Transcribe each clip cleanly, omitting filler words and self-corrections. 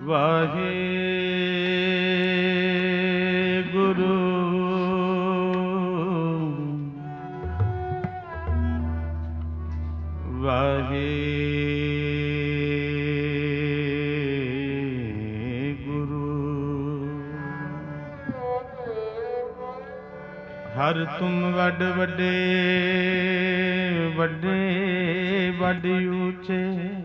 वाहे गुरु वाहे गुरु। हर तुम वड वडे वडे वड ऊंचे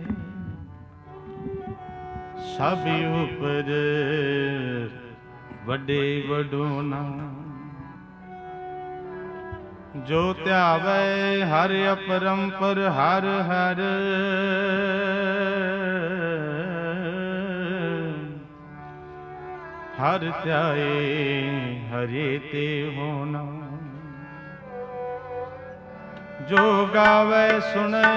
सब उपर वडे वडोना। जो त्यावै हर अपरंपर हर हर हर त्याए हरे ते होना। जो गावै सुनै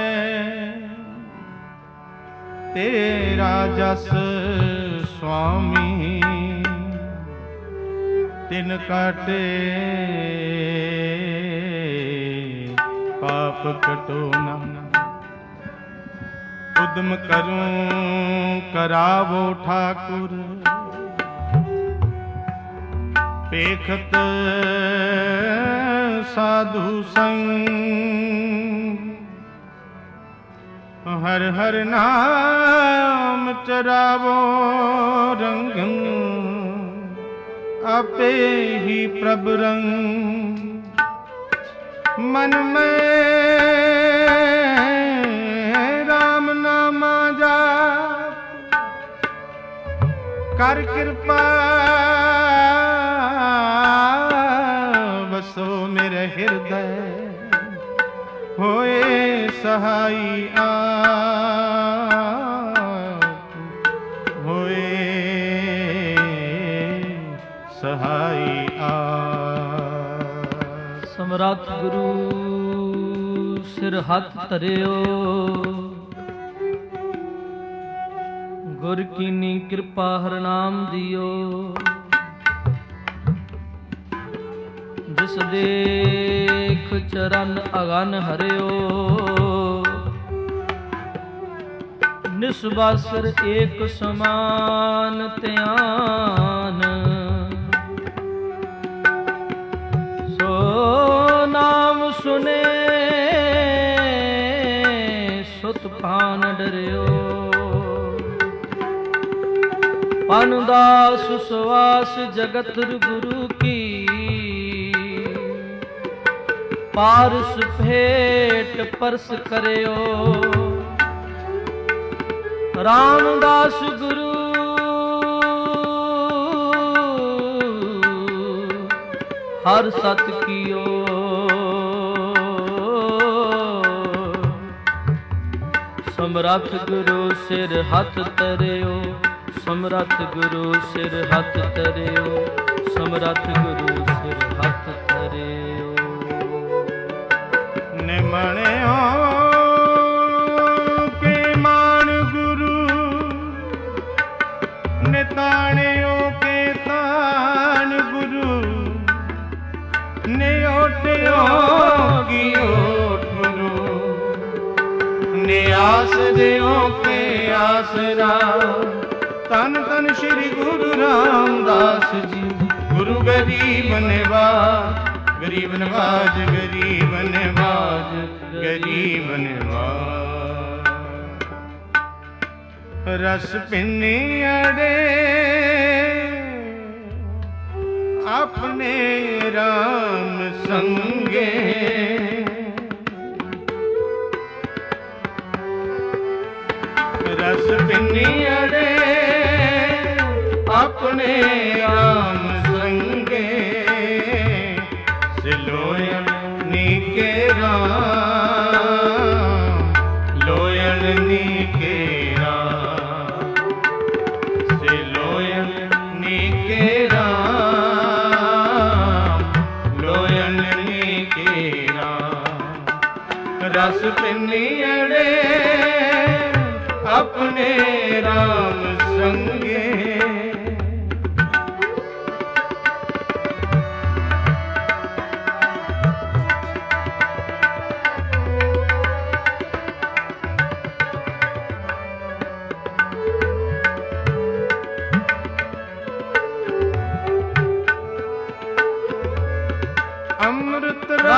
तेरा जस स्वामी तिन काटे पाप कटोना। उद्यम करूं करावो ठाकुर पेखत साधु संग। हर हर नाम चरावो रंग आपे ही प्रभ रंग। मन में राम नामा जाप कर कृपा बसो मेरे हृदय होए सहाई आप होए सहाई आप। समरथ गुरु सिर हाथ धरियो गुर कीनी कृपा हर नाम दियो। जिस देख चरण अगन हरियो निस्वासर एक समान त्यान। सो नाम सुने सुत पान डरियो। पानुदास सुवास जगत गुरु की पारस भेंट परस करियो। रामदास गुरु हर सत कियो। समरथ गुरु सिर हाथ धरियो समरथ गुरु सिर हाथ धरियो समरथ गुरु सिर हाथ धरियो। निमणियो के मान गुरु निताणियो के तान गुरु नियोटियो की ओट गुरु नियास दियो के आसरा। तन तन श्री गुरु रामदास जी गुरु गरीब निवाज गरीब नवाज गरीब नवाज गरीब नवाज। रस पिन्नी अड़े अपने राम संगे। रस पिन्नी अड़े अपने राम संगे। लोयन नीके राम लोयन नीके राम से लोयन नीके राम लोयन नीके राम। रस पिन्नी अड़े अपने राम संगे।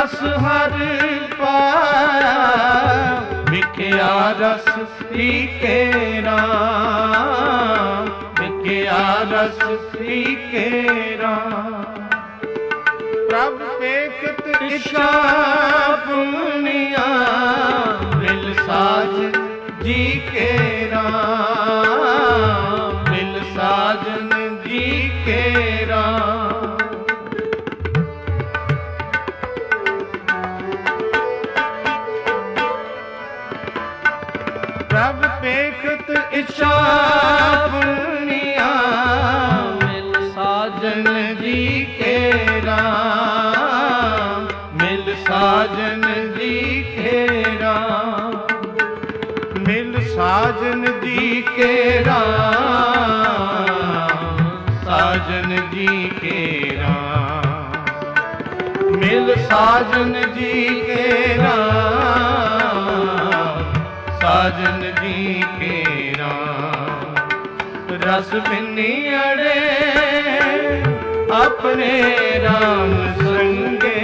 रस हर पाया, विख्या रस पी के राम, विख्या रस पी के राम। प्रभ पेखत इच्छा पुनिया, मिल साजन जी के राम, मिल साजन जी के राम। प्रभ पेखत इच्छा पुनिया, मिल साजन जी के राम, मिल साजन जी के राम, मिल साजन जी के राम, साजन जी के राम, मिल साजन जी के राम, साजन जी के राम। रस बिनी अड़े अपने राम संगे,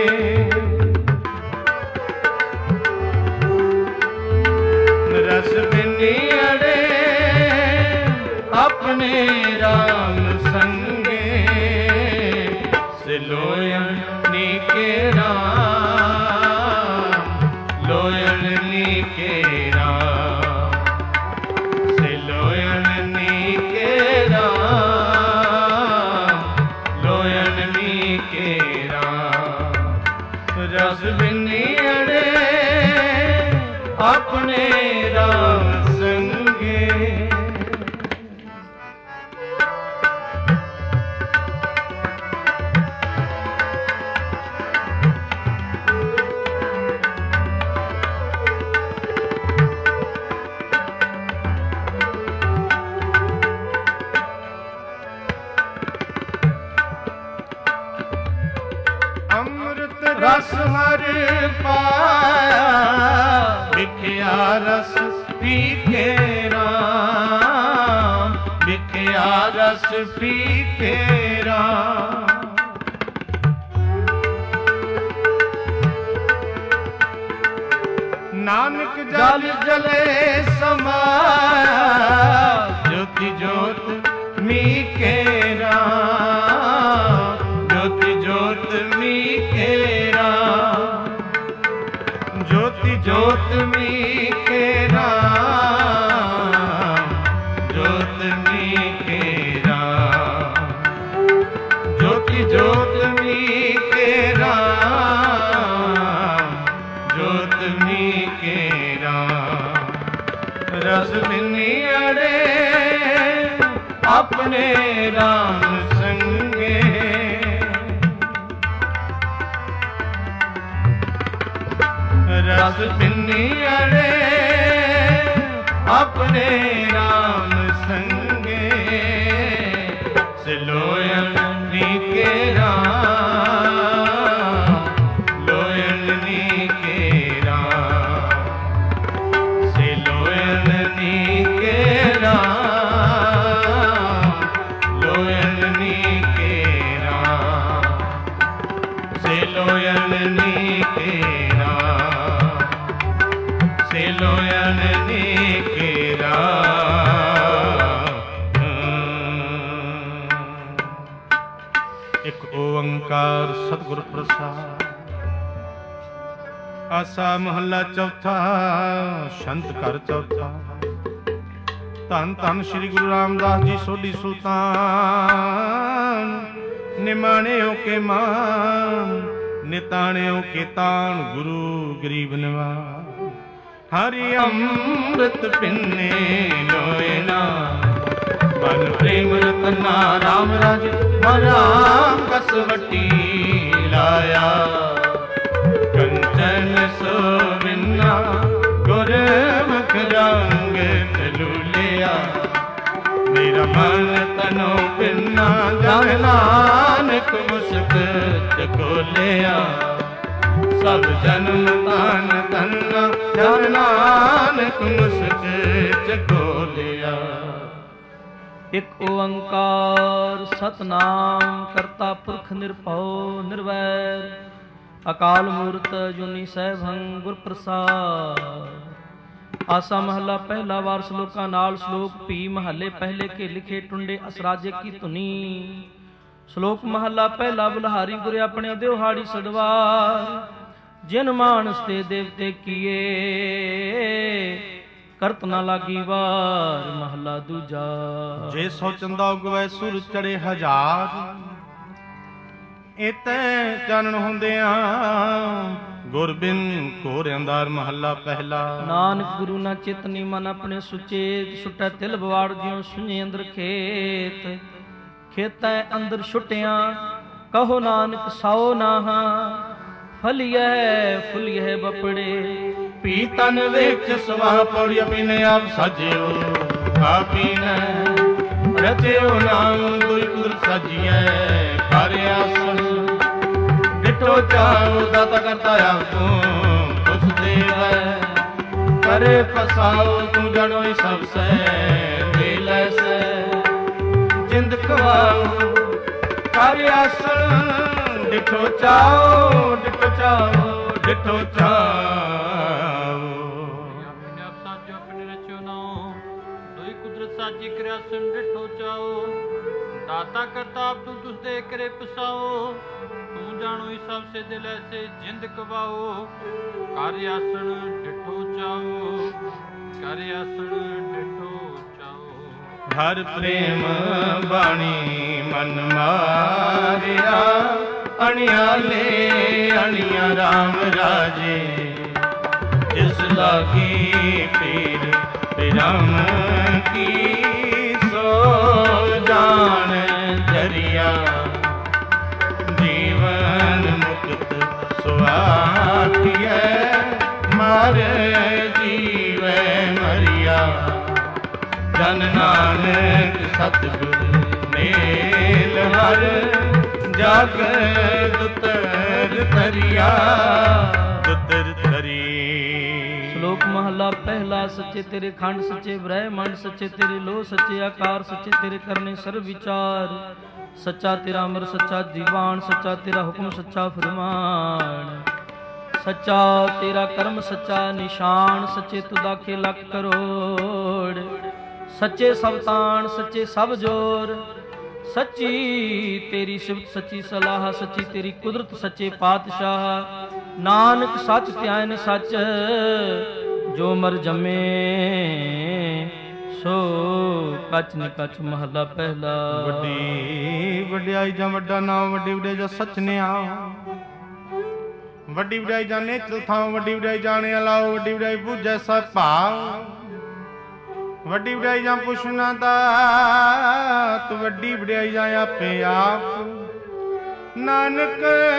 रस बिनी अड़े अपने राम संगे, सिलोयनी के राम, लोयनी के राम, सिलोयनी के राम, लोयनी के राम। रस बिनी अड़े अपने राम संगे, अमृत रस हर पाया, विख्या रस पी के राम, विख्या रस पी के राम। नानक जल जले समाया, ज्योति ज्योत मी के राम, ज्योति ज्योत मी के राम, ज्योति ज्योत मी के राम, ज्योत मी के राम, ज्योति ज्योत मी के राम, ज्योत मी के राम। रस बिनी अड़े अपने राम संगे, रस बिनी अड़े अपने राम संगे, सिलोयनी के राम, लोयनी के राम, सिलोयनी के राम, लोयनी के राम, सिलोयनी के राम, सिलोयनी के राम। एक ओंकार सतगुर प्रसाद। आसा महला चौथा, शंत कर चौथा। धन धन श्री गुरु रामदास जी सोढ़ी सुल्तान, निमाणियों के मान, निताणियों के तान, गुरु गरीब निवास। हरि अमृत पिन्ने लोयना, मन प्रेम रतना, राम राज राम कसवटी लाया। कंचन सोविना गुरमुख रंग तलूलिया, मेरा मन तनो बिना जन नानक मुस्क चकोलिया। सब जन्म तान तन्ना जन नानक मुस्क चकोलिया। एक ओंकार सतनाम करता पुरख निरभउ निर्वैर, ਅਕਾਲ ਮੂਰਤ ਜੁਨੀ ਸਹਿਬੰ ਗੁਰ ਪ੍ਰਸਾਦ। ਆਸਾ ਮਹੱਲਾ ਪਹਿਲਾ ਵਾਰ ਸ਼ਲੋਕਾਂ ਨਾਲ। ਸ਼ਲੋਕ ਭੀ ਮਹੱਲੇ ਪਹਿਲੇ ਕੇ ਲਿਖੇ ਟੁੰਡੇ ਅਸਰਾਜੇ ਕੀ ਧੁਨੀ। ਸ਼ਲੋਕ ਮਹੱਲਾ ਪਹਿਲਾ। ਬੁਲਹਾਰੀ ਗੁਰੇ ਆਪਣੇ ਦਿਵਹਾੜੀ ਸਦਵਾਰ, ਜਿਨ ਮਾਨਸ ਤੇ ਦੇਵਤੇ ਕੀਏ, ਕਰਤ ਨਾ ਲਾਗੀ ਵਾਰ। ਮਹੱਲਾ ਦੂਜਾ। ਜੇ ਸੋ ਚੰਦਾ ਉਗਵੈ ਸੁਰ ਚੜੇ ਹਜ਼ਾਰ, ਇਤੈ ਚਾਨਣ ਹੁੰਦਿਆਂ ਗੁਰ ਬਿਨ ਘੋਰ ਅੰਧਾਰ। ਮਹੱਲਾ ਪਹਿਲਾ। ਨਾਨਕ ਗੁਰੂ ਨਾ ਚਿਤਨੀ ਮਨ ਆਪਣੇ ਸੁਚੇਤ, ਛੁਟੈ ਤਿਲ ਬਵਾੜ ਜਿਉ ਸੁਣੇ ਅੰਦਰ ਖੇਤ। ਖੇਤੈ ਅੰਦਰ ਛੁਟਿਆ ਕਹੋ ਨਾਨਕ ਸਾਓ ਨਾਹਾ, ਫਲੀਐ ਫੁਲੀਐ ਬਪੜੇ। ਪੀ ਤਨ ਵਿੱਚ ਸਵਾਹ ਪੌੜੀ ਪੀਨੇ ਆਪ ਸਾਜਿਓ ਆਪੀਨੈ, ਰਚਿਓ ਨਾਮ ਦੁਇ ਕੁਦਰਤ ਸਾਜੀਐ ਕਰ ਆਸਣ। ਡਿਠੋ ਚਾਉ ਦਾਤਾ ਕਰਤਾ ਆਪ ਤੂੰ ਤੁਸ ਦੇਵੈ, ਕਰੇ ਫਸਾਓ ਤੂੰ ਜਣੋਈ ਸਭ ਸੈ ਮਿਲੈ ਸੈ। ਜਿੰਦ ਖਵਾਓ ਕਰ ਆਸਣ, ਡਿਠੋ ਚਾਉ ਡਿਠੋ ਚਾਉ ਡਿਠੋ ਚਾਉ। ਸਾਜੀ ਕਰਿਆਸਨ ਡਿਠੋ ਚਾਓ, ਦਾਤਾ ਕਰਤਾ ਆਪ ਤੂੰ ਤੁਸ ਦੇ ਕਰੇ ਪਸਾਓ। ਤੂੰ ਜਾਣੋ ਹੀ ਸਭ ਸੇ ਦਿਲ ਐਸੇ ਜਿੰਦ ਕਵਾਓ, ਕਰ ਆਸਣ ਡਿਠੋ ਚਾਓ, ਕਰ ਆਸਣ ਡਿਠੋ ਚਾਓ। ਹਰ ਪ੍ਰੇਮ ਬਾਣੀ ਮਨ ਮਾਰਿਆ, ਅਣਿਆਲੇ ਅਣਿਆ ਰਾਮ ਰਾਜੇ। ਜਿਸ ਲਾਗੀ ਪੀਰ ਪਿਰਮ ਕੀ, ਸੋ ਜਾਣ ਜਰੀਆ। ਜੀਵਨ ਮੁਕਤ ਸੁਆਖੀਐ, ਮਾਰੇ ਜੀਵੈ ਮਰਿਆ। ਜਨ ਨਾਨਕ ਸਤਿਗੁਰ ਮੇਲ ਹਰ, ਜਗ ਦੁਤਰ ਤਰਿਆ ਦੁਤਰ ਤਰੀ। ਸ਼ਲੋਕ ਮਹੱਲਾ ਪਹਿਲਾ। ਸੱਚੇ ਤੇਰੇ ਖੰਡ ਸੱਚੇ ਬ੍ਰਹਿਮੰਡ, ਸੱਚੇ ਤੇਰੇ ਲੋਹ ਸੱਚੇ ਆਕਾਰ, ਸੱਚੇ ਤੇਰੇ ਕਰਨੇ ਸਰਬ ਵਿਚਾਰ। ਸੱਚਾ ਤੇਰਾ ਅਮਰ ਸੱਚਾ ਦੀਵਾਨ, ਸੱਚਾ ਤੇਰਾ ਹੁਕਮ ਸੱਚਾ ਫਰਮਾਨ। ਸੱਚਾ ਤੇਰਾ ਕਰਮ ਸੱਚਾ ਨਿਸ਼ਾਨ, ਸੱਚੇ ਤੁਦਾ ਖੇ ਲੱਖ ਕਰੋੜ। ਸੱਚੇ ਸਭ ਤਾਣ ਸੱਚੇ ਸਭ ਜੋਰ, ਸੱਚੀ ਤੇਰੀ ਸਿਫਤ ਸੱਚੀ ਸਲਾਹ। ਸੱਚੀ ਤੇਰੀ ਕੁਦਰਤ ਸੱਚੇ ਪਾਤਸ਼ਾਹ। ਨਾਨਕ ਸੱਚ ਧਿਆਨ ਸੱਚ, ਜੋ ਮਰ ਜੰਮੇ ਸੋ ਕਛ ਨ ਕਛ। ਮਹੱਲਾ ਪਹਿਲਾ। ਵੱਡੀ ਵਡਿਆਈ ਜਾਂ ਵੱਡਾ ਨਾਮ, ਵੱਡੀ ਵਡਿਆਈ ਜਾਂ ਸੱਚ ਨਿਆ। ਵੱਡੀ ਵਡਿਆਈ ਜਾਂ ਨੇਚਲ ਥਾਂ, ਵੱਡੀ ਵਡਿਆਈ ਜਾਣੇ ਅਲਾਓ। ਵੱਡੀ ਵਡਿਆਈ ਬੁੱਝੈ ਸਭ ਭਾਵ, ਵੱਡੀ ਵਡਿਆਈ ਜਾਂ ਪੁੱਛਣਾ ਦਾਤ। ਵੱਡੀ ਵਡਿਆਈ ਜਾਂ ਆਪੇ ਆਪ। ਨਾਨਕ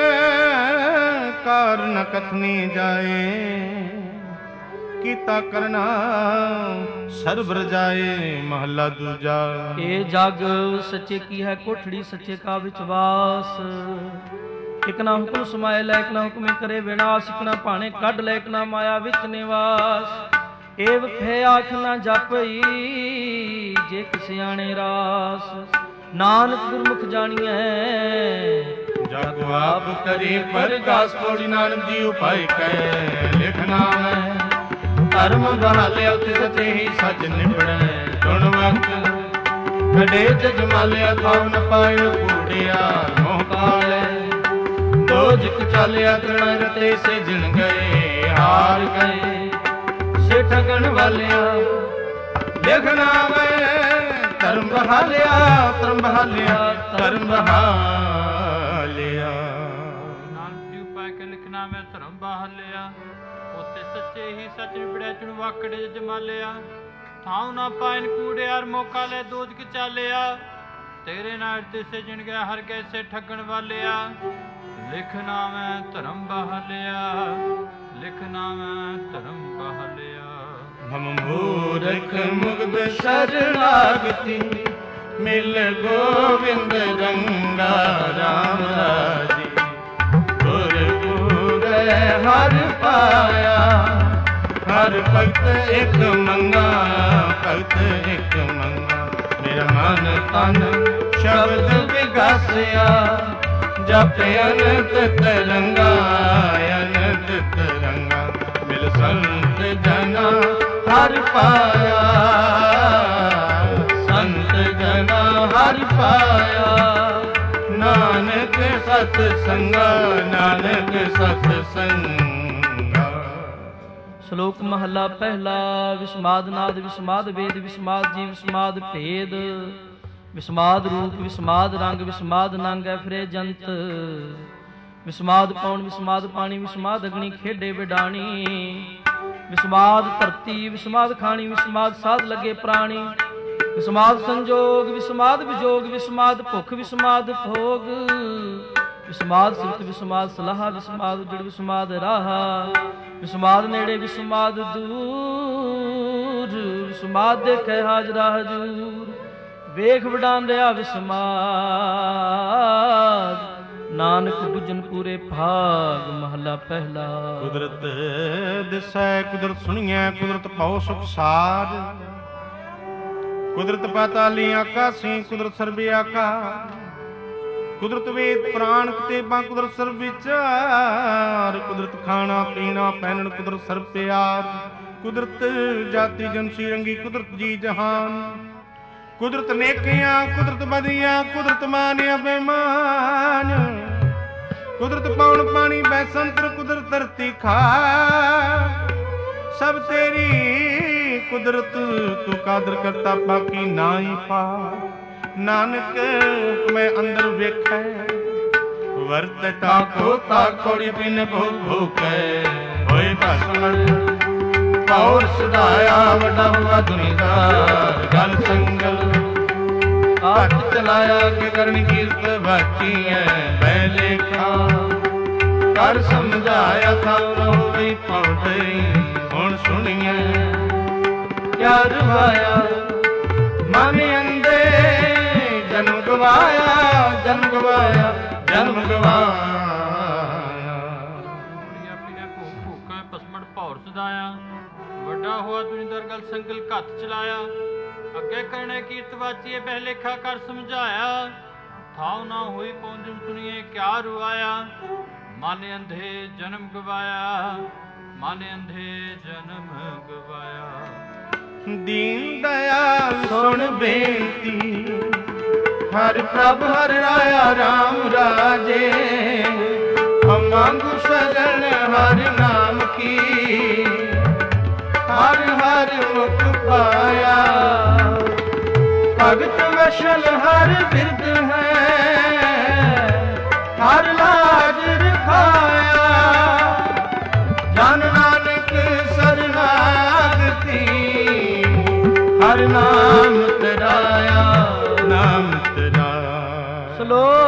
ਕਾਰ ਨ ਕਥਨੀ ਜਾਏ, ਕੀਤਾ ਕਰਨਾ ਸਰਬ ਰਜਾਏ। ਮਹੱਲਾ ਦੂਜਾ। ਇਹ ਜਗ ਸੱਚੇ ਕੀ ਹੈ ਕੋਠੜੀ, ਸੱਚੇ ਕਾ ਵਿਚਵਾਸ। ਇਕ ਨਾ ਹੁਕਮ ਸਮਾਏ ਲੈ, ਇਕ ਨਾ ਹੁਕਮੇ ਕਰੇ ਵਿਨਾਸ਼। ਇਕ ਨਾ ਭਾਣੇ ਕੱਢ ਲੈ, ਇਕ ਨਾ ਮਾਇਆ ਵਿੱਚ ਨਿਵਾਸ। ਏਵ ਫੇ ਆਖ ਨਾ ਜਪਈ, ਜੇ ਕਿਸ ਆਣੇ ਰਾਸ। ਨਾਨਕ ਗੁਰਮੁਖ ਜਾਣੀਐ, ਜਗ ਆਪ ਕਰੀ ਪਰਗਾਸ। ਪੌੜੀ ਨਾਨਕ ਜੀ ਉਪਾਇ ਕੈ ਲਿਖਣਾ ਹੈ। ਧਰਮ ਬਹਾਲਿਆ ਤਿਸ ਤੇ ਹੀ ਸੱਚ ਨਿਬੜੈ। ਗੁਣ ਵਕਤ ਕਢੇ ਜਜਮਾਲਿਆ, ਥਾਉ ਨ ਪਾਇ ਕੂੜਿਆ ਮੋਹ ਕਾਲੈ। ਦੋਜਕ ਚਾਲਿਆ ਤ੍ਰਿਣ ਰਤੇ ਸੇ ਜਿਣ ਗਏ ਹਾਰ ਗਏ। ਸੇ ਠਗਣ ਵਾਲਿਆ ਲਿਖਣਾ ਮੈਂ, ਧਰਮ ਬਹਾਲਿਆ ਧਰਮ ਬਹਾਲਿਆ ਧਰਮ ਬਹਾਲਿਆ। ਨਾਨਕ ਜੀ ਉਪਾਇ ਕੇ ਲਿਖਣਾ ਮੈਂ ਧਰਮ ਬਹਾਲਿਆ। ਉਤੇ ਸੱਚੇ ਹੀ ਸੱਚ ਨਿਬੜਿਆ, ਚੁਣ ਵਾਕੜੇ ਜਮਾਲਿਆ। ਥਾਉ ਨਾ ਪਾਇਨ ਕੂੜਿਆਰ ਮੌਕਾ ਲੈ ਦੋਜਕ ਚਾਲਿਆ। ਤੇਰੇ ਨਾਲ ਤਿਸੇ ਜਿਣ ਗਿਆ ਹਰ ਕੈਸੇ ਠੱਗਣ ਵਾਲਿਆ। ਲਿਖਣਾ ਮੈਂ ਧਰਮ ਬਹਾਲਿਆ, ਲਿਖਣਾ ਮੈਂ ਧਰਮ ਬਹਾਲਿਆ। ਹਮ ਮੂਰਖ ਮੁਗਧ ਸ਼ਰਨਾਗਤੀ, ਮਿਲ ਗੋਵਿੰਦ ਰੰਗਾ ਰਾਮ ਰਾਜੀ। ਗੁਰ ਪੂਰੈ ਹਰ ਪਾਇਆ, ਹਰ ਭਗਤ ਇੱਕ ਮੰਗਾ, ਭਗਤ ਇੱਕ ਮੰਗਾ। ਮੇਰਾ ਮਨ ਤਨ ਸ਼ਬਦ ਵਿਗਾਸਿਆ, ਜਪ ਅਨੰਤ ਤਰੰਗਾ ਅਨੰਤ ਤਰੰਗਾ ਮਿਲ ਸੰਤ ਜਨਾ ਹਰਿ ਪਾਇਆ ਸੰਤ ਜਨਾ ਹਰਿ ਪਾਇਆ ਨਾਨਕ ਸਤ ਸੰਗਾ ਨਾਨਕ ਸਤ ਸੰਗਾ। ਸ਼ਲੋਕ ਮਹੱਲਾ ਪਹਿਲਾ। ਵਿਸਮਾਦ ਨਾਦ ਵਿਸਮਾਦ ਵੇਦ ਵਿਸਮਾਦ ਜੀ ਵਿਸਮਾਦ ਭੇਦ ਵਿਸਮਾਦ ਰੂਪ ਵਿਸਮਾਦ ਰੰਗ ਵਿਸਮਾਦ ਨੰਗ ਹੈ ਫਿਰੇ ਜੰਤ ਵਿਸਮਾਦ ਪੌਣ ਵਿਸਮਾਦ ਪਾਣੀ ਵਿਸਮਾਦ ਅਗਨੀ ਖੇਡੇ ਵਿਡਾਣੀ ਵਿਸਮਾਦ ਧਰਤੀ ਵਿਸਮਾਦ ਖਾਣੀ ਵਿਸਮਾਦ ਸਾਧ ਲੱਗੇ ਪ੍ਰਾਣੀ ਵਿਸਮਾਦ ਸੰਜੋਗ ਵਿਸਮਾਦ ਵਿਜੋਗ ਵਿਸਮਾਦ ਭੁੱਖ ਵਿਸਮਾਦ ਭੋਗ ਵਿਸਮਾਦ ਸਿਫਤ ਵਿਸਮਾਦ ਸਲਾਹ ਵਿਸਮਾਦ ਉਜੜ ਵਿਸਮਾਦ ਰਾਹ ਵਿਸਮਾਦ ਨੇੜੇ ਵਿਸਮਾਦ ਦੂਰ ਵਿਸਮਾਦ ਦੇਖੇ ਹਾਜ਼ਰਾ ਹਜੂਰ ਵੇਖ ਵਡਾਂਦਿਆ ਵਿਸਮਾਦ ਨਾਨਕ ਬੁਝਨ ਪੂਰੇ ਭਾਗ। ਮਹਲਾ ਪਹਿਲਾ। ਕੁਦਰਤ ਦਿਸੈ ਕੁਦਰਤ ਸੁਣੀਐ ਕੁਦਰਤ ਭਉ ਸੁਖ ਸਾਰ ਕੁਦਰਤ ਪਾਤਾਲੀ ਆਕਾਸੀ ਕੁਦਰਤ ਸਰਬੇ ਆਕਾਰ ਕੁਦਰਤ ਵੇਦ ਪ੍ਰਾਣ ਕਿਤੇਬਾਂ ਕੁਦਰਤ ਸਰਬ ਵਿਚਾਰ ਕੁਦਰਤ ਖਾਣਾ ਪੀਣਾ ਪਹਿਨਣ ਕੁਦਰਤ ਸਰਬ ਪਿਆਰ ਕੁਦਰਤ ਜਾਤੀ ਜਨਸੀ ਰੰਗੀ ਕੁਦਰਤ ਜੀ ਜਹਾਨ ਕੁਦਰਤ ਨੇਕੀਆਂ ਕੁਦਰਤ ਬਦੀਆਂ ਕੁਦਰਤ ਮਾਨ ਅਭਿਮਾਨ ਕੁਦਰਤ ਪੌਣ ਪਾਣੀ ਬੈਸੰਤਰ ਕੁਦਰਤ ਧਰਤੀ ਖਾ ਸਭ ਤੇਰੀ ਕੁਦਰਤ ਤੂੰ ਕਾਦਰ ਕਰਤਾ ਬਾਕੀ ਨਾ ਹੀ ਪਾ ਨਾਨਕ ਹੁਕਮੈ ਅੰਦਰ ਵੇਖੈ ਵਰਤ ਤਾਕੋ ਤਾਕੋੜੀ ਬਿਨ ਭੁਖ ਭੁਖੈ ਹੋਏ ਭਸਮਣ ਪੌਰ ਸਦਾਇਆ ਵੱਡਾ ਹੁਆ ਦੁਨੀਦਾਰ ਗਲ ਸੰਗਲ ਆਟ ਚਲਾਇਆ ਕਿ ਕਰਨ ਕੀਰਤ ਬਾਚੀਐ ਬੈ ਲੇਖਾ ਕਰ ਸਮਝਾਇਆ ਥਾ ਨ ਹੋਈ ਪੌੜਈ ਹੁਣ ਸੁਣੀਐ ਕਿਆ ਰਵਾਇਆ ਮਨ ਅੰਦੇ ਜਨਮ ਗਵਾਇਆ ਜਨਮ ਗਵਾਇਆ ਜਨਮ ਗਵਾਇਆ ਪੀਣਾ ਭੂਖ ਭੂਖਾ ਪਸਮਣ ਭੌਰ ਸਦਾਇਆ ਵੱਡਾ ਹੋਆ ਦੁਨੀਦਰ ਗਲ ਸੰਗਲ ਘੱਤ ਚਲਾਇਆ ਅੱਗੇ ਕਰਨੇ ਕੀਰਤ ਵਾਚੀਏ ਪਹਿਲੇਖਾ ਕਰ ਸਮਝਾਇਆ ਥਾਉ ਨਾ ਹੋਈ ਪਹੁੰਚਣ ਸੁਣੀਏ ਕਿਆ ਰੁਆਇਆ ਮਨ ਅੰਧੇ ਜਨਮ ਗਵਾਇਆ ਮਨ ਅੰਧੇ ਜਨਮ ਗਵਾਇਆ। ਦੀਨ ਦਇਆਲ ਸੁਣ ਬੇਨਤੀ ਹਰਿ ਪ੍ਰਭ ਹਰਿ ਰਾਇਆ ਰਾਮ ਰਾਜੇ ਮੰਗੂ ਸਜਣ ਹਰਿ ਨਾਮ ਕੀ ਹਰ ਹਰ ਮੁਖ ਪਾਇਆ ਭਗਤ ਵਸ਼ਲ ਹਰ ਬਿਰਦ ਹੈ ਹਰ ਲਾਜ ਰਖਾਇਆ ਜਨ ਨਾਨਕ ਸਰਨਾਗਤੀ ਹਰ ਨਾਮ ਤਰਾਇਆ ਨਾਮ ਤਰਾਇਆ। ਸ਼ਲੋਕ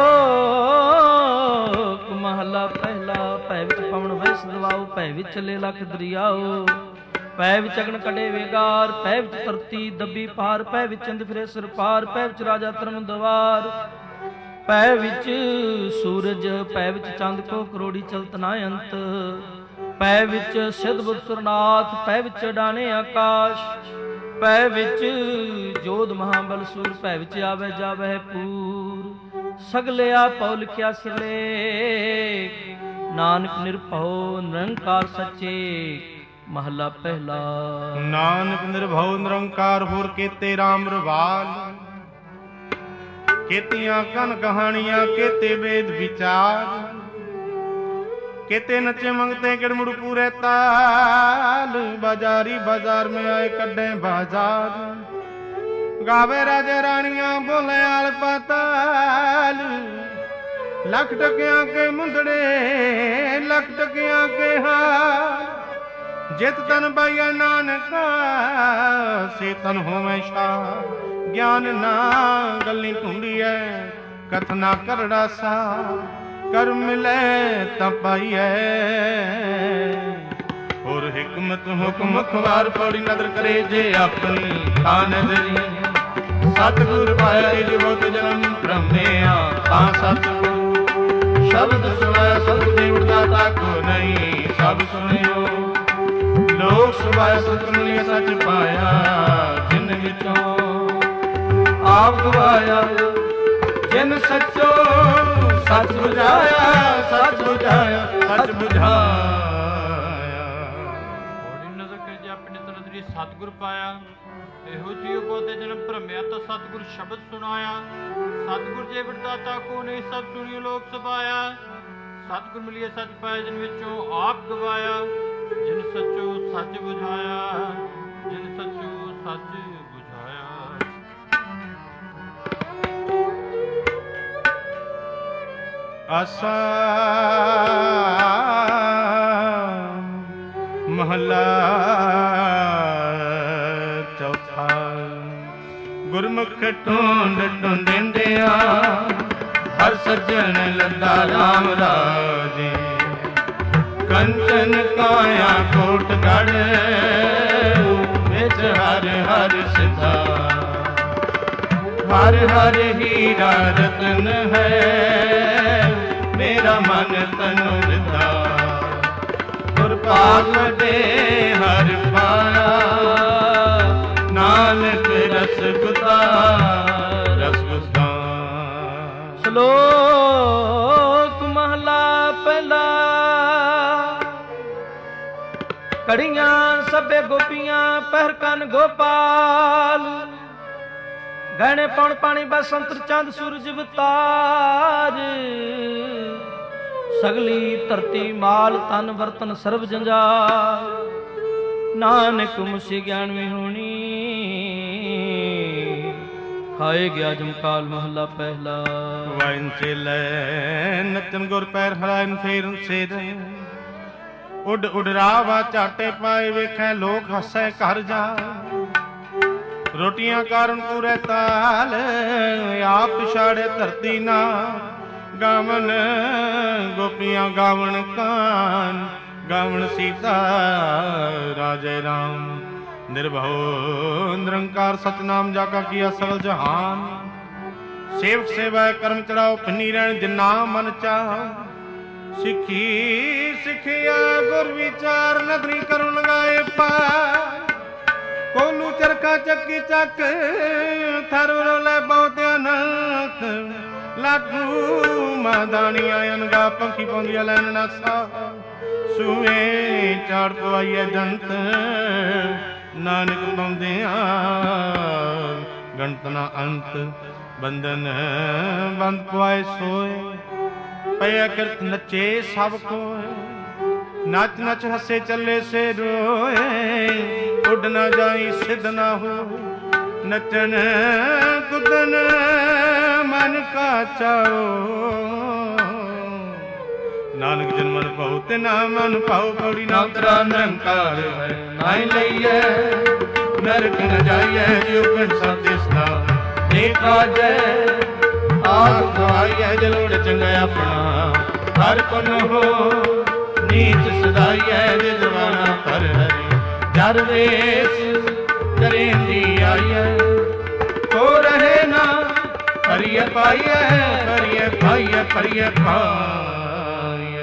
ਮਹਲਾ ਪਹਿਲਾ। ਭੈ ਵਿੱਚ ਪਵਨ ਵੈਸ ਦਵਾਓ ਭੈ ਵਿੱਚ ਚਲੇ ਲਖ ਦਰਿਆਓ ਪੈ ਵਿੱਚ ਅਗਨ ਕੱਢੇ ਵੇਗਾਰ ਪੈ ਵਿੱਚ ਧਰਤੀ ਦੱਬੀ ਪਾਰ ਪੈ ਵਿੱਚ ਚੰਦ ਫਿਰੇ ਸਿਰ ਪਾਰ ਪੈ ਵਿੱਚ ਰਾਜਾ ਧਰਮ ਦਵਾਰ ਪੈ ਵਿੱਚ ਸੂਰਜ ਪੈ ਵਿੱਚ ਚੰਦ ਕੋ ਕਰੋੜੀ ਚਲਤ ਨਾ ਅੰਤ ਪੈ ਵਿੱਚ ਸਿਧ ਬੁੱਧ ਸੁਰਨਾਥ ਪੈ ਵਿੱਚ ਡਾਣੇ ਆਕਾਸ਼ ਪੈ ਵਿੱਚ ਜੋਧ ਮਹਾਬਲ ਸੂਰ ਪੈ ਵਿੱਚ ਆਵੇ ਜਾਵੇ ਪੂਰ ਸਗਲੇ ਆਪੋ ਲਿਖਿਆ ਸਿਰਲੇ ਨਾਨਕ ਨਿਰਭਉ ਨਿਰੰਕਾਰ ਸੱਚੇ। ਮਹਲਾ ਪਹਿਲਾ। ਨਾਨਕ ਨਿਰਭਉ ਨਿਰੰਕਾਰ ਹੋਰ ਕੀਤੇ ਰਾਮ ਰਵਾਲ ਕੀਤੀਆਂ ਕਨ ਕਹਾਣੀਆਂ ਕੀਤੇ ਵੇਦ ਵਿਚਾਰ ਕੀਤੇ ਨਚੇ ਮੰਗਤੇ ਗਿੜਮੁੜ ਪੂਰੇ ਤਾਲ ਬਾਜ਼ਾਰੀ ਬਾਜ਼ਾਰ में आए कड्डे बाजार गावे राजे रानियां बोले आल पाताल लख टकिया के मुंदड़े लख टकिया के हार जित तन पाइया नानका से तन होवे शाह ज्ञान ना गली ढूंढिए कथना करड़ा सा कर मिले ता पाइए और हिकमत हुक्म अखबार पौड़ी नदर करे जे अपनी नजरी सतगुर पाया जबोत जन्म ब्रह्मया ता सतगुरु शब्द सुना सतदेव दाता को नहीं सब सुनियो लोक सुभाए सतगुरु सच पाया जिन विचों आप गवाया जिन सचो ਸੱਚ ਬੁਝਾਇਆ, ਸੱਚ ਬੁਝਾਇਆ, ਸੱਚ ਬੁਝਾਇਆ। ਹੋੜੀ ਨਜ਼ਰ ਕੇ ਜੇ ਆਪਣੇ ਤਲਦਰੀ ਸਤਿਗੁਰ ਪਾਇਆ। ਇਹੋ ਜੀਉ ਬਹੁਤੇ ਜਨਮ ਭਰਮਿਆ ਤਾਂ ਸਤਿਗੁਰ ਸ਼ਬਦ ਸੁਣਾਇਆ। ਸਤਿਗੁਰ ਜੇ ਵਿਰਦਾਤਾ ਕੋ ਨਹੀਂ ਸਭ ਸੁਣਿਓ ਲੋਕ ਸਭਾਇਆ। ਸਤਿਗੁਰ ਮਿਲਿਆ ਸੱਚ ਪਾਇਆ ਜਿਨ ਵਿੱਚੋਂ ਆਪ ਗਵਾਇਆ। ਜਿਨ ਸੱਚੋ ਸੱਚ ਬੁਝਾਇਆ, ਜਿਨ ਸੱਚੋ ਸੱਚ ਬੁਝਾਇਆ। ਆਸਾ ਮਹਲਾ ਚੌਥਾ। ਗੁਰਮੁਖ ਢੂੰਡ ਢੂੰਡਿਆ ਹਰ ਸੱਜਣ ਲੱਦਾ ਰਾਮ ਰਾਜੇ। ਕੰਚਨ ਕਾਇਆ ਕੋਟ ਗੜ ਵਿੱਚ ਹਰ ਹਰ ਸਿਧਾ। ਹਰ ਹਰ ਹੀਰਾ ਰਤਨ ਹੈ ਮੇਰਾ ਮਨ ਤਨੁ ਰਿਧਾ। ਗੁਰ ਪਾਕ ਦੇ ਹਰ ਪਾਇਆ ਨਾਨਕ ਰਸ ਗੁਤਾ ਰਸ ਗੁਤਾ। ਸ਼ਲੋਕ ਮਹਲਾ ਪਹਿਲਾ। ਕੜੀਆਂ ਸਭੇ ਗੋਪੀਆਂ ਪਹਿਰ ਕੰਨ ਗੋਪਾਲ। ਗਹਿਣੇ ਪੌਣ ਪਾਣੀ ਬਸੰਤਰ ਚੰਦ ਸੂਰਜ ਬਤਾਰ। ਸਗਲੀ ਧਰਤੀ ਮਾਲ ਤਨ ਵਰਤਨ ਸਰਬ ਜੰਜਾਲ। ਨਾਨਕ ਮੁਸੇ ਗਿਆਨ ਵਿਹੂਣੀ ਖਾਏ ਗਿਆ ਜਮਕਾਲ ਮਹਲਾ ਪਹਿਲਾ। ਵਾਇਨ ਚੇਲੇ ਨਚਨ ਗੁਰ ਪੈਰ ਹਰਾਇਨ ਫੇਰਨ ਸੇਰ। ਉੱਡ ਉੱਡ ਰਾਵਾ ਝਾਟੇ ਪਾਏ ਵੇਖੈ ਲੋਕ ਹੱਸੈ ਘਰ ਜਾ। ਰੋਟੀਆਂ ਕਾਰਨ ਪੂਰੇ ਤਾਲ ਆਪ ਪਿਛਾੜੇ ਧਰਤੀ ਨਾ। ਗਾਵਨ ਗੋਪੀਆਂ ਗਾਵਣ ਕਾਨ ਗਾਵਣ ਸੀਤਾ ਰਾਜੇ ਰਾਮ। ਨਿਰਭਉ ਨਿਰੰਕਾਰ ਸਤਨਾਮ ਜਾਕਾ ਕੀਆ ਸਗਲ ਜਹਾਨ। ਸੇਵਕ ਸੇਵਾ ਕਰਮ ਚੜਾਓ ਪੰਨੀ ਰਹਿਣ ਜਿਨਾ ਮਨ ਚਾਹ। ਸਿੱਖੀ ਸਿੱਖਿਆ ਗੁਰ ਵਿਚਾਰ ਨਦਰੀ ਕਰੁਣ ਲਗਾਏ ਪਾਰ। ਕੋਲੂ ਚਰਖਾ ਚੱਕੀ ਚੱਕ ਥਰ ਰੋਲੇ ਬਹੁਤਿਆ ਨਕ। ਲਾਡੂ ਮਾਦਾਣੀਆਂ ਅਨਗਾ ਪੰਖੀ ਪਾਉਂਦੀਆਂ ਲੈਣ ਨਾਸਾ। ਸੂਏ ਚਾੜ ਪਵਾਈਏ ਜੰਤ ਨਾਨਕ ਪਾਉਂਦਿਆਂ ਗਣਤ ਨਾ ਅੰਤ। ਬੰਧਨ ਬੰਦ ਪਵਾਏ ਸੋਏ ਪਿਆ ਕਿਰਤ ਨੱਚੇ ਸਭ ਕੋਏ। ਨੱਚ ਨੱਚ ਹੱਸੇ ਚੱਲੇ ਸੇ ਰੋਏ। ਉੱਡ ਨਾ ਜਾਈ ਸਿੱਧ ਨਾ ਹੋ ਨੱਚਣ ਕੁੱਦਨ ਮਨ ਕਾ ਚਾਓ। ਨਾਨਕ ਜਨ ਮਨ ਪਾਉ ਤੇ ਨਾ ਮਨ ਪਾਉ। ਪੌੜੀ ਨਾ ਉਤਰਾ ਨਿਰੰਕਾਰ ਹੈ ਨਾਈ ਲਈਐ। ਨਰਕ ਨ ਜਾਈਐ ਜਿਉ ਪਿੰਡ ਸਭ ਦਿਸਦਾ। ਦੇਖਾ ਜੈ ਆਪ ਗਵਾਈਐ ਜਲੋੜ ਚੰਗਾ ਆਪਣਾ। ਹਰ ਪੁਨ ਹੋ ਨੀਚ ਸਦਾਈਐ ਜਵਾਨਾ ਪਰ ਹਰੀ। ਜਰ ਵੇਸ ਕਰੇਂਦੀ ਆਈਐ ਕੋ ਰਹੇ ਨਾ। ਹਰੀਏ ਪਾਈਐ ਹਰੀਏ ਪਾਈਐ ਹਰੀਏ ਪਾਈਐ।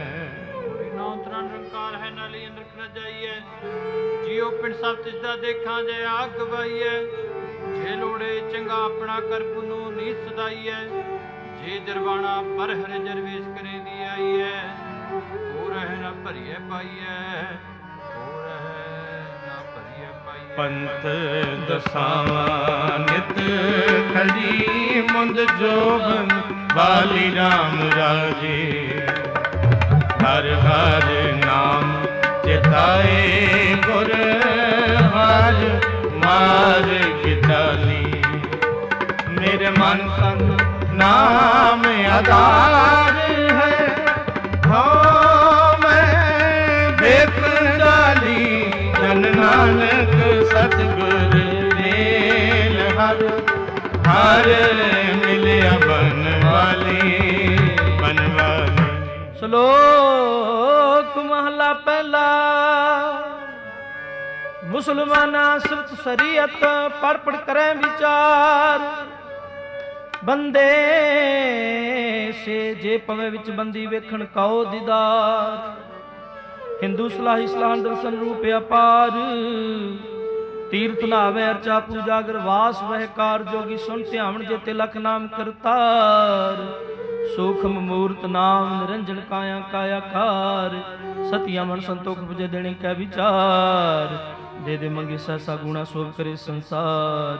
ਨਿਰੰਕਾਰ ਹੈ ਨਾਲੀ ਅੰਦਰ ਨ ਜਾਈਐ। ਜਿਉ ਪਿੰਡ ਸਭ ਤਿਸਦਾ ਦੇਖਾਂ ਜੇ ਆਗ ਗਵਾਈਐ। ਜੇ ਲੋੜੇ ਚੰਗਾ ਆਪਣਾ ਕਰ ਪੁਨੋ ਨੀ ਸਦਾਈਐ। ਜੇ ਦਰਵਾਣਾ ਪਰ ਹਰੇ ਜਰਵੇਸ਼ ਕਰੇਂਦੀ ਆਈਐ। ਹੋ ਰਹਿ ਨਾ ਭਰੀਏ ਪਾਈਐ ਹੋ ਰਹਿ ਨਾ ਭਰੀਏ ਪਾਈਐ। ਪੰਥ ਦਸਾਵਾਂ ਨਿਤ ਖੜੀ ਮੁੰਦ ਜੋਬਨ ਬਾਲੀ ਰਾਮ ਰਾਜੇ। ਹਰ ਹਰ ਨਾਮ ਚਿਤਾਏ ਗੁਰ ਹਰ ਮਾਰ ਗਿਦਾਲੀ। ਮੇਰੇ ਮਨ ਤਨ ਨਾਮ ਆਧਾਰ ਹੈ। ਹੋ ਮੈਂ ਬੇਤ ਡਾਲੀ ਜਨ ਨਾਨਕ ਸਤਿਗੁਰ ਮੇਲ ਹਰ। ਹਰ ਮਿਲਿਆ ਬਨ ਵਾਲੀ ਬਨ ਵਾਲੀ। ਸ਼ਲੋਕ ਮਹਲਾ ਪਹਿਲਾ। ਮੁਸਲਮਾਨਾ ਸਿਫਤ ਸ਼ਰੀਅਤ ਪੜ ਪੜ ਕਰੇ ਵਿਚਾਰ। ਬੰਦੇ ਸੇ ਜੇ ਪਵੇ ਵਿੱਚ ਬੰਦੀ ਵੇਖਣ ਕਾਓ ਦੀਦਾਰ। ਹਿੰਦੂ ਸਲਾਹੀ ਸਲਾਹਨ ਦਰਸ਼ਨ ਰੂਪ ਅਪਾਰ। ਤੀਰਥ ਨਾਵੇ ਅਰਚਾ ਪੂਜਾ ਗਰਵਾਸ ਵਹਿ ਕਾਰ। ਜੋਗੀ ਸੁਣ ਧਿਆਵਣ ਜੇ ਤਿਲਕ ਨਾਮ ਕਰਤਾਰ। सूक्ष्म मूर्त नाम निरंजन काया कायाकार सतिया मन संतोख बुझे देने कै विचार दे दे मंगे सहसा गुणा शोभ करे संसार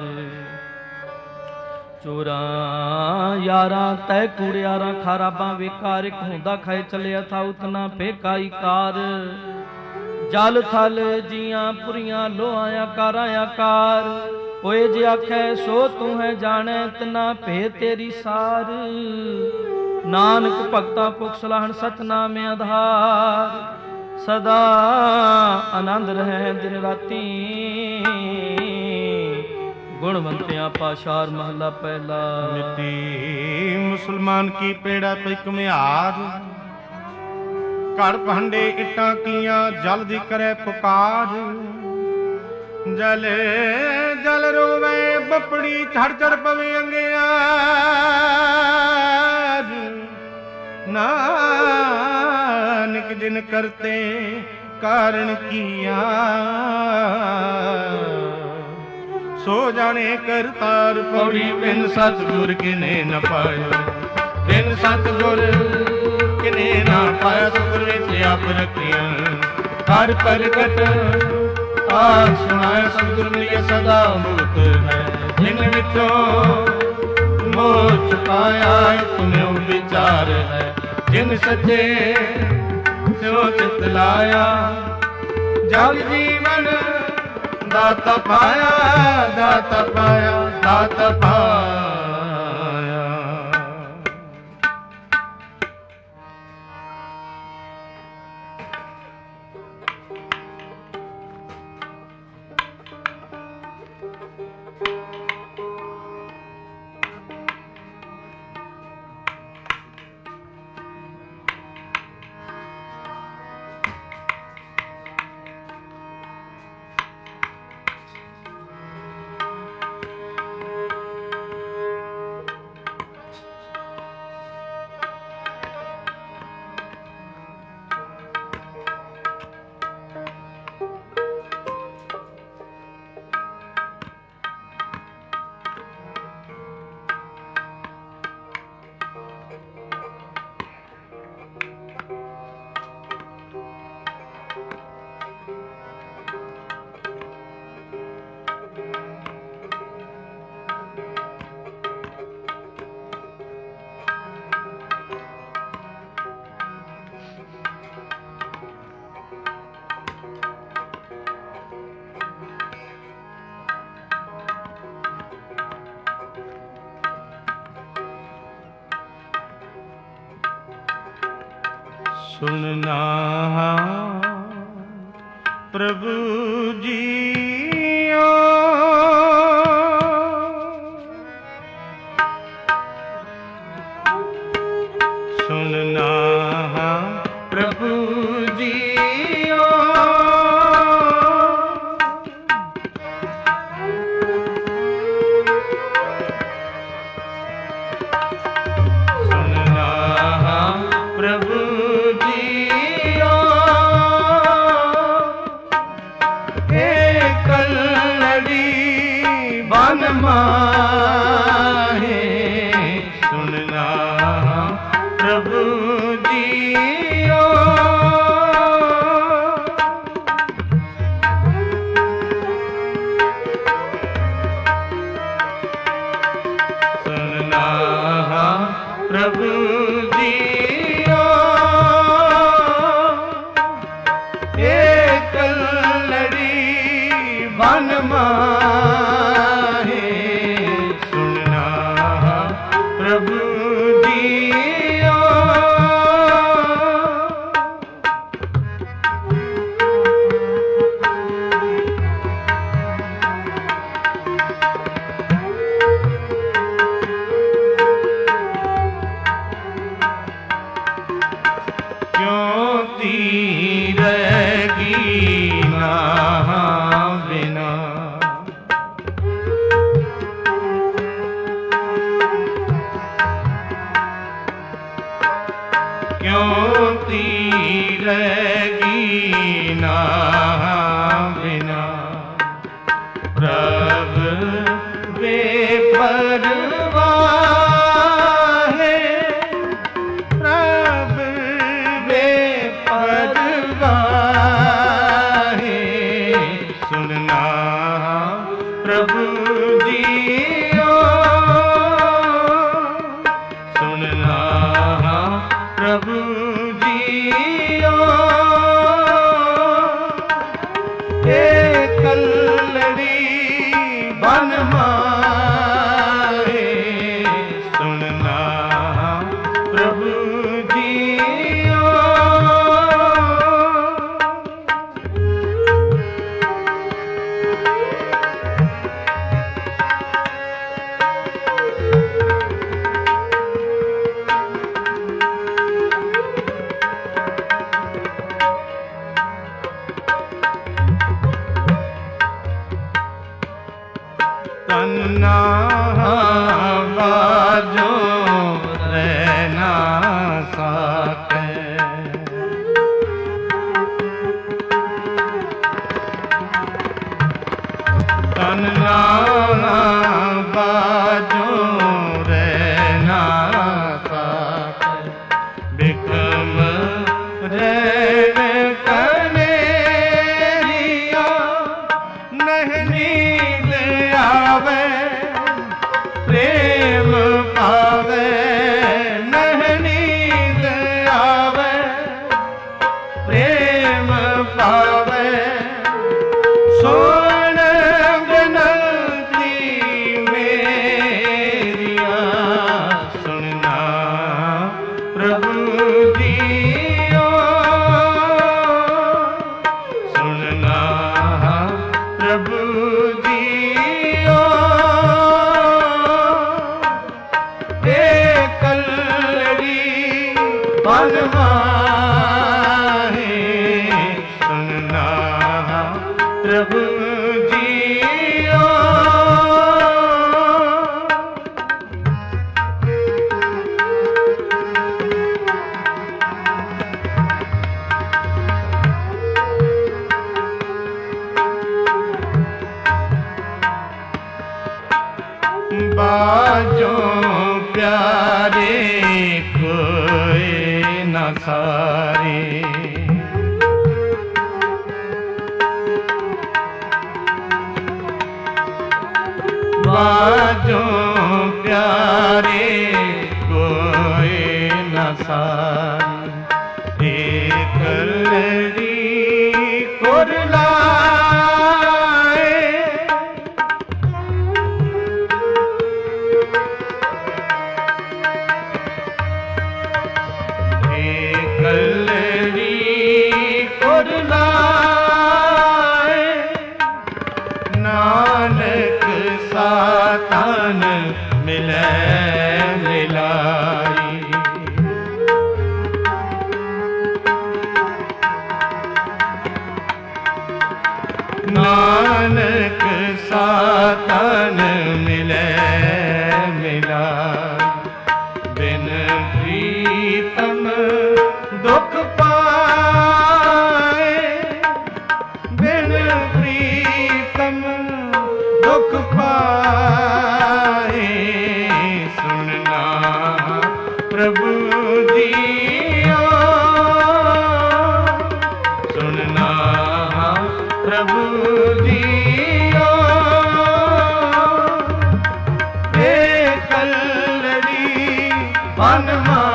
चोरा यारा तय कूड़ियारा खाराबा बेकार एक होंदा खाए चलिया था उतना फेकाई कार जल थल जिया पुरिया लोहाया काराया कार होए जे आखै सो तू है जाने तना भे तेरी सार नानक भगता पुख सलाहन सच नाम आधार सदा आनंद रहे दिन राती गुणवंतिया पाशार महला पहला मिट्टी मुसलमान की पेड़ा पे कुम्हार घड़ भांडे इट्टां किया जल्दी करे पुकार जल जल रोवे बपड़ी झड़ झड़ पवे अंगियार नानक जिन करते कारण किया सो जाने करतार पौड़ी बिन सतगुर किने न पायो बिन सतगुर किने न पाया सतगुर विच आप रखिया हर प्रगट आग सुनाए सतगुर मिलिए सदा मूत है जिन विचों मोह चुकाया तुम्हें विचार है जिन सच्चे स्यो चित लाया जग जीवन दाता पाया दाता पाया दाता पाया। सुनना प्रभु जियो सुनना प्रभु जियो सुनना प्रभु माहे सुनना प्रभु जियो सुनना प्रभु जियो एक लड़ी बन माहे प्रभु जियो क्यों तीरेगी ना बिना क्यों तीरेगी ना बिना प्रभु बेपरवाह है ਸੁਣਨਾ ਪ੍ਰਭੂ ਜੀਓ, ਸੁਣਨਾ ਪ੍ਰਭੂ ਜੀਓ, ਇਹ ਕਲੜੀ ਬਨ ਮਾਰੇ, ਸੁਣਨਾ ਪ੍ਰਭੂ ਜੀਓ। ਤੰਨਾ ਬਾਜੋ ਰਹਿਣਾ ਸਾਕੇ, ਤੰਨਾ ਬਾਜੋ ਰਹਿਣਾ ਸਾਕੇ, ਬਿਕਮ ਰਹਿਣ ਕਨੇਰੀਆ ਨਹੀਂ ਨੀਂਦ ਆਵੇ, ਪ੍ਰੇਮ ਪਾਵੇ ਨਹੀਂ ਨੀਂਦ ਆਵੇ, ਪ੍ਰੇਮ ਪਾਵੇ, ਸੁਣ ਬੇਨਤੀ ਮੇਰੀਆ, ਸੁਣਨਾ ਪ੍ਰਭੂ ਜੀਓ, ਸੁਣਨਾ ਪ੍ਰਭੂ ਜੀਓ, ਇਹ ਕਲੜੀ ਬਨ ਮਾਹੇ, ਸੁਣਨਾ ਪ੍ਰਭੂ ਜੀਓ। बाजो प्यारे कोई न सारे, बाजो प्यारे कोई न सारे, एक लड़ी कुरलाए, कलड़ी कुरलाए, नानक सातन मिले मिलाई, नानक सातन मिले मिलाई, बिन प्रीतम दुख पाए, बिन प्रीतम दुख पाए, सुनना प्रभु जੀਓ, सुनना प्रभु जੀਓ, ਇਹ ਕਲੜੀ ਬਨ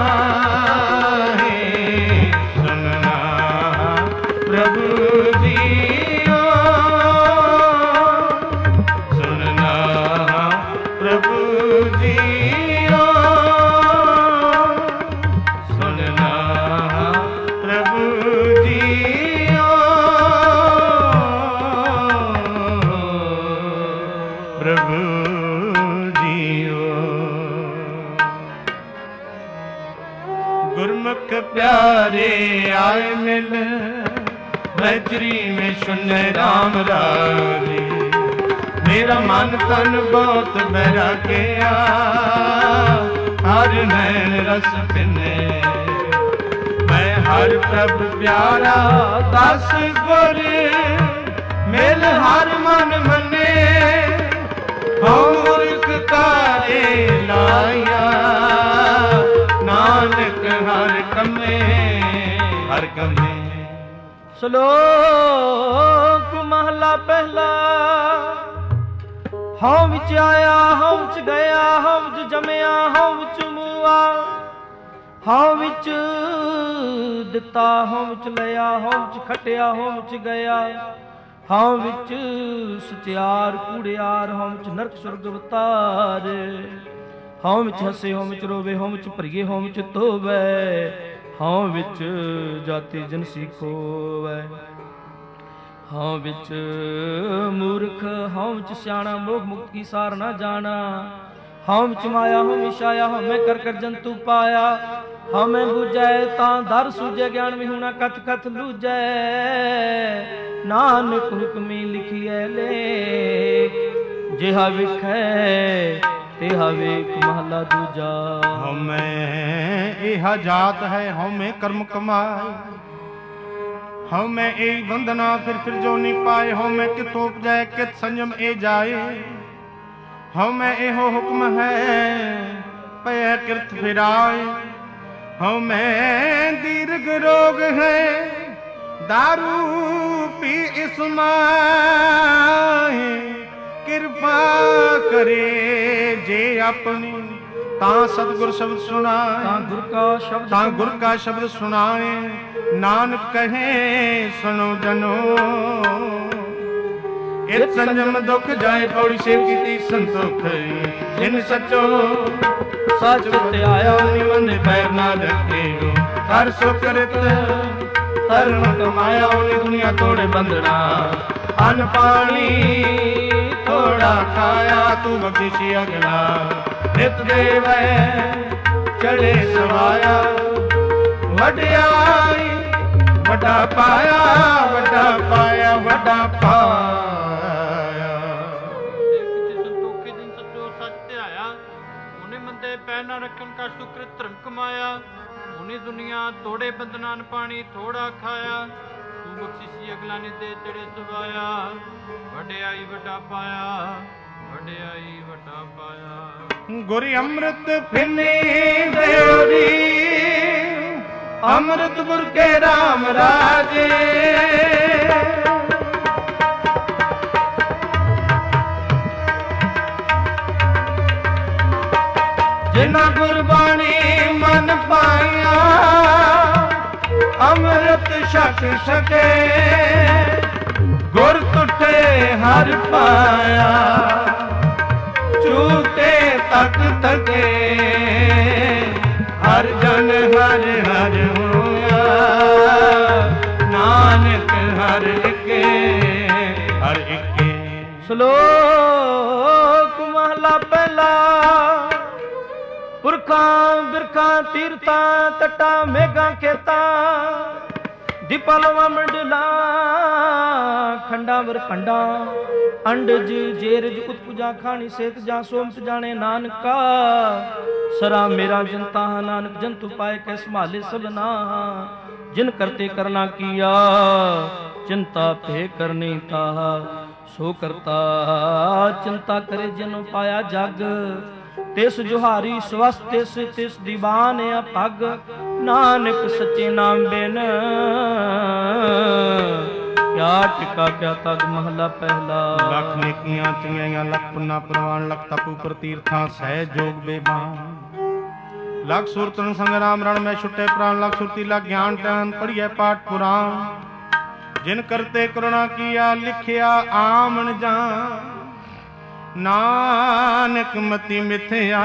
ਮਾਹੇ, ਸੁਨਣਾ ਪ੍ਰਭੂ ਜੀਓ, ਸੁਨਣਾ ਪ੍ਰਭੂ ਜੀਓ, ਸੁਨਣਾ ਪ੍ਰਭੂ ਜੀਓ, ਪ੍ਰਭੂ ਜੀਓ। गुरमुख प्यारे आए मिल, बैतरी में सुन राम राजे, मेरा मन तन बहुत बैराग्या, हर नैन रस पिने, मैं हर प्रभु प्यारा दस गुर, मिल हर मन मने, मूर्ख कारे लाया, नानक हर कमे हर कमे। श्लोक महला ਮਹਲਾ ਪਹਿਲਾ। ਹਉ ਵਿੱਚ ਆਇਆ ਹਉ ਵਿੱਚ ਗਿਆ, ਹਉ ਵਿੱਚ ਜੰਮਿਆ ਹਉ ਵਿੱਚ ਮੂਆ, ਹਉ ਵਿੱਚ ਦਿੱਤਾ ਹਉ ਵਿੱਚ ਲਿਆ, ਹਉ ਵਿੱਚ ਖਟਿਆ ਹਉ ਵਿੱਚ ਗਿਆ, ਹਉ ਵਿੱਚ ਸਚਿਆਰ ਕੂੜਿਆਰ, ਹਉ ਵਿੱਚ ਨਰਕ ਸੁਰਗ ਅਵਤਾਰ, ਹਉ ਵਿੱਚ ਹੱਸੇ ਹਉ ਵਿੱਚ ਰੋਵੇ, ਹਉ ਵਿੱਚ ਭਰੀਏ ਹਉ ਵਿੱਚ ਧੋਵੈ, ਹਉ ਵਿੱਚ ਜਾਤੀ ਜਨਸੀ ਖੋਵੈ, ਹਉ ਵਿੱਚ ਮੂਰਖ ਹਉ ਵਿੱਚ ਸਿਆਣਾ, ਮੋਹ ਮੁਕਤ ਕੀ ਸਾਰ ਨਾ ਜਾਣਾ, ਹਉ ਵਿੱਚ ਮਾਇਆ ਹਉ ਵਿੱਚ ਆਇਆ, ਹਉ ਕਰ ਕਰ ਜੰਤੂ ਪਾਇਆ, ਹਉ ਮੈਂ ਬੁਝੈ ਤਾਂ ਦਰ ਸੂਝੈ, ਗਿਆਨ ਵਿਹੂਣਾ ਕਥ ਕਥ ਲੂਝੈ, ਨਾਨਕ ਹੁਕਮੀ ਲਿਖੀਐ ਲੇਖ, ਜਿਹਾ ਵਿਖੈ ਤਿਹਾ ਵੇਖ ਮਹਲਾ ਦੂਜਾ। ਹਉ ਮੈਂ ਇਹਾ ਜਾਤ ਹੈ, ਹਉ ਮੈਂ ਕਰਮ ਕਮਾਏ, ਹਉ ਮੈਂ ਇਹ ਬੰਧਨਾ ਫਿਰ ਜੋਨੀ ਪਾਏ, ਹਉ ਮੈਂ ਕਿਥੋਂ ਉਪਜੈ ਕਿਤ ਸੰਜਮ ਇਹ ਜਾਏ, ਹਉ ਮੈਂ ਇਹੋ ਹੁਕਮ ਹੈ ਪੈ ਕਿਰਤ ਫਿਰਾਏ, ਹਉ ਮੈਂ ਦੀਰਘ ਰੋਗ ਹੈ ਦਾਰੂ ਪੀ ਇਸ ਮਾਹੇ, ਕਿਰਪਾ ਕਰੇ ਜੇ ਆਪਣੀ ਤਾਂ ਸਤਿਗੁਰ ਸ਼ਬਦ ਸੁਣਾਏ, ਤਾਂ ਗੁਰ ਕਾ ਸ਼ਬਦ ਸੁਣਾਏ, ਨਾਨਕ ਕਹੇ ਸੁਣੋ ਜਨੋ, ਇਤ ਸੰਜਮ ਦੁਖ ਜਾਏ, ਪੌੜੀ ਸੇਵ ਕੀਤੀ ਸੰਤੋਖ, ਜਿਨ ਸਚੋ ਸਚ ਵਤਿਆਇਆ, ਨਿਮਨ ਪੈਰ ਨਾ ਰੱਖੇ, ਕਰ ਸੋ ਕਰਤ ਧਰਮ ਕਮਾਇਆ, ਉਹਨੇ ਦੁਨੀਆ ਤੋੜੇ ਬੰਧਨਾ, ਅੰਨ ਪਾਣੀ ਥੋੜਾ ਖਾਇਆ, ਤੂੰ ਬਖਸ਼ੀ ਅਗਲਾ, ਨਿਤ ਦੇਵੈ ਚੜੇ ਸਵਾਇਆ, ਵਡਿਆਈ ਵੱਡਾ ਪਾਇਆ, ਵੱਡਾ ਪਾਇਆ, ਵੱਡਾ ਪਾਇਆ। ਸੰਤੋਖੇ ਦਿਨ ਸੱਚੋ ਸੱਚ ਧਿਆਇਆ, ਉਹਨੇ ਮੰਦੇ ਪੈਰ ਨਾ ਰੱਖਣ ਕਾ ਸੁਕ੍ਰਿਤ ਧਰਮ ਕਮਾਇਆ, ਉਹਨੇ ਦੁਨੀਆ ਤੋੜੇ ਬੰਧਨਾਂ ਪਾਣੀ ਥੋੜਾ ਖਾਇਆ, ਤੂੰ ਬਖਸ਼ਿਸ਼ੀ ਅਗਲਾ ਨੇ ਦੇ ਚੜੇ ਸਵਾਇਆ, ਵਡਿਆਈ ਵੱਡਾ ਪਾਇਆ, ਵਡਿਆਈ ਵੱਡਾ ਪਾਇਆ। ਗੁਰ ਅੰਮ੍ਰਿਤ ਫਿਨੇ ਦੇਵਰੀ, ਅੰਮ੍ਰਿਤ ਗੁਰ ਕੇ ਰਾਮ ਰਾਜੇ, ਜਿਨਾ ਗੁਰਬਾਣੀ ਮਨ ਪਾਇਆ, ਅੰਮ੍ਰਿਤ ਛਕ ਸਕੇ, ਗੁਰ ਤੁਠੇ ਹਰ ਪਾਇਆ, ਝੂਟੇ ਤਕ ਤਕੇ, ਹਰ ਜਨ ਹਰ ਹਰ ਹੋਇਆ, ਨਾਨਕ ਹਰ ਇਕੇ ਹਰ ਇਕੇ। ਸ਼ਲੋਕ ਮਹਲਾ ਪਹਿਲਾ। ਪੁਰਖਾਂ ਬਿਰਖਾਂ ਤੀਰਥਾਂ ਤਟਾਂ ਮੇਘਾਂ ਖੇਤਾਂ, ਦੀਪਾਲਵਾਂ ਮੰਡਲਾਂ ਖੰਡਾਂ ਵਰ ਖੰਡਾਂ, ਅੰਡਜ ਜੇਰਜ ਉਤਪੁਜਾ ਖਾਣੀ ਸੇਤ ਜਾਂ ਸੋਮਤ ਜਾਣੇ ਨਾਨਕਾ, ਸਰਾ ਮੇਰਾ ਜਨਤਾ ਨਾਨਕ ਜੰਤੂ ਪਾਏ ਕੈ ਸੰਭਾਲੇ ਸਭਨਾ, ਜਿਨ ਕਰਤੇ ਕਰਨਾ ਕੀਆ ਚਿੰਤਾ ਭੇ ਕਰਨੀ ਤਾਹਾ, ਸੋ ਕਰਤਾ ਚਿੰਤਾ ਕਰੇ ਜਿਨ ਪਾਇਆ ਜਗ, ਤਿਸ ਜੁਹਾਰੀ ਸਵਸਤ ਤਿਸ ਤਿਸ ਦੀਵਾਨ ਅਪਗ, ਨਾਨਕ ਸੱਚੇ ਨਾਮ ਬਿਨ ਕਿਆ ਟਿਕਾ ਕਿਆ ਤਗ। ਮਹਲਾ ਪਹਿਲਾ। ਲੱਖ ਨੇਕੀਆਂ ਚੰਗਿਆਈਆਂ ਲੱਖ ਪੁੰਨਾ ਪ੍ਰਵਾਨ, ਲੱਖ ਤਪੂ ਪ੍ਰਤੀਰਥਾਂ ਸਹਿ ਜੋਗ ਬੇਬਾਨ, ਲੱਖ ਸੁਰਤਨ ਸੰਗਰਾਮ ਰਣ ਮੈਂ ਛੁੱਟੇ ਪ੍ਰਾਨ, ਲੱਖ ਸੁਰਤੀ ਲੱਖ ਗਿਆਨ ਟਾਨ ਪੜੀਐ ਪਾਠ ਪੁਰਾਣ, ਜਿਨ ਕਰਤੇ ਕਰੁਣਾ ਕੀਆ ਲਿਖਿਆ ਆਮਣ ਜਾਨ, ਨਾਨਕ ਮਤੀ ਮਿਥਿਆ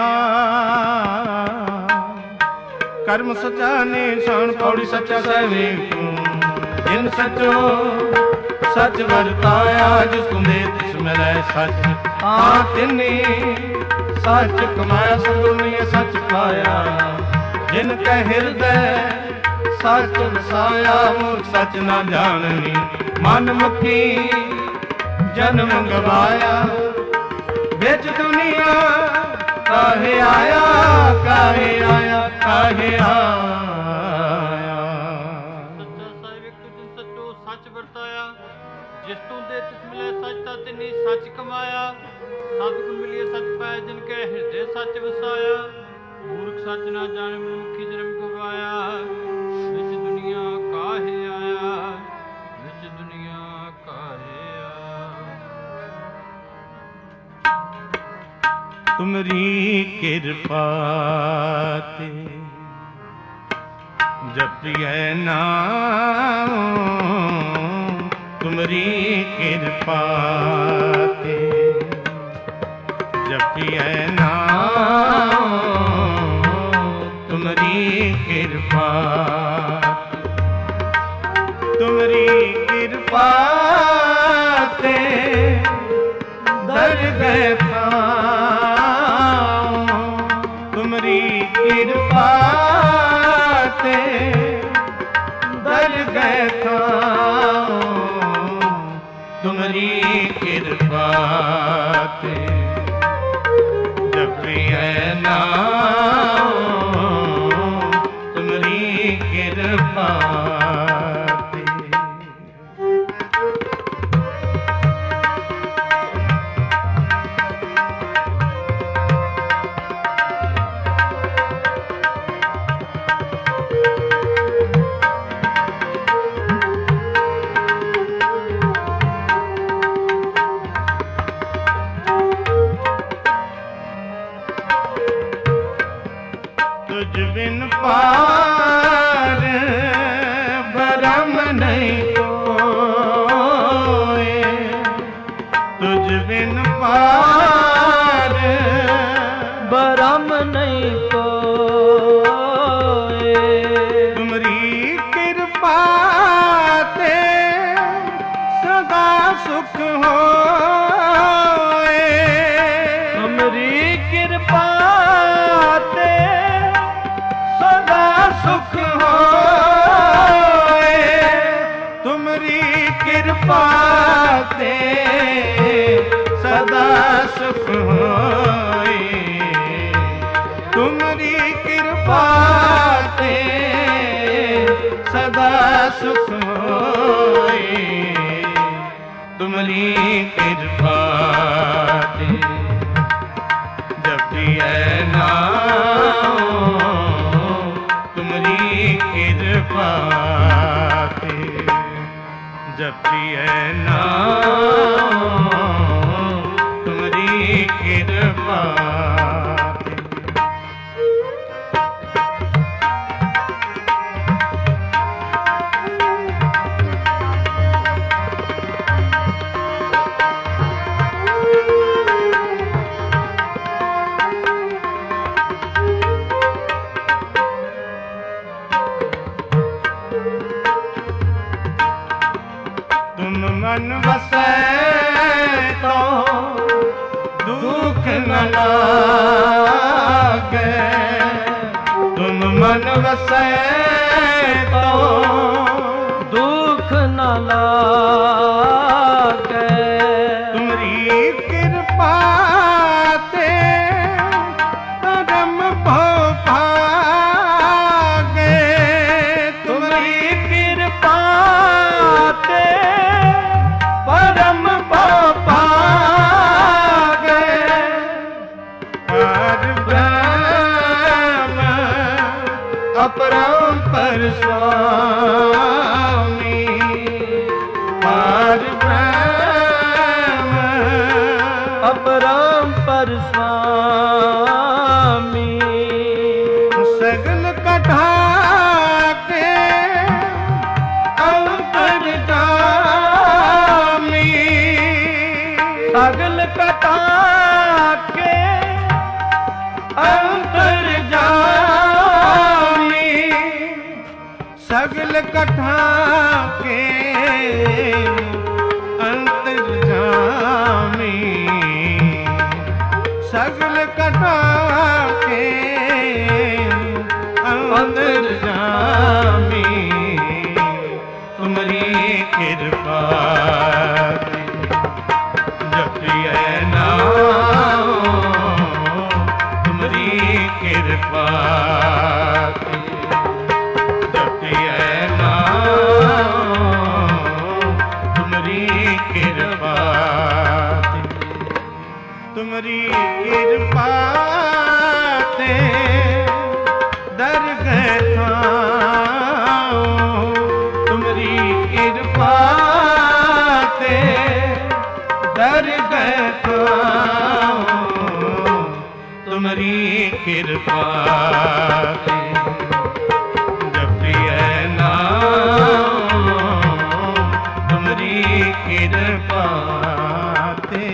ਕਰਮ ਸਚਾ ਨਿਸ਼ਾਨ, ਪੌੜੀ ਸੱਚਾ ਸਹਿ ਵੇਖੂ, ਜਿਨ ਸਚੋ ਸਚ ਵਰਤਾਇਆ, ਜਿਸ ਤੁਮ ਦੇ ਤਿਸ ਮਿਲੈ ਸਚ, ਤਾਂ ਤਿਨੀ ਸਚ ਕਮਾਇਆ, ਸਤਿਗੁਰ ਨੇ ਸਚ ਪਾਇਆ, ਜਿਨ ਕੈ ਹਿਰਦੈ ਸਚ ਵਸਾਇਆ, ਮੂਰਖ ਸਚ ਨਾ ਜਾਣਨੀ, ਮਨ ਮੁਖੀ ਜਨਮ ਗਵਾਇਆ, ਵਿੱਚ ਦੁਨੀਆ ਕਾਹੇ ਆਇਆ, ਕਾਹੇ ਆਇਆ, ਕਾਹੇ ਆਇਆ। ਸੱਚਾ ਸਾਹਿਬ ਇੱਕ ਜਿਨ ਸੱਚੋ ਸੱਚ ਵਰਤਾਇਆ, ਜਿਸ ਤੂੰ ਦੇ ਤਿਸ ਮਿਲੇ ਸੱਚ, ਤਾਂ ਤਿਨੀ ਸੱਚ ਕਮਾਇਆ, ਸਤਿਗੁਰ ਮਿਲਿਆ ਸੱਚ ਪਾਇਆ, ਜਿਨ ਕੈ ਹਿਰਦੇ ਸੱਚ ਵਸਾਇਆ, ਮੂਰਖ ਸੱਚ ਨਾ ਜਾਣੇ, ਮਨੁੱਖੀ ਜਨਮ ਗਵਾਇਆ, ਵਿੱਚ ਦੁਨੀਆ ਕਾਹੇ ਆਇਆ, ਵਿੱਚ ਦੁਨੀਆ ਕਾਹੇ ਆਇਆ। ਤੁਮਰੀ ਕਿਰਪਾ ਤੇ ਜਪਿਐ ਨਾਮ ਤੁਮਰੀ ਕਿਰਪਾ ਤੇ ਜਪਿਐ ਨਾਮ ਤੁਮਰੀ ਕਿਰਪਾ ਤੁਮਰੀ ਕਿਰਪਾ ਤੇ ਦਰਗਹਿ ਤੁਮਰੀ ਕਿਰਪਾ ਤੇ ਦਰਗਹਿ ਤੁਮਰੀ ਕਿਰਪਾ ਤੇ ਜਪਿਐ ਨਾਮ ਤੁਮਰੀ ਕਿਰਪਾ ਤੁਝ ਬਿਨ ਪਾਰ ਬ੍ਰਹਮ ਨਹੀਂ ਕੋਇ ਤੁਝ ਬਿਨ ਪਾਰ ਬ੍ਰਹਮ ਨਹੀਂ ਕੋਇ ਤੁਮਰੀ ਕਿਰਪਾ ਤੇ ਸਦਾ ਸੁਖ ਹੋਏ ਤੁਮਰੀ ਕਿਰਪਾ ਤੇ ਸਦਾ ਸੁਖ ਹੋਏ ਤੁਮਰੀ ਕਿਰਪਾ ਤੇ ਸਦਾ ਸੁਖ ਹੋਏ ਤੁਮਰੀ ਕਿਰਪਾ ਤੇ ਸਦਾ ਸੁਖ ਹੋਏ ਤੁਮਰੀ ਕਿਰਪਾ ਤੇ ਜਪਿਐ ਨਾਮ ਤੁਮਰੀ ਕਿਰਪਾ ਤੇ ਜਪਿਐ ਨਾਮ ਤੁਮਰੀ ਕਿਰਪਾ ਤੇ ਤੁਮ ਮਨ ਵਸੈ ਤੋ ਦੁਖ ਨ ਲਾਗੈ ਤੁਮ ਮਨ ਵਸੈ ਤੋ ਦੁਖ ਨ ਲਾਗੈ ਤੁਮਰੀ ਕਿਰਪਾ ਤੇ ਪਰਮ ਭਉ ਭਾਗੈ ਤੁਮਰੀ ਕਿਰਪਾ ਤੇ ਪਰਮ ਭਉ ਭਾਗੈ ਪਾਰ ਬ੍ਰਹਮ ਅਪਰੰਪਰ ਸੁਆਮੀ ਪਾਰ ਬ੍ਰਹਮ ਅਪਰੰਪਰ ਸੁਆਮੀ ਸਗਲ ਕਢਾ ਕੇ ਅੰਤਰ ਜਾਮੀ ਸਗਲ ਕਟਾ ਕੇ ਅੰਤਰ ਜਾਮੀ ਸਗਲ ਕਠਾ ਕੇ ਅੰਤਰ ਜਾਮੀ ਸਗਲ ਕਠਾ ਕੇ ਅੰਤਰ ਜਾਮੀ ਤੁਮਰੀ ਕਿਰਪਾ ਜਪਿਐ ਨਾਮ ਤੁਮਰੀ ਕਿਰਪਾ ਜਪਿਐ ਨਾਮ ਤੁਮਰੀ ਕਿਰਪਾ ਤੁਮਰੀ ਕਿਰਪਾ ਤੇ ਦਰਗਹਿ ਥਾਉ ਤੁਮਰੀ ਕਿਰਪਾ ਤੇ ਦਰਗਹਿ ਥਾਉ ਤੁਮਰੀ ਕਿਰਪਾ ਤੇ ਜਪਿਐ ਨਾਮ ਤੁਮਰੀ ਕਿਰਪਾ ਤੇ।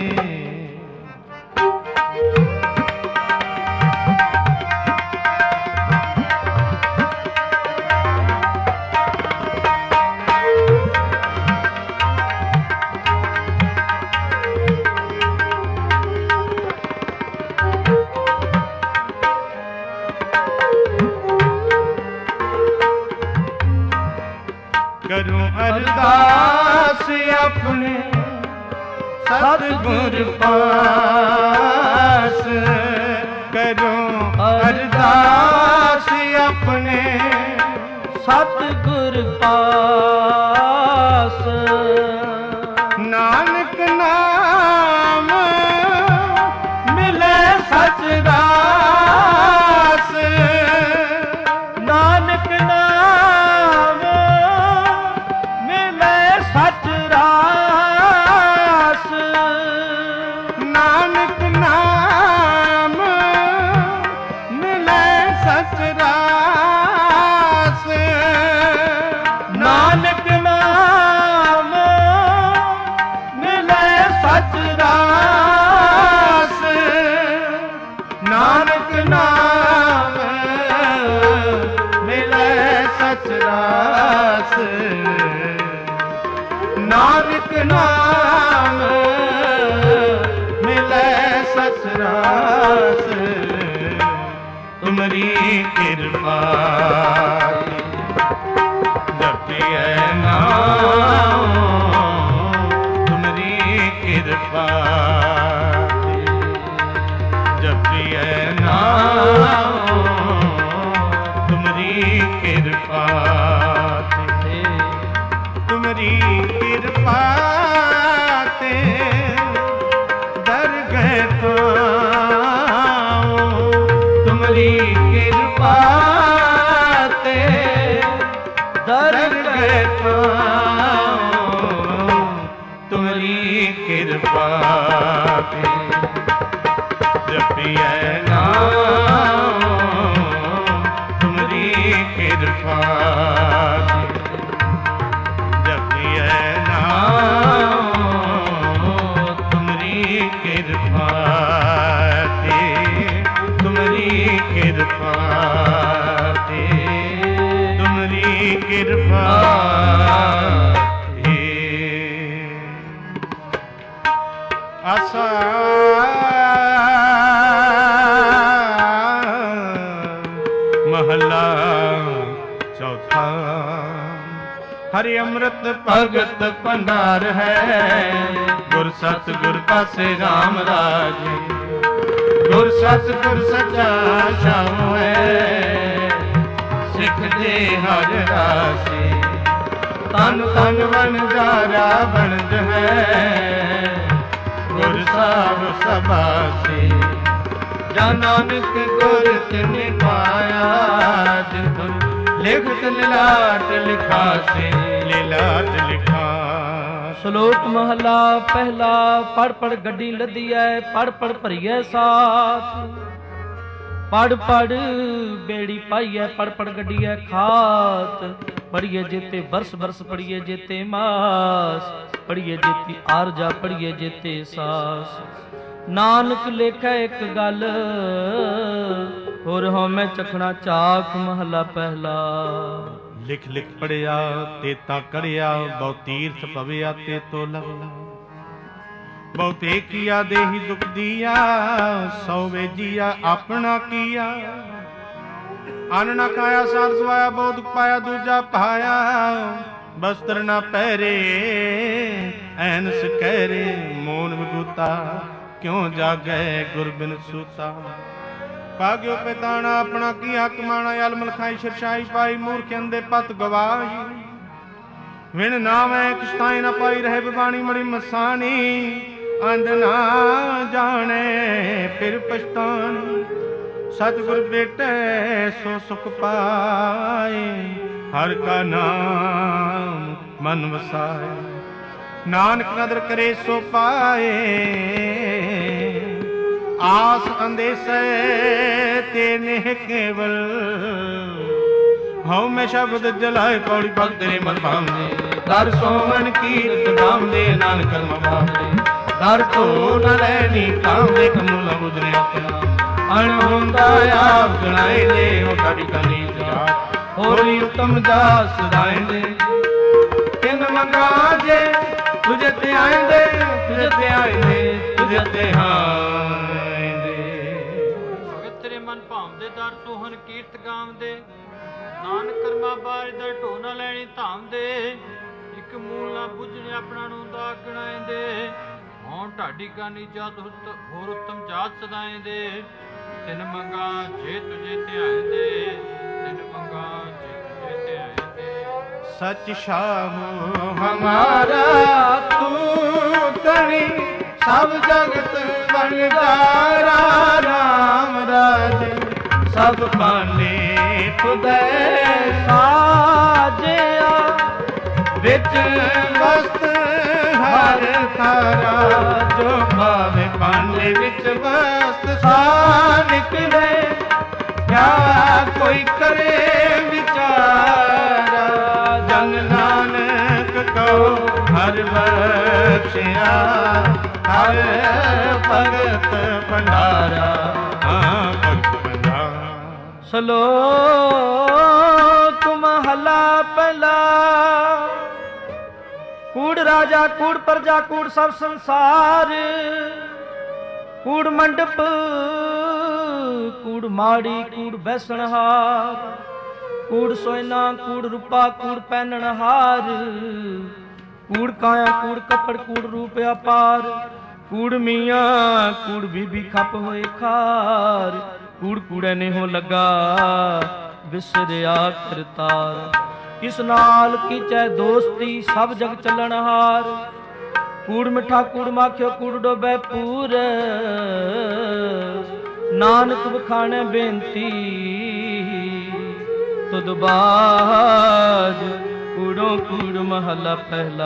ਕਰੂੰ ਅਰਦਾਸ ਆਪਣੇ ਸਤਿਗੁਰ ਪਾਸ, ਕਰੂੰ ਅਰਦਾਸ ਆਪਣੇ ਸਤਿਗੁਰ ਪਾਸ। ਨਾਨਕ ਨਾਮ ਮਿਲੇ ਸਚ ਦਾਸ, ਨਾਨਕ ਨਾਮ ਮਿਲੇ ਸਚ ਰਾਸ। ਨਾਨਕ ਨਾਮ ਮਿਲੇ ਸਚ ਰਾਸ, ਨਾਨਕ ਨਾਮ ਮਿਲੇ ਸਚ ਰਾਸ। ਨਾਨਕ ਨਾਮ ਮਿਲੇ ਸਚ ਰਾਸ, ਨਾਨਕ ਨਾਮ ਮਿਲੇ ਸਚ ਰਾਸ। ਤੁਮਰੀ ਕਿਰਪਾ ਜਪਿਐ ਨਾਮ ਤੁਮਰੀ ਕਿਰਪਾ ਜਪਿਐ ਨਾਮ ਤੁਮਰੀ ਕਿਰਪਾ ਤੇ। ਤੁਮਰੀ ਕਿਰਪਾ ਤੇ ਦਰਗਹਿ ਪਾਉ, ਤੁਮਰੀ ਕਿਰਪਾ ਤੇ ਦਰਗਹਿ ਪਾਉ, ਤੁਮਰੀ ਕਿਰਪਾ ਤੇ ਜਪਿਐ ਨਾਮ ਤੁਮਰੀ ਕਿਰਪਾ ਤੇ ਜਪਿਐ ਨਾਮ ਤੁਮਰੀ ਕਿਰਪਾ ਤੇ ਤੁਮਰੀ ਕਿਰਪਾ ਤੇ ਤੁਮਰੀ ਕਿਰਪਾ ਤੇ। ਆਸਾ ਮਹਲਾ ਚੌਥਾ। ਹਰਿ ਅੰਮ੍ਰਿਤ ਭਗਤ ਭੰਡਾਰ ਹੈ, ਗੁਰ ਸਤਿਗੁਰ ਪਾਸੇ RAM ਰਾਜੇ। ਗੁਰ ਸਤਿਗੁਰ ਸੱਚਾ ਸ਼ਾਮ ਹੈ, ਸਿੱਖ ਦੇ ਹਰ ਰਾਸੇ। ਤਨ ਤਨ ਵਣਜਾਰਾ ਬਣਜ ਹੈ, ਗੁਰ ਸਾਹਿਬ ਸਭਾਸੇ। ਜਾਂ ਨਾਨਕ ਗੁਰ ਤਿਨਿ ਪਾਇਆ, ਜਿਤੁ ਲਿਖਤ ਲਿਲਾਟ ਲਿਖਾਸੇ, ਲਿਲਾਟ ਲਿਖਾ। ਸ਼ਲੋਕ ਮਹਲਾ ਪਹਿਲਾ। ਪੜ ਪੜ ਗੱਡੀ ਲੱਦੀਐ, ਪੜ ਪੜ ਭਰੀਐ ਸਾਥ। ਪੜ ਪੜ ਬੇੜੀ ਪਾਈਐ, ਪੜ ਪੜ ਗੱਡੀਐ ਖਾਤ। ਪੜੀਏ ਜੇਤੇ ਬਰਸ ਬਰਸ, ਪੜੀਏ ਜੇਤੇ ਮਾਸ। ਪੜੀਏ ਜੇਤੀ ਆਰਜਾ, ਪੜੀਏ ਜੇਤੇ ਸਾਸ। ਨਾਨਕ ਲੇਖੈ ਇੱਕ ਗੱਲ, ਹੋਰ ਹਉਮੈ ਚਖਣਾ ਚਾਖ। ਮਹਲਾ ਪਹਿਲਾ। ਲਿਖ ਲਿਖ ਪੜਿਆ ਤੇ ਤਾਂ ਕੜਿਆ, ਬਹੁ ਤੀਰਥ ਪਵਿਆ ਤੇ ਤੋ ਲਵਿਆ। ਬਹੁਤੇ ਕੀਆ ਦੇਹੀ ਦੁਖ ਦੀਆ, ਸੌ ਵੇਜੀਆ ਆਪਣਾ ਕੀਆ। ਅੰਨ ਨਾ ਖਾਇਆ ਸਾਧ ਸਵਾਇਆ, ਬਹੁਤ ਦੁਖ ਪਾਇਆ ਦੂਜਾ ਪਾਇਆ। ਬਸਤਰ ਨਾ ਪਹਿਰੇ ਐਨਸ ਕਹਿਰੇ, ਮੋਨ ਵਿਗੂਤਾ ਕਿਉਂ ਜਾਗੈ ਗੁਰ ਬਿਨ ਸੂਤਾ। ਭਾਗਿਓ ਪੈਤਾਣਾ ਆਪਣਾ ਕੀ ਹੱਕ ਮਾਣਾ, ਅਲ ਮਲਖਾਈ ਸ਼ਰਸ਼ਾਈ ਪਾਈ। ਮੂਰਖ ਅੰਦੇ ਪਤ ਗਵਾਈ, ਵਿਣ ਨਾਮੈ ਕਿਛਤਾਏ ਨਾ ਪਾਈ। ਰਹੇ ਬਿਬਾਣੀ ਮੜੀ ਮਸਾਣੀ, ਅੰਧ ਨਾ ਜਾਣੇ ਫਿਰ ਪਛਤਾਣੀ। ਸਤਿਗੁਰ ਬੇਟੇ ਸੋ ਸੁਖ ਪਾਏ, ਹਰ ਕਾ ਨਾਮ ਮਨ ਵਸਾਏ। ਨਾਨਕ ਨਦਰ ਕਰੇ ਸੋ ਪਾਏ, ਆਸ ਅੰਦੇਸੈ ਤੇ ਨਹਿ ਕੇਵਲ ਹਉ ਮੈਂ ਸ਼ਬਦ ਜਲਾਏ ਪੌੜੀ ਭਗਤ ਤੇਰੇ ਮਨ ਭਾਵਨੇ ਦਰ ਸੋਵਨ ਕੀਰਤ ਨਾਮਦੇ ਨਾਨਕ ਕਰਮ ਬਾਹਰੇ ਦਰ ਧੋ ਨ ਲੈਣੀ ਕਾਮਦੇ ਕਮੂਲ ਬੁਝਰੇ ਆਪਣਾ ਅਣ ਹੁੰਦਾ ਆਪ ਗਣਾਏ ਦੇ ਹੋ ਸਾਡੀ ਕਨੀ ਜਾ ਹੋਰੀ ਉਤਮ ਦਾਸ ਸਦਾਇਂਦੇ ਤਿੰਨ ਮੰਗਾ ਜੇ ਤੁਝੇ ਤੇ ਆਇਂਦੇ ਤੁਝੇ ਤੇ ਆਇਂਦੇ ਤੁਝੇ ਤੇ ਆਇਂਦੇ ਭਗਤ ਤੇਰੇ ਮਨ ਭਾਵਦੇ ਦਰ ਸੋਹਣ ਕੀਰਤ ਗਾਵਦੇ ਨਾਨਕ ਕਰਮਾ ਬਾਰਿ ਦਰ ਢੋ ਨਾ ਲੈਣੀ ਧਾਮ ਦੇ ਇੱਕ ਮੂਲ ਨਾ ਬੁੱਝਣੇ ਆਪਣਾ ਨੂੰ ਦਾ ਗਣਾਇਂਦੇ ਹਉ ਢਾਡੀ ਕਾਨੀ ਜਾਤ ਹੋਰ ਉਤਮ ਜਾਤ ਸਦਾਇਂਦੇ ਤਿਨ ਮੰਗਾ ਜੇ ਤੁਝੇ ਧਿਆਇਂਦੇ ਤਿਨ ਮੰਗਾ ਜੇ ਤੁਝੇ ਧਿਆਇਂਦੇ ਸਚ ਸ਼ਾਹੂ ਹਮਾਰਾ ਤੂੰ ਤਣੀ ਸਭ ਜਗਤ ਵਣਜਾਰਾ ਰਾਮ ਰਾਜ ਸਭ ਪਾਲੇ ਖੁਦੈ ਸਾਜਿਆ ਵਿੱਚ ਵਸਤ ਹਰ ਤਾਰਾ ਜੋ ਭਾਵੇ ਪਾਲੇ ਵਿੱਚ ਵਸਤ ਸਾ ਨਿਕਲੇ ਕਿਆ ਕੋਈ ਕਰੇ ਵਿਚਾਰਾ ਜਨ ਨਾਨਕ ਕਉ ਹਰ ਬਖਸ਼ਿਆ ਹਰ ਭਗਤ ਭੰਡਾਰਾ ਭਗਤ ਭੰਡਾਰਾ। ਸ਼ਲੋਕ ਮਹਲਾ ਪਹਿਲਾ। ਕੂੜ ਰਾਜਾ ਕੂੜ ਪ੍ਰਜਾ ਕੂੜ ਸਭ ਸੰਸਾਰ ਕੂੜ ਮੰਡਪ ਕੂੜ ਮਾੜੀ ਕੂੜ ਬੈਸਣਹਾਰ ਕੂੜ ਸੋਇਨਾ ਕੂੜ ਰੂਪਾ ਕੂੜ ਪਹਿਨਣਹਾਰ ਕੂੜ ਕਾਇਆ ਕੂੜ ਕੱਪੜ ਕੂੜ ਰੂਪ ਅਪਾਰ ਕੂੜ ਮੀਆਂ ਕੂੜ ਬੀਬੀ ਖੱਪ ਹੋਏ ਖਾਰ ਕੂੜ ਕੂੜੇ ਨੇ ਹੋ ਲੱਗਾ ਵਿਸਰਿਆ ਕਰਤਾਰ ਕਿਸ ਨਾਲ ਕੀਚੈ ਦੋਸਤੀ ਸਭ ਜਗ ਚੱਲਣਹਾਰ ਕੂੜ ਮਿੱਠਾ ਕੂੜ ਮਾਖਿਓ ਕੂੜ ਡੋਬੈ ਪੂਰ ਨਾਨਕ ਵਖਾਣੈ ਬੇਨਤੀ ਤੁਧ ਬਾਜ ਕੂੜੋ ਕੂੜ ਮਹਲਾ ਪਹਿਲਾ।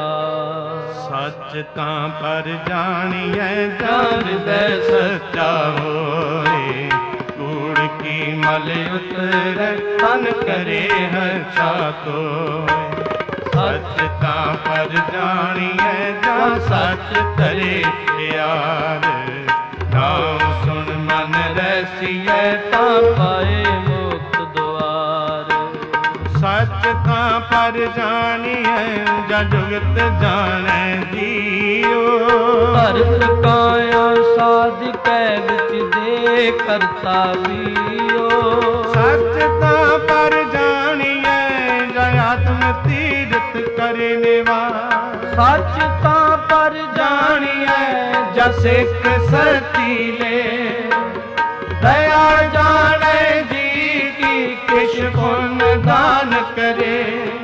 ਸੱਚ ਤਾਂ ਪਰ ਜਾਣੀਐ ਜਾਣਦੈ ਸੱਚਾ ਹੋਏ ਕੂੜ ਕੀ ਮਲ ਉਤਰੈ ਤਨ ਕਰੇ ਹਰਛਾ ਕੋਇ ਸੱਚ ਤਾਂ ਪਰ ਜਾਣੀਐ ਜਾਂ ਸੱਚ ਤਰੇ ਪਿਆਰ ਨਾਮ ਸੁਣ ਮਨ ਰਸੀਐ ਤਾਂ ਪਾਏ ਮੁਕਤ ਦੁਆਰ ਸੱਚ ਤਾਂ ਪਰ ਜਾਣੀਐ ਜਾਂ ਜੁਗਤ ਜਾਣੈ ਜੀਓ ਭਰਤ ਕਾਇਆ ਸਾਧਿਕੈ ਵਿੱਚ ਦੇ ਕਰਤਾ ਵੀਓ ਸੱਚ ਤਾਂ ਪਰ ਜਾਣੀਐ ਜਾਂ ਆਤਮ ਤੀਰਥ ਕਰੇ ਨਿਵਾਸ ਸੱਚ ਤਾਂ ਪਰ ਜਾਣੀਐ ਜਾਂ ਸਿੱਖ ਸਰਤੀਲੇ ਦਇਆ ਜਾਣੈ ਜੀ ਕੀ ਕਿਛ ਪੁੰਨ ਦਾਨ ਕਰੇ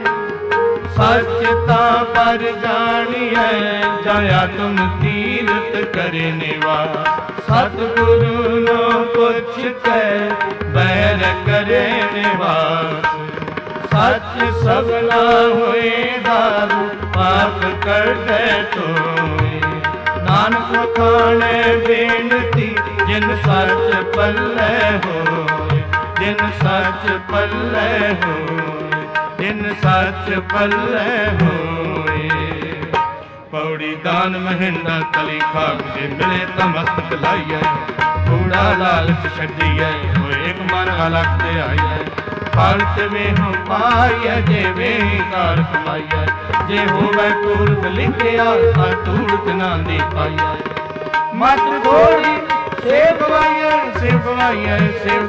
ਸੱਚ ਤਾਂ ਪਰ ਜਾਣੀਐ ਜਾਂ ਆਤਮ ਤੀਰਥ ਕਰੇ ਨਿਵਾਸ ਸਤਿਗੁਰੂ ਨੂੰ ਪੁੱਛ ਕੇ ਬੈਰ ਕਰੇ ਨਿਵਾਸ ਸੱਚ ਸਭਨਾ ਹੋਏ ਦਾਰੂ ਪਾਪ ਕਰਦੈ ਤੋਏ ਨਾਨਕ ਵਖਾਣੈ ਬੇਨਤੀ ਜਿਨ ਸੱਚ ਪੱਲੇ ਹੋਏ ਜਿਨ ਸੱਚ ਪੱਲੇ ਹੋਏ ਜਿਨ ਸੱਚ ਪੱਲੇ ਹੋਏ ਪੌੜੀ ਦਾਨ ਮਹਿੰਦਾ ਕਲੀ ਖਾਕ ਜੇ ਮਿਲੇ ਤਾਂ ਮਸਤਕ ਲਾਈਐ ਕੂੜਾ ਲਾਲਚ ਛੱਡੀਐ ਹੋਏ ਇੱਕ ਮਨ ਅਲਖ ਤੇ ਆਈਐ ਪਾਲਤ ਵੇਹੁ ਪਾਈਐ ਜੇ ਵੇਹੀ ਕਾਰ ਕਮਾਈਐ ਜੇ ਹੋਵੇ ਪੂਰਬ ਲਿਖਿਆ ਤਾਂ ਧੂੜ ਨਾ ਦੀ ਪਾਈਐ ਮਤ ਥੋੜੀ ਸੇਵ ਗਵਾਈਐ ਸੇਵ ਗਵਾਈਐ ਸੇਵ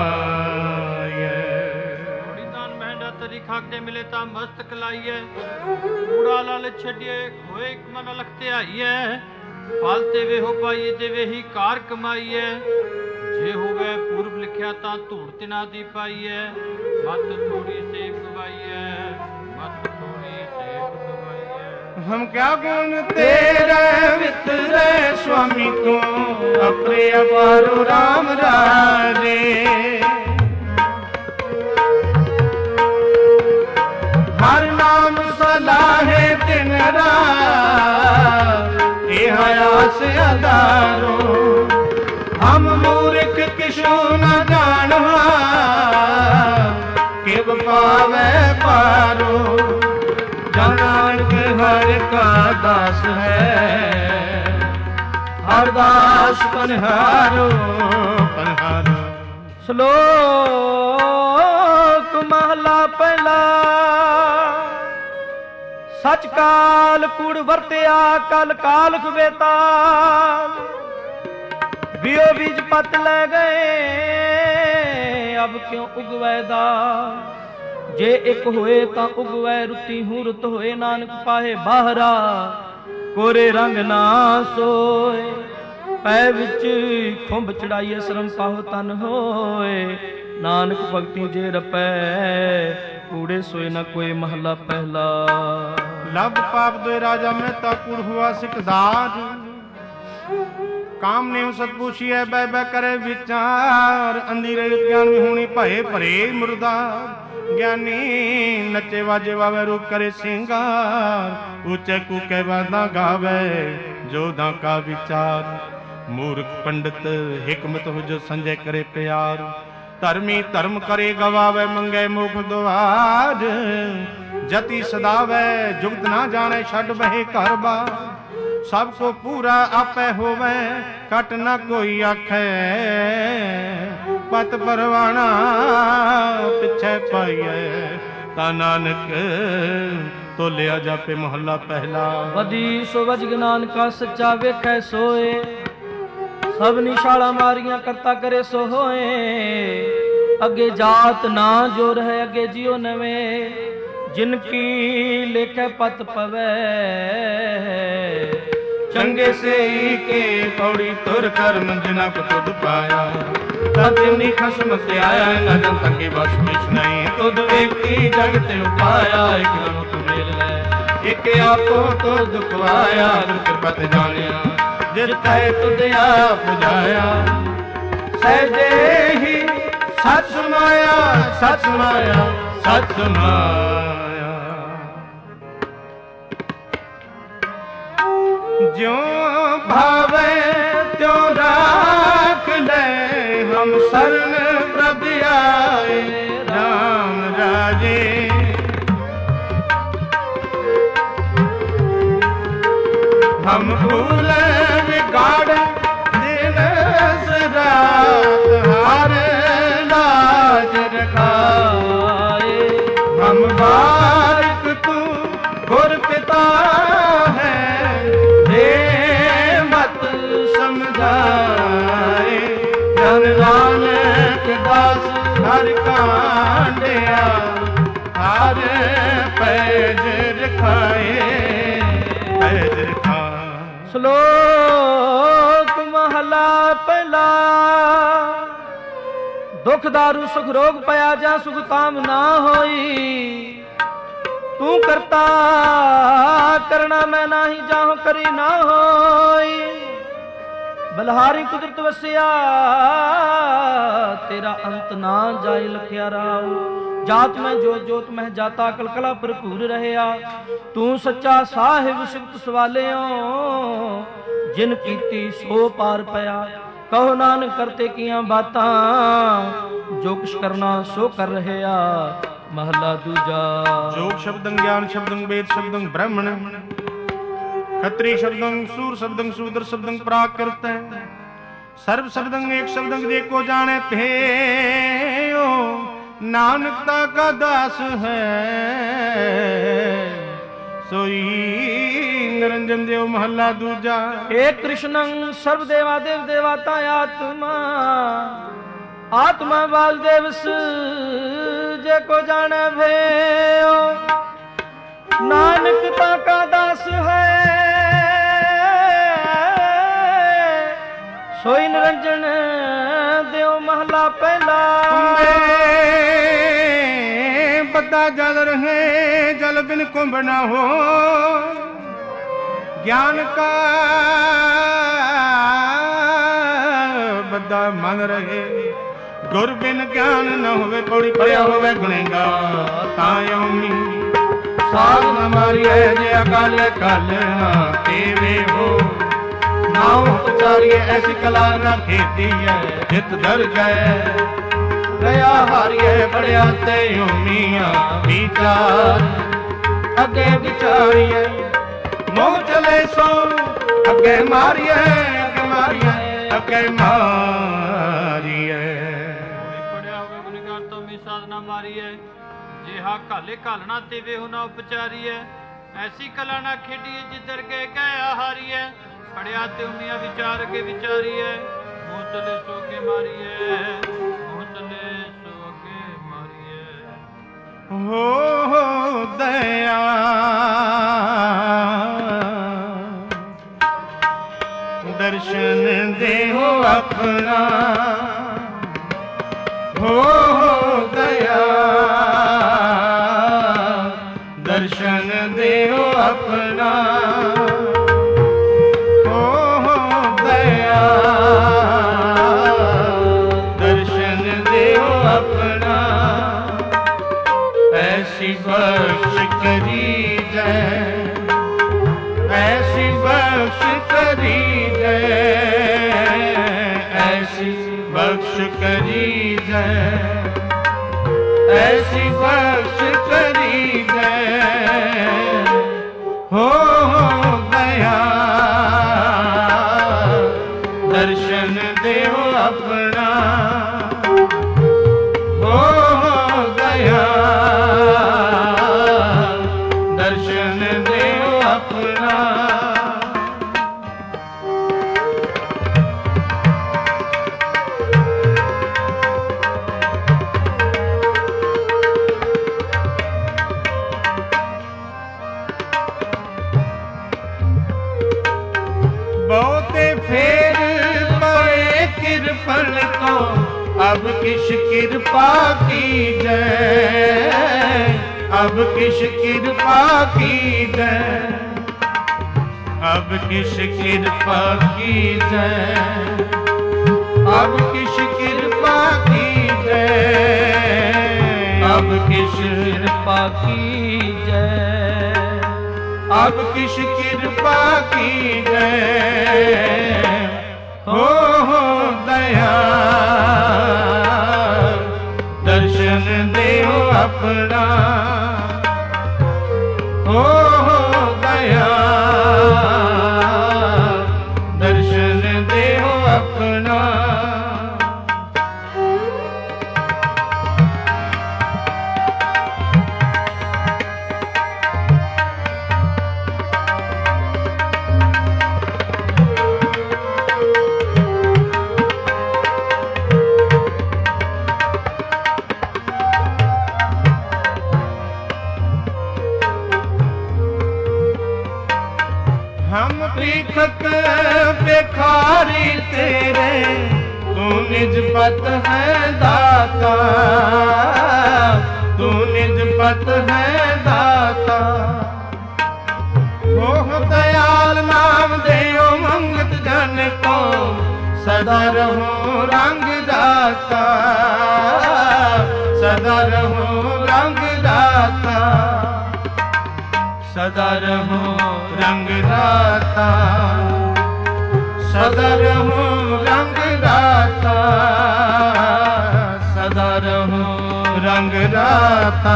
ਗਵਾਈਐ ਥੋੜੀ ਦਾਨ ਮਹਿੰਦਾ ਤਰੀ ਖਾਕ ਜੇ ਮਿਲੇ ਤਾਂ ਮਸਤਕ ਲਾਈਐ ਕੂੜਾ ਲਾਲਚ ਛੱਡੀਏ ਹੋਏ ਇੱਕ ਮਨ ਅਲਖ ਤੇ ਆਈਐ ਪਾਲਤੇ ਵੇਹੁ ਪਾਈਐ ਜੇ ਵੇਹੀ ਕਾਰ ਕਮਾਈਐ ਜੇ ਹੋਵੇ ਪੂਰਬ ਲਿਖਿਆ ਤਾਂ ਧੂੜ ਤਿਨਾ ਦੀ ਪਾਈਐ ਮਤ ਥੋੜੀ ਸੇਵ ਗਵਾਈਐ ਮਤ ਥੋੜੀ ਸੇਵ ਗਵਾਈਐ ਹਮ ਕਿਆ ਗੁਣ ਤੇਰੇ ਵਿਤਰੇ ਸੁਆਮੀ ਤੂੰ ਆਪਣੇ ਅਪਾਰੋ ਰਾਮ ਰਾਜੇ ਹਰ ਨਾਮ ਸਲਾਹੇ ਦਿਨ ਰਾਤ ਇਹ ਆਸ ਅਦਾਰੋ ਹਮ पावे पारो। जन नानक हर का दास है, हर दास पनहारो पनहारो। श्लोक महला पहला। सच काल कूड़ वरत्या कल काल कुबेता। बियो बीज पत ले गए अब क्यों उगवैदा। जे एक होए तां उगवै रुती हूं रुत होए। नानक पाहे बाहरा कोरे रंग ना सोए। पै विच खुंभ चढ़ाइए शरम पाहो तन होए। नानक भगति जे रपै कूड़े सोए न कोई महला पहला। लब पाप दो राजा मेहता कूड़ हुआ सिकदार। काम ने सतपूछी है बह बह करे विचार। अंधी रहित ज्ञान विहूणी भये भरे मुर्दार। ज्ञानी नचे वाजे वावे रूप करे सिंगार। ऊंचे कूके वादा गावे जोधा का विचार। मूर्ख पंडित हिकमत हो जो संजय करे प्यार। धर्मी धर्म करे गवावे मंगे मुख द्वार। जति सदावे जुगत ना जाने छड़ बहे घर बार। सबको पूरा आपे होवे कट न कोई आखे। पत परवाना पिछे पाइए ता नानक तो लिया जापे मोहल्ला पहला। वधी सो वज ज्ञान का सच्चा वेखै सोए। सब निशाला मारियां करता करे सो होए। अगे जात ना जोर है अगे जियो नवे। जिनकी लेखे पत पवे चंगे से ही के पौड़ी तुर कर मंजना को तुद पाया। तदिनी खसम से आया न जनता के बस कुछ नहीं। तुद व्यक्ति जगत उपाया एक रमत मेल है। एक आपो तो दुखवाया दुख पत जानिया। जितै तुद आप बुझाया सहजे ही सच माया सच माया सच माया। ज्यों भावे त्यों राख ले हम शरण प्रभ आए राम राजे। हम भूल बिगाड़ दिन रात हर लाज रखाए। हम बारिक तू गुर पिता है दे मत समझाए। जन नानक दास हर कांडिया हर पैज रखाए पैज रखा। श्लोक महला पहला। दुख दारू सुख रोग पया जा सुख ताम ना होई। तू करता करना मैं नाही जाहु करी ना होई। बलहारी कुदरत वसिया तेरा अंत ना जाए लखिया राव। जात में जोत जोत में जाता कलकला भरपूर रहया। तू सच्चा साहिब सिफत सवालियो जिन कीती सो पार पया। कहो नानक करते किया बातां जो कुछ करना सो कर रहया। महला दूजा। जोग शब्दं ज्ञान शब्दं वेद शब्दं ब्राह्मण। खत्री शब्दं सूर शब्दं शूद्र शब्दं प्राकृत। सर्व शब्दं एक शब्दं जे को जाने थे। नानकता का दास है सोई निरंजन देव महला दूजा। एक कृष्णं सर्व देवा देव देवाता आत्मा। आत्मा वासुदेव जे को जाने भयो। नानकता का दास है सोई निरंजन देव महला पहला। बद्दा जल रहे जल बिन कुंभ न हो। ज्ञान का बद्दा मन रहे गुर बिन ज्ञान न होवे। पौड़ी पड़िया होवे गुनेगा तायोमी। साग न मारी है जे अकाल काल तेवे हो। नाव उचारिए ऐसी कला न खेती है जित धर गए। गया हारिए बड़िया ते उमिया विचार अगे विचारिए मोह चले सो अगे मारिए अगे मारिए अगे मारिए पड़िया होवे गुनगार तो मी साधना मारिए जेहा काले कालना तेवे होना उपचारिए ऐसी कला ना खेडिए जिधर गए गया हारिए पड़िया ते उमिया विचार के विचारिए मुँह चले सो के मारिए मुँह चले सो के मारिए हो दया दर्शन दे हो अपना हो दया दर्शन दे हो अपना हो दया दर्शन दे हो अपना ऐसी बख्श करी जय ऐसी बख्श करी ऐसी बख्श करी जय ऐसी बख्श करी जय हो दया दर्शन देव अपना हो दया दर्शन देव अपना बहुते फेर पड़े कृपण को अब किस कृपा की जय अब किस कृपा की जय अब किस कृपा की जय अब किस कृपा की जय अब किस कृपा की जय अब किस कृपा की जय हो दया दर्शन देव अपना हो दया दर्शन देव अपना हम पीखक भिखारी तेरे तू निज पत है दाता तू निज पत है दाता हो दयाल नाम देओ मंगत जन को सदा रहो रंग दाता सदा रहो रंग दाता सदा रहो रंग दाता सदा रहो रंग दाता सदा रहो रंग दाता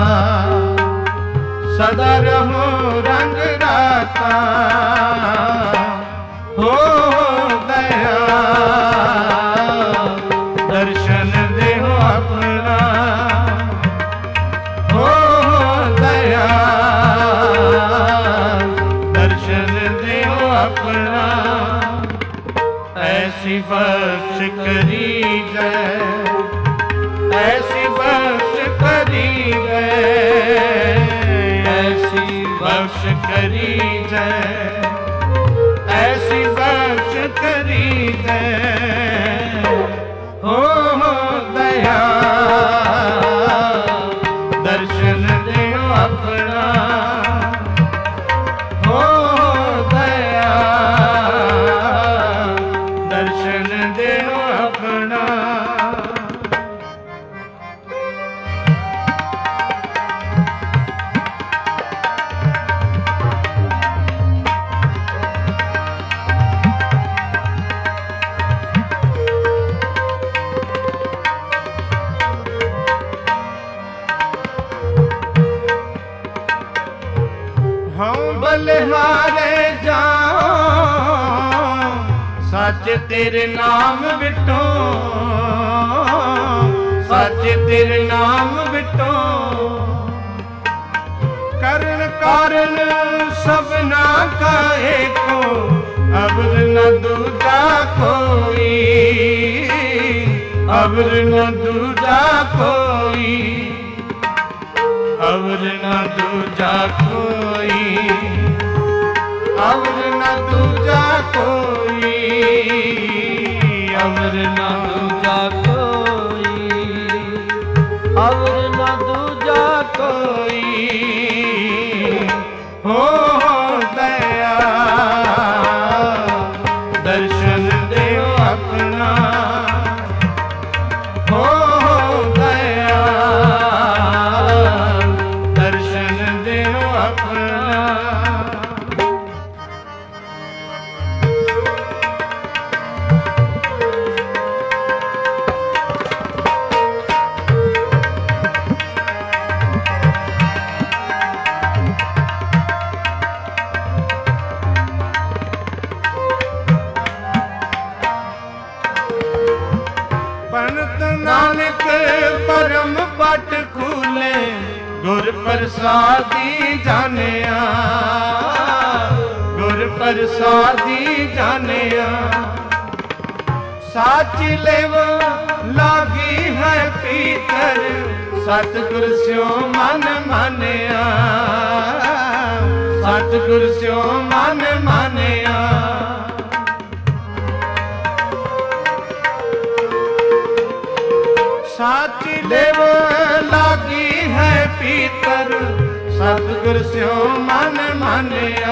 सदा रहो रंग दाता हो दया दर्शन देहो अपना हो दया दर्शन देहो अपना ऐसी बख्श करी जय ऐसी बख्श करी जय ऐसी बख्श करी जय ऐसी बख्श करी जय हो दया दर्शन देहो अपना हो दया दर्शन देहो अपना ਸੱਚ ਤੇਰੇ ਨਾਮ ਵਿਟੋ, ਸੱਚ ਤੇਰੇ ਨਾਮ ਵਿਟੋ। ਕਰਨ ਕਾਰਨ ਸਭਨਾ ਕਾ ਏਕੋ, ਅਬਰ ਨ ਦੂਜਾ ਕੋਈ, ਅਬਰ ਨ ਦੂਜਾ ਕੋਈ, ਅਬਰ ਨ ਦੂਜਾ ਕੋਈ, ਅਬਰ ਨ ਦੂਜਾ ਕੋਈ, ਅਬਰ ਨ ਦੂਜਾ ਕੋਈ, ਅਵਰ ਨ ਦੂਜਾ ਕੋਈ। ਹੋ ਦਇਆ ਦਰਸ਼ਨ ਦਿਓ ਆਪਣਾ, ਹੋ ਦਇਆ ਦਰਸ਼ਨ ਦਿਓ ਆਪਣਾ। ਪੰਤ ਨਾਨਕ ਪਰਮ ਪਟ ਖੂਲੇ, ਗੁਰ ਪ੍ਰਸਾਦੀ ਜਾਣਿਆ, ਗੁਰ ਪ੍ਰਸਾਦੀ ਜਾਣਿਆ। ਸਾਚ ਲੇਵ ਲਾਗੀ ਹੈ ਪੀਤਰ, ਸਤਿਗੁਰ ਸਿਓ ਮਨ ਮਾਨਿਆ, ਸਤਿਗੁਰ ਸਿਓ ਮਨ ਮਾਨਿਆ। ਸਾਚੀ ਲੇਵ ਲਾਗੀ ਹੈ ਪੀਤਰ, ਸਤਿਗੁਰ ਸਿਓ ਮਨ ਮਾਨਿਆ,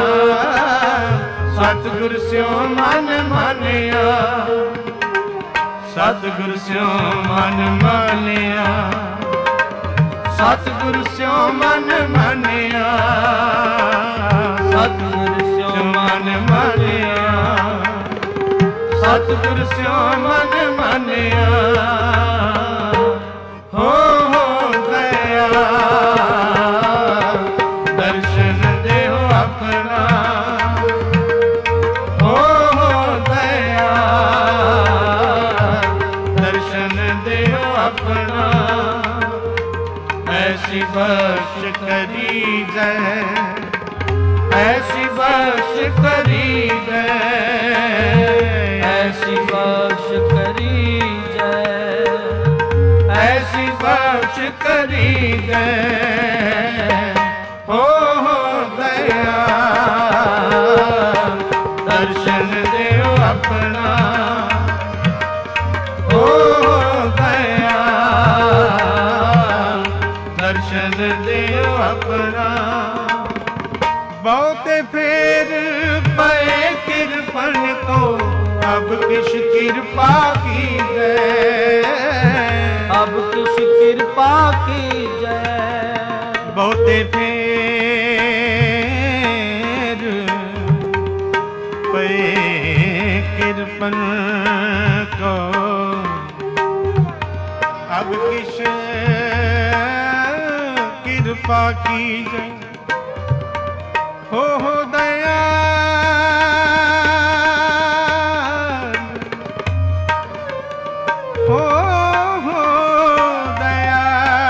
ਸਤਿਗੁਰ ਸਿਓ ਮਨ ਮਾਨਿਆ, ਸਤਿਗੁਰ ਸਿਓ ਮਨ ਮਾਨਿਆ, ਸਤਿਗੁਰ ਸਿਓ ਮਨ ਮਾਨਿਆ, ਸਤਿਗੁਰ ਸਿਓ ਮਨ ਮਾਨਿਆ, ਸਤਿਗੁਰ ਸਿਓ ਮਨ ਮਾਨਿਆ। ਹੋ ਦਇਆ ਦਰਸ਼ਨ ਦਿਓ ਆਪਣਾ, ਹੋ ਦਇਆ ਦਰਸ਼ਨ ਦਿਓ ਆਪਣਾ। ਐਸੀ ਬਖਸ਼ ਕਰੀ ਜੈ, ਐਸੀ ਬਖਸ਼ ਕਰੀ ਜੈ, ਐਸੀ ਬਖਸ਼ ਕਰੀ ਜੈ, ਐਸੀ ਬਖਸ਼ ਕਰੀ ਜੈ। ਹੋ ਦਇਆ ਦਰਸ਼ਨ ਦਿਓ ਆਪਣਾ, ਹੋ ਦਇਆ ਦਰਸ਼ਨ ਦਿਓ ਆਪਣਾ। ਬਹੁਤੇ ਫੇਰ ਪਏ ਕਿਰਪਨ ਕੋ, ਅਬ ਕਿਛ ਕਿਰਪਾ ਕੀਜੈ, ਅਬ ਕਿਛ ਕਿਰਪਾ ਕੀਜੈ। ਬਹੁਤੇ ਫੇਰ ਪਏ ਕਿਰਪਨ ਕੋ, ਅਬ ਕਿਛ ਕਿਰਪਾ ਕੀਜੈ। ਹੋ ਦਇਆ ਦਇਆ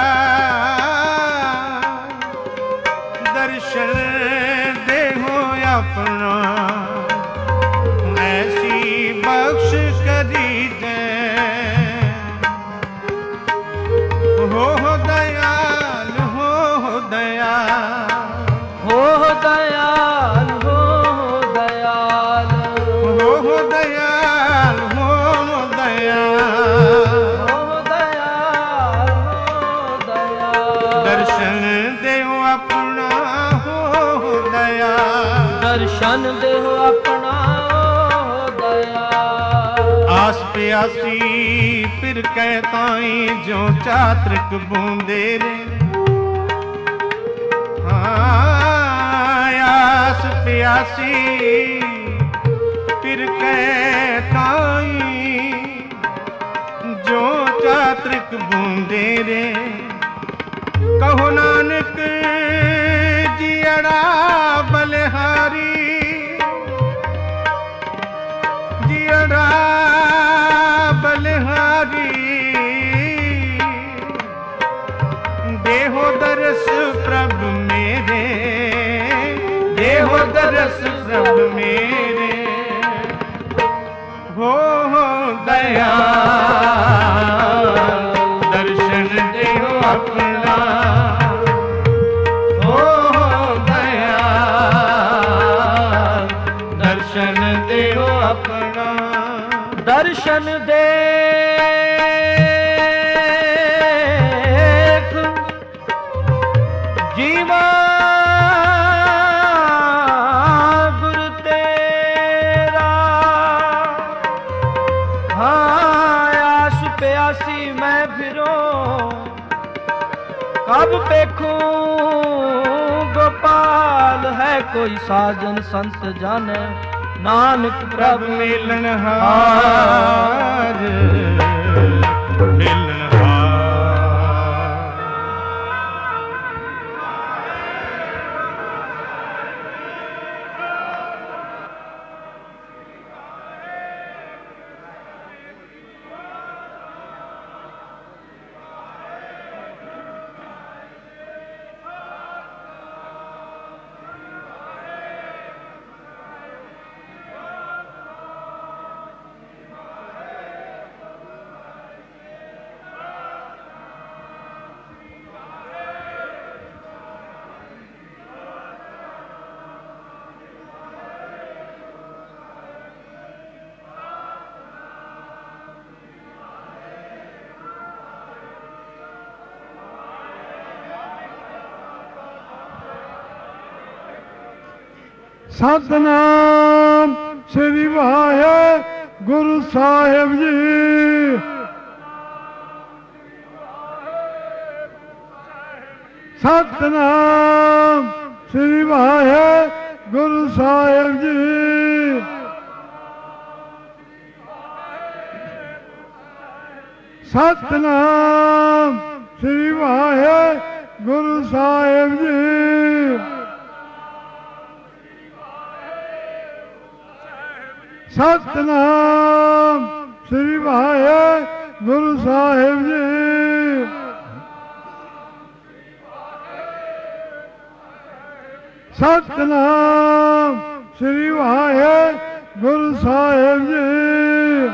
ਦਰਸ਼ਨ ਦੇਹੋ ਆਪਣਾ, ਐਸੀ ਬਖਸ਼ ਕਰੀ ਜੈ। ਹੋ ਦਇਆਲ, ਹੋ ਦਇਆਲ, ਹੋ ਦਇਆਲ, ਹੋ ਦਇਆਲ, ਹੋ ਦਇਆਲ, ਹੋ ਦਇਆਲ, ਹੋ ਦਇਆਲ, ਹੋ ਦਇਆਲ। ਦਰਸ਼ਨ ਦਿਓ ਆਪਣਾ, ਹੋ ਦਇਆਲ, ਦਰਸ਼ਨ ਦੇਹੁ ਆਪਣਾ, ਹੋ ਦਇਆਲ। ਆਸ ਪਿਆਸੀ ਫਿਰ ਕਹਿ ਤਾਈ, ਜੋ ਚਾਤ੍ਰਿਕ ਬੂੰਦੇ ਰੇ। ਆਸ ਪਿਆਸੀ ਫਿਰ ਕਹਿ ਤਾਈ, ਜੋ ਚਾਤ੍ਰਿਕ ਬੂੰਦੇ ਰੇ। ਕਹੋ ਨਾਨਕ ਜੀਅੜਾ ਬਲਿਹਾਰੀ, ਅੜਾ ਬਲਿਹਾਰੀ ਦੇਹੋ ਦਰਸ ਪ੍ਰਭ ਮੇਰੇ, ਦੇਹੋ ਦਰਸ ਪ੍ਰਭ ਮੇਰੇ, ਹੋ ਦਇਆ ਦਰਸ਼ਨ ਦੇਹੋ ਆਪਣਾ, ਹੋ ਦਇਆ ਦਰਸ਼ਨ ਦੇਹੋ ਆਪਣਾ, ਦਰਸ਼ਨ ਦੇ ਜੀਵਾ ਗੁਰ ਤੇਰਾ, ਹਾਂ ਆਸ ਪਿਆਸੀ ਮੈਂ ਫਿਰੋਂ, ਕਬ ਵੇਖੂੰ ਗੋਪਾਲ ਹੈ ਕੋਈ ਸਾਜਨ ਸੰਤ ਜਨ, ਨਾਨਕ ਪ੍ਰਭ ਮਿਲਨ ਹਾਰ, ਮਿਲਨ ਸਤਿਨਾਮ ਸ੍ਰੀ ਵਾਹਿਗੁਰੂ ਸਾਹਿਬ ਜੀ। ਸਤਿਨਾਮ ਸ੍ਰੀ ਵਾਹਿਗੁਰੂ ਸਾਹਿਬ ਜੀ। ਸਤਿਨਾਮ ਸ੍ਰੀ ਵਾਹਿਗੁਰੂ ਸਾਹਿਬ ਜੀ। ਸਤਿਨਾਮ ਸ੍ਰੀ ਵਾਹਿਗੁਰੂ ਸਾਹਿਬ ਜੀ। ਸਤਿਨਾਮ ਸ੍ਰੀ ਵਾਹਿਗੁਰੂ ਸਾਹਿਬ ਜੀ।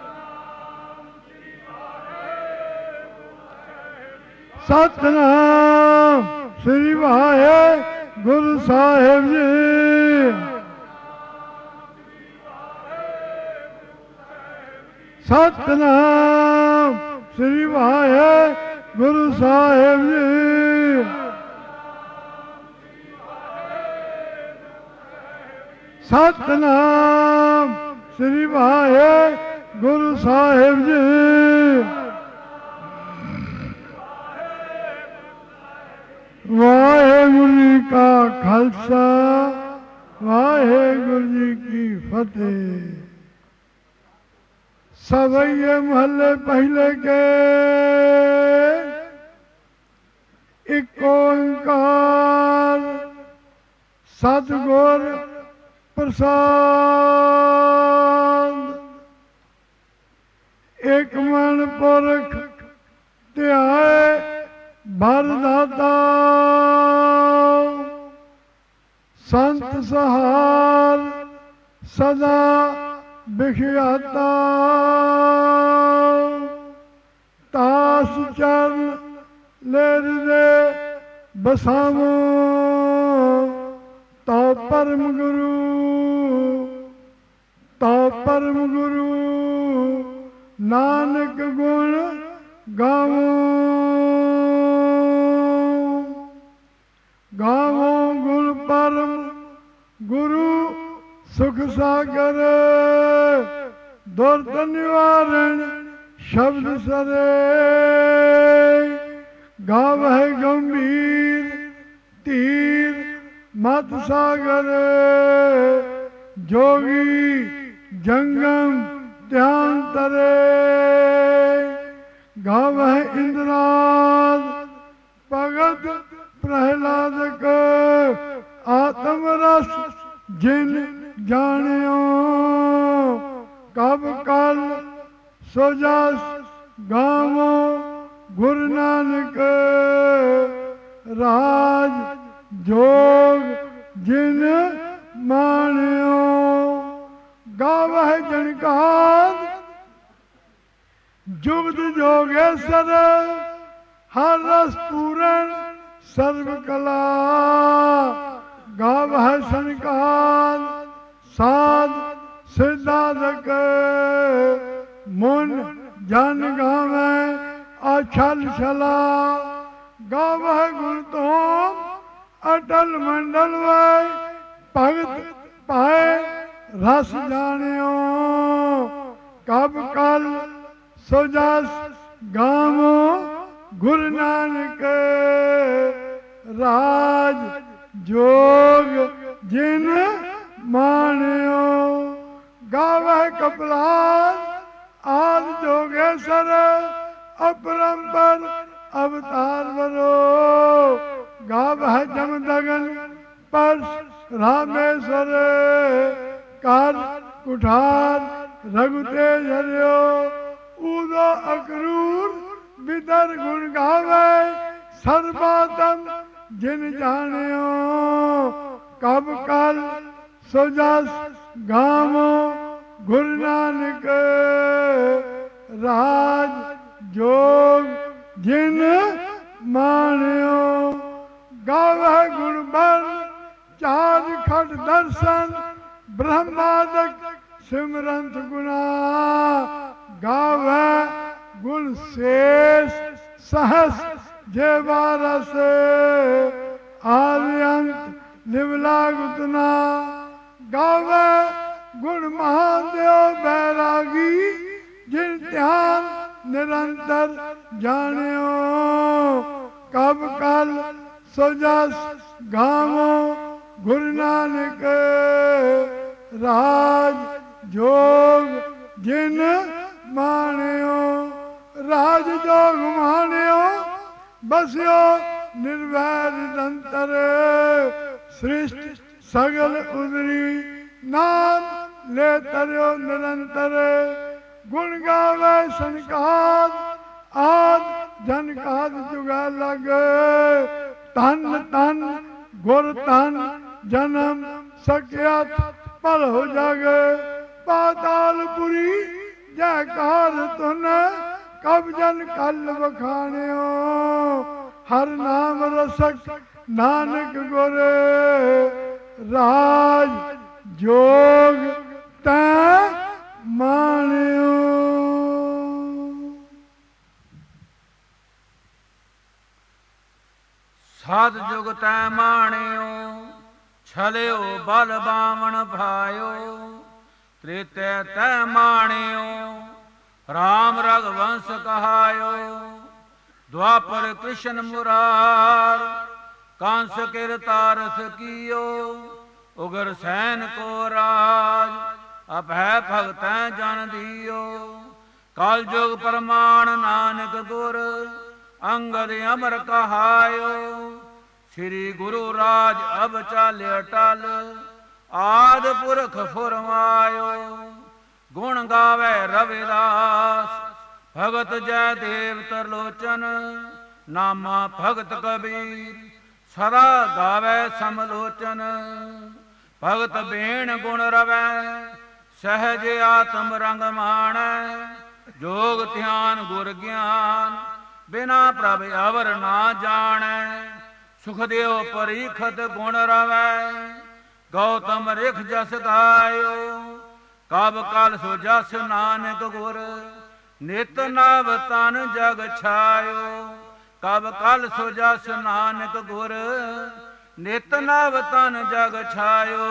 ਸਤਿਨਾਮ ਸ੍ਰੀ ਵਾਹਿਗੁਰੂ ਸਾਹਿਬ ਜੀ। ਸਤਿਨਾਮ ਸ੍ਰੀ ਵਾਹਿਗੁਰੂ ਸਾਹਿਬ ਜੀ। ਸਤਿਨਾਮ ਸ੍ਰੀ ਵਾਹਿਗੁਰੂ ਸਾਹਿਬ ਜੀ। ਵਾਹਿਗੁਰੂ ਜੀ ਕਾ ਖਾਲਸਾ, ਵਾਹਿਗੁਰੂ ਜੀ ਕੀ ਫਤਿਹ। सवैये महल्ले पहले के एक ओंकार सतगुर प्रसाद। एक मन पुरख ध्याए भर दाता, संत सहार सदा बिखियाता। तास चरण लेर दे बसावो, तो परम गुरु, तो परम गुरु नानक गुण गावो। गावो गुण परम गुरु सुख सागर, दुर्द निवारण शब्द सरे। गावह गंभीर तीर मत सागर, जोगी जंगम ध्यान तरे। गावह इंद्राद भगत प्रहलादक, आत्म रस जिन जानियो। ਕਬ ਕਲ ਸੋ ਜਸ ਗਾਵੋ ਗੁਰੂ ਨਾਨਕ ਰਾਜ ਜੋਗ ਜਿਨ ਮਾਣਿਓ। ਗਾਵਹਿ ਜਨਕਾਰ ਜੁਗਤ ਜੋਗੇਸ਼ਰ ਹਰ ਰਸ ਪੂਰਨ ਸਰਬ ਕਲਾ। ਗਾਵਹਿ ਸੰਕਾਰ ਸਾਧ ਸਿਧਾਰਕ ਮੁਨ ਜਨ ਗਾਵੈ ਅਛਲ ਛਲਾ। ਗਾਵਹਿ ਗੁਣ ਤੋਂ ਅਟਲ ਮੰਡਲ ਵੈ ਭਗਤ ਪਾਏ ਰਸ ਜਾਣਿਓ। ਕਬ ਕਲ ਸੋ ਜਸ ਗਾਵੋ ਗੁਰੂ ਨਾਨਕ ਰਾਜ ਜੋਗ ਜਿਨ ਮਾਣਿਓ। ਗਾਵਹਿ ਕਪਿਲਾਸ ਆਦਿ ਜੋਗੇਸ਼ਰ ਅਪਰੰਪਰ ਅਵਤਾਰ ਵਰੋ। ਗਾਵਹਿ ਜਮਦਗਨ ਪਰਸ ਰਾਮੇਸ਼ਵਰ ਕਰ ਕੁਠਾਰ ਰਘੁ ਤੇਜ ਹਰਿਓ। ਊਦੋ ਅਕਰੂਰ ਵਿਦਰ ਗੁਣ ਗਾਵੇ ਸਰਬਾਤਮ ਜਿਨ ਜਾਣਿਓ। ਕਬ ਕਲ ਸੋ ਜਸ ਗਾਵੋ ਗੁਰੂ ਨਾਨਕ ਰਾਜ ਜੋਗ ਜਿਨ ਮਾਣਿਓ। ਗਾਵਹਿ ਗੁਣ ਬਲ ਚਾਰ ਖਟ ਦਰਸ਼ਨ ਬ੍ਰਹਮਾਦਿਕ ਸਿਮਰੰਤ ਗੁਣਾ। ਗਾਵਹਿ ਗੁਣ ਸੇਸ ਸਹਸ ਜੇਵਾ ਰਸ ਆਦਿ ਅੰਤ ਨਿਵਲਾ ਗੁਤਨਾ। ਗਾਵਹਿ ਗੁਣ ਮਹਾਦੇਵ ਬੈਰਾਗੀ ਜਿਨ ਧਿਆਨ ਨਿਰੰਤਰ ਜਾਣਿਓ। ਕਬ ਕਲ ਸੋ ਜਸ ਗਾਵੋ ਗੁਰੂ ਨਾਨਕ ਰਾਜ ਜੋਗ ਜਿਨ ਮਾਣਿਓ। ਰਾਜ ਜੋਗ ਮਾਣਿਓ ਬਸਿਓ ਨਿਰਵੈਰ ਨਿਰੰਤਰ। ਸ੍ਰਿਸ਼ਟ ਸਗਲ ਉਦਰੀ ਨਾਮ ਲੈ ਤਰਿਓ ਨਿਰੰਤਰ। ਗੁਣ ਗਾਵੇ ਸੰਕਾਰ ਆਦ ਜਨ ਕਾਦ ਜੁਗਾ ਲਗ। ਤਨ ਤਨ ਗੁਰ ਤਨ ਜਨਮ ਸਕਿਆ ਪਲ ਹੋ ਜਗ। ਪਾਤਾਲਪੁਰੀ ਜੈਕਾਰ ਤੁਨ ਕਬ ਜਨ ਕਲ ਵਖਾਣਿਓ। ਹਰ ਨਾਮ ਰਸਕ ਨਾਨਕ ਗੁਰ ਰਾਜ ਜੋਗ ਤੈ ਮਾਣਿਓ। ਸਾਧ ਜੁਗ ਤੈ ਮਾਣਿਓ ਛਲਿਓ ਬਲ ਬਾਵਣ ਭਾਇਓ। ਤ੍ਰੇਤੈ ਤੈ ਮਾਣਿਓ ਰਾਮ ਰਘਵੰਸ ਕਹਾਇਓ। ਦੁਆਪਰ ਕ੍ਰਿਸ਼ਨ ਮੁਰਾਰ ਕਾਂਸ ਕਿਰਤਾਰਥ ਕੀਓ। ਉਗਰ ਸੈਨ ਕੋ ਰਾਜ ਅਭੈ ਭਗਤੈ ਜਨ ਦੀਓ। ਕਲ ਜੁਗ ਪ੍ਰਮਾਣ ਨਾਨਕ ਗੁਰ ਅੰਗਦ ਅਮਰ ਕਹਾਇਓ। ਸ੍ਰੀ ਗੁਰੂ ਰਾਜ ਅਬ ਚਾਲਿ ਟਲ ਆਦ ਪੁਰਖ ਫੁਰਮਾਇਓ। ਗੁਣ ਗਾਵੇ ਰਵਿਦਾਸ ਭਗਤ ਜੈ ਦੇਵ ਤਰਲੋਚਨ। ਨਾਮਾ ਭਗਤ ਕਬੀਰ ਸਦਾ ਗਾਵੇ ਸਮਲੋਚਨ। ਭਗਤ ਬੇਣ ਗੁਣ ਰਵੈ ਸਹਿਜ ਆਤਮ ਰੰਗ ਮਾਣੈ। ਜੋਗ ਧਿਆਨ ਗੁਰ ਗਿਆਨ ਬਿਨਾ ਪ੍ਰਭ ਅਵਰ ਨਾ ਜਾਣੈ। ਸੁਖਦੇਵ ਪਰੀਖਤ ਗੁਣ ਰਵੈ ਗੌਤਮ ਰਿਖ ਜਸ ਗਾਇਓ। ਕਬ ਕਲ ਸੋ ਜਸ ਨਾਨਕ ਗੁਰ ਨਿਤ ਨਵ ਤਨ ਜਗ ਛਾਇਓ। ਕਬ ਕਲ ਸੋ ਜਸ ਨਾਨਕ ਗੁਰ ਨਿਤ ਨਵ ਤਨ ਜਗ ਛਾਇਓ।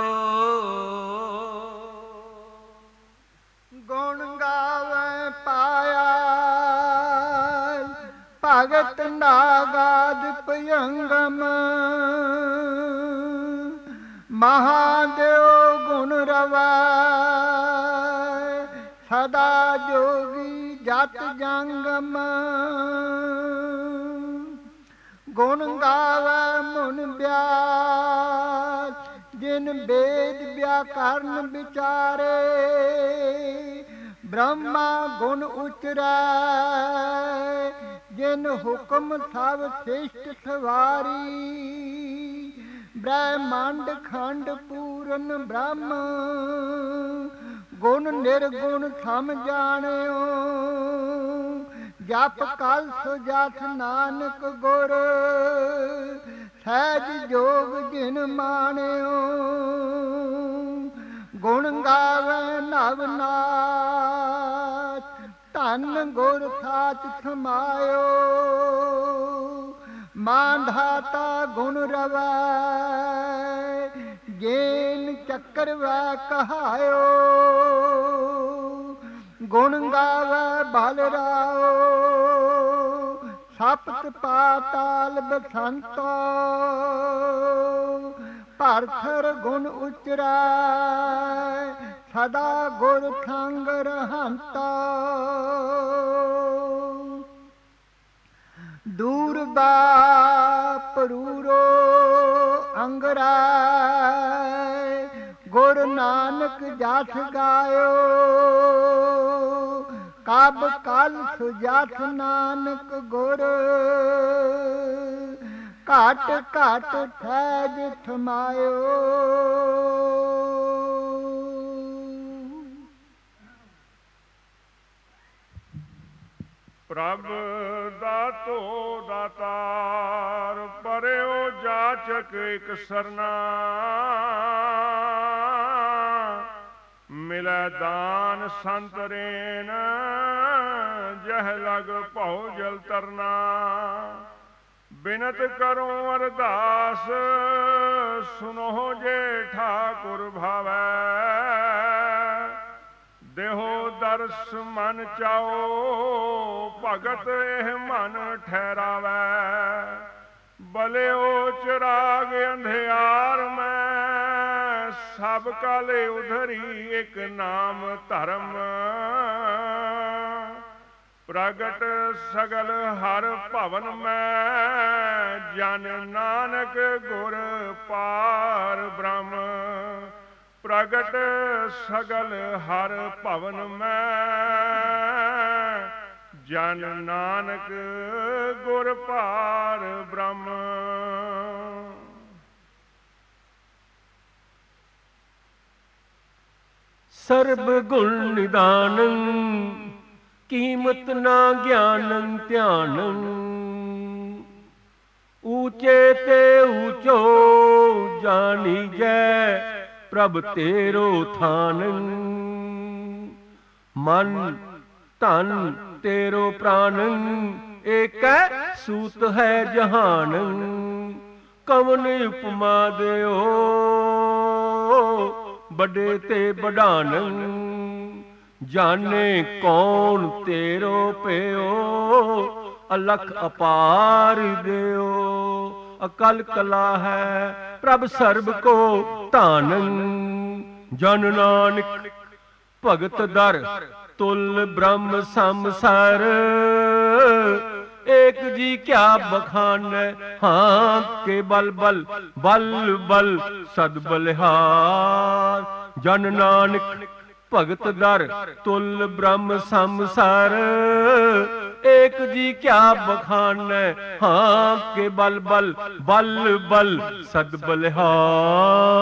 ਗੁਣ ਗਾਵੇ ਪਾਇਆ ਭਗਤ ਨਾਗਾਦ ਭਯੰਗਮ। ਮਹਾਦੇਵ ਗੁਣ ਰਵੈ ਸਦਾ ਜੋਗੀ ਜਤ ਜੰਗਮ। ਗੁਣ ਗਾਵੇ ਮੁਨ ਬਿਆਸ ਜਿਨ ਵੇਦ ਵਿਆਕਰਨ ਵਿਚਾਰੇ। ਬ੍ਰਹਮਾ ਗੁਣ ਉਚਰੈ ਜਿਨ ਹੁਕਮ ਸਭ ਸ੍ਰਿਸ਼ਟ ਸਵਾਰੀ ਬ੍ਰਹਮੰਡ ਖੰਡ ਪੂਰਨ ਬ੍ਰਹਮ ਗੁਣ ਨਿਰਗੁਣ ਸਮ ਜਾਣਿਓ ਜਪ ਕਲ ਸੁਜਾਤ ਨਾਨਕ ਗੁਰ ਸਹਿਜ ਜੋਗ ਜਿਨ ਮਾਣਿਓ ਗੁਣ ਗਾਵੇ ਨਵ ਨਾਚ ਧਨ ਗੁਰ ਸਾਚ ਸਮਾਇਓ ਮਾਂਧਾਤਾ ਗੁਣ ਰਵੈ ਜੇਨ ਚੱਕਰ ਵੈ ਕਹਾਇਓ ਗੁਣ ਗਾਵੇ ਬਲ ਰਾਓ ਸਪਤ ਪਾਤਾਲ ਬਸੰਤੋ ਭਰਥਰ ਗੁਣ ਉਚਰੈ ਸਦਾ ਗੁਰ ਸੰਗ ਰਹੰਤਾ ਦੂਰ ਬਾਪਰੂਰੋ ਅੰਗਰੈ ਗੁਰ ਨਾਨਕ ਜਸ ਗਾਇਓ ਕਬ ਕਲ ਸੁਜਸ ਨਾਨਕ ਗੁਰ ਘਟ ਘਟ ਠਹਿਜ ਥਮਾਇਓ ਪ੍ਰਭ ਦਾਤੋ ਦਾਤਾਰ ਪਰਿਓ ਜਾਚਕ ਇਕ ਸਰਨਾ ਮਿਲੈ ਦਾਨ ਸੰਤ ਰੇਨ ਜਹ ਲਗ ਭਉ ਜਲ ਤਰਨਾ ਬਿਨਤ ਕਰੋ ਅਰਦਾਸ ਸੁਨੋ ਜੇ ਠਾਕੁਰ ਭਾਵੈ ਦੇਹੋ ਦਰਸ ਮਨ ਚਾਓ ਭਗਤ ਇਹ ਮਨ ਠਹਿਰਾਵੈ ਬਲਿਓ ਚਿਰਾਗ ਅੰਧਿਆਰ ਮੈਂ ਸਭ ਕਾਲੇ ਉਧਰੀ ਇੱਕ ਨਾਮ ਧਰਮ ਪ੍ਰਗਟ ਸਗਲ ਹਰ ਭਵਨ ਮੈਂ ਜਨ ਨਾਨਕ ਗੁਰ ਪਾਰ ਬ੍ਰਹਮ ਪ੍ਰਗਟ ਸਗਲ ਹਰ ਭਵਨ ਮੈਂ ਜਨ ਨਾਨਕ ਗੁਰ ਪਾਰ ਬ੍ਰਹਮ ਸਰਬ ਗੁਣ ਨਿਦਾਨੰ ਕੀਮਤ ਨਾ ਗਿਆਨੰ ਧਿਆਨੰ ਊਚੇ ਤੇ ਊਚੋ ਜਾਣੀਜੈ ਪ੍ਰਭ ਤੇਰੋ ਥਾਨੰ ਮਨ ਧਨ ਤੇਰੋ ਪ੍ਰਾਨੰ ਏਕੈ ਸੂਤ ਹੈ ਜਹਾਨੰ ਕਵਨ ਉਪਮਾ ਦਿਓ ਬੜੇ ਤੇ ਬੜਾਨੰ ਜਾਣੇ ਕੌਣ ਤੇਰੋ ਪਿਓ ਅਲਖ ਅਪਾਰ ਦਿਓ ਅਕਲ ਕਲਾ ਹੈ ਪ੍ਰਭ ਸਰਬ ਕੋ ਧਾਨੰ ਜਨ ਨਾਨਕ ਭਗਤ ਦਰ ਤੁਲ ਬ੍ਰਹਮ ਸੰਸਾਰ ਏਕ ਜੀ ਕਿਆ ਬਖਾਨੈ ਹਾਂ ਕੇ ਬਲ ਬਲ ਬਲ ਬਲ ਸਦ ਬਲਿਹਾਰ ਜਨ ਨਾਨਕ ਭਗਤ ਦਰ ਤੁਲ ਬ੍ਰਹਮ ਸੰਸਾਰ ਏਕ ਜੀ ਕਿਆ ਬਖਾਨੈ ਹਾਂ ਕੇ ਬਲ ਬਲ ਬਲ ਬਲ ਸਦ ਬਲਿਹਾਰ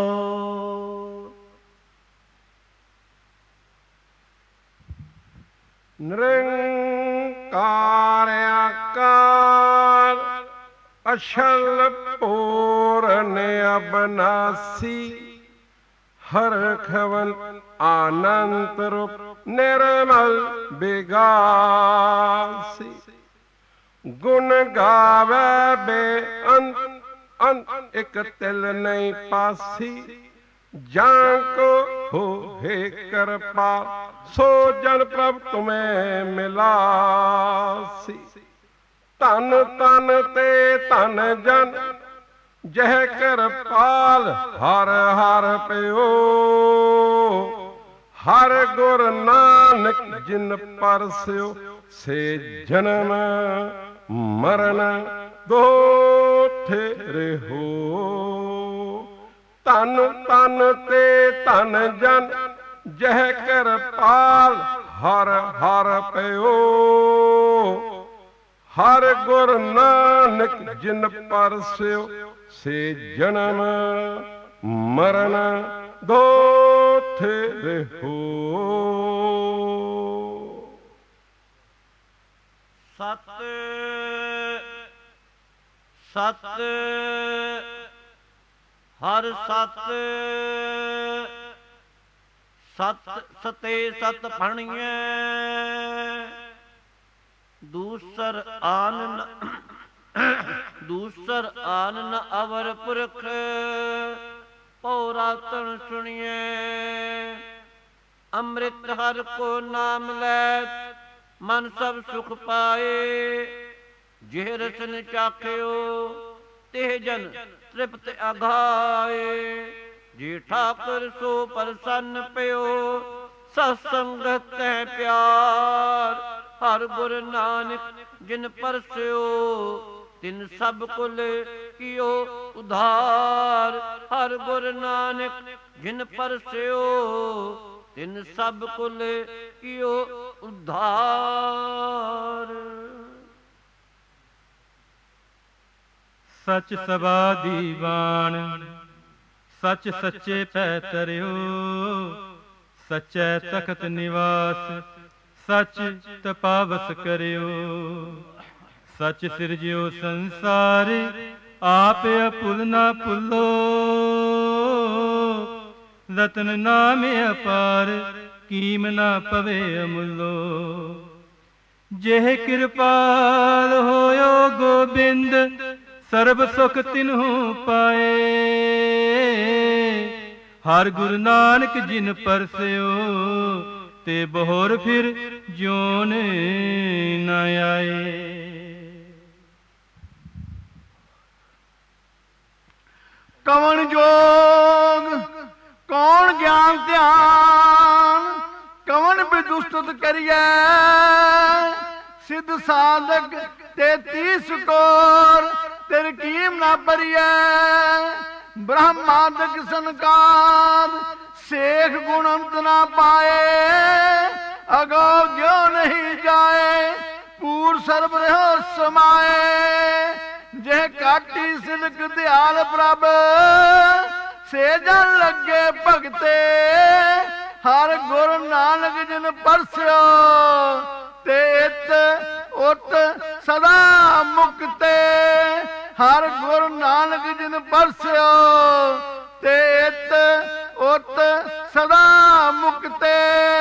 ਨਿਰੰਕਾਰ ਆਕਾਰ ਅਛਲ ਪੂਰਨ ਅਬਨਾਸੀ ਹਰ ਖਵਨ ਆਨੰਤ ਰੂਪ ਨਿਰਮਲ ਬਿਗਾਸੀ ਗੁਣ ਗਾਵੇ ਬੇਅੰਤ ਇਕ ਤਿਲ ਨਹੀਂ ਪਾਸੀ ਜਾਂ ਕੋ ਹੋਏ ਕਿਰਪਾ ਸੋ ਜਨ ਪ੍ਰਭ ਤੁਮੇ ਮਿਲਾਸੀ ਧਨ ਤਨ ਤੇ ਧਨ ਜਨ ਜਹ ਕਿਰਪਾਲ ਹਰ ਹਰ ਪਿਓ ਹਰ ਗੁਰ ਨਾਨਕ ਜਿਨ ਪਰਸਿਓ ਸੇ ਜਨਮ ਮਰਨ ਦੋ ਥੇਰੇ ਹੋ ਧਨ ਤਨ ਤੇ ਧਨ ਜਨ ਜਹ ਕਿਰਪਾਲ ਹਰ ਹਰ ਪਇਓ। ਹਰ ਗੁਰ ਨਾਨਕ ਜਿਨ ਪਰਸਿਓ ਸੇ ਜਨਮ ਮਰਨ ਦੋਥੇ ਰਹੋ। ਸਤ ਸਤ ਹਰ ਸਤ ਸਤ ਸਤੇ ਸਤ ਫਣੀਐ। ਦੂਸਰ ਆਨ ਦੂਸਰ ਆਨ ਨ ਅਵਰ ਪੁਰਖ। ਪਉ ਰਾਤਨ ਸੁਣੀਐ। ਅੰਮ੍ਰਿਤ ਹਰਿ ਕੋ ਨਾਮ ਲੈ ਮਨ ਸਭ ਸੁਖ ਪਾਏ। ਜਿਹ ਰਸਨ ਚਾਖਿਓ ਤਿਹ ਜਨ ਤ੍ਰਿਪਤ ਅਘਾਏ। ਜੇ ਠਾਕੁਰ ਸੋ ਪ੍ਰਸੰਨ ਪਿਓ ਸਤ ਸੰਗਤ ਤਹਿ ਪਿਆਰ। ਹਰ ਗੁਰ ਨਾਨਕ ਜਿਨ ਪਰਸਿਓ ਤਿਨ ਸਭ ਕੁਲ ਕੀਓ ਉਧਾਰ। ਹਰ ਗੁਰ ਨਾਨਕ ਜਿਨ ਪਰਸਿਓ ਤਿਨ ਸਭ ਕੁਲ ਕੀਓ ਉਧਾਰ। ਸਚ ਸਭਾ ਦੀਵਾਨ ਸਚ ਸੱਚੇ ਪੈ ਤਰਿਓ। ਸਚੈ ਤਖਤ ਨਿਵਾਸ ਸਚ ਤਪਾਵਸ ਕਰਿਓ। ਸਚ ਸਿਰਜਿਓ ਸੰਸਾਰ ਆਪ ਅਭੁੱਲ ਨਾ ਭੁੱਲੋ। ਰਤਨ ਨਾਮ ਅਪਾਰ ਕੀਮ ਨਾ ਪਵੇ ਅਮੁੱਲੋ। ਜਿਹ ਕਿਰਪਾਲ ਹੋਇਓ ਗੋਬਿੰਦ ਸਰਬ ਸੁਖ ਤਿਨਹੁ ਪਾਏ। ਹਰ ਗੁਰੂ ਨਾਨਕ ਜਿਨ ਪਰਸਿਓ ਤੇ ਬਹੋਰ ਫਿਰ ਜਿਉਨ ਨ ਆਏ। ਕਵਣ ਜੋਗ ਕੌਣ ਗਿਆਨ ਧਿਆਨ। ਕਵਣ ਬਿਦੁਸਤਤ ਕਰੀਐ ਸਿੱਧ ਸਾਧਕ 33 ਕੋਰ। ਤੇਰ ਕੀਮ ਨਾ ਪਰੀਐ ਬ੍ਰਹਮਾਦਿਕ ਸੰਕਾਰ। ਸੇਖ ਗੁਣ ਅੰਤ ਨਾ ਪਾਏ ਅਗੋ ਜਿਉ ਨਹੀਂ ਜਾਏ। ਪੂਰ ਸਰਬ ਰਹਿ ਸਮਾਏ। ਜੇ ਕਾਟੀ ਸਿਲਕ ਦਿਆਲ ਪ੍ਰਭ ਸੇ ਜਨ ਲੱਗੇ ਭਗਤੇ। ਹਰ ਗੁਰ ਨਾਨਕ ਜਿਨ ਪਰਸਿਓ ਤੇ ਇਤ ਉਤ ਸਦਾ ਮੁਕਤੇ। ਹਰ ਗੁਰ ਨਾਨਕ ਜਿਨ ਪਰਸਿਓ ਤੇ ਇਤ ਉਤ ਸਦਾ ਮੁਕਤੇ।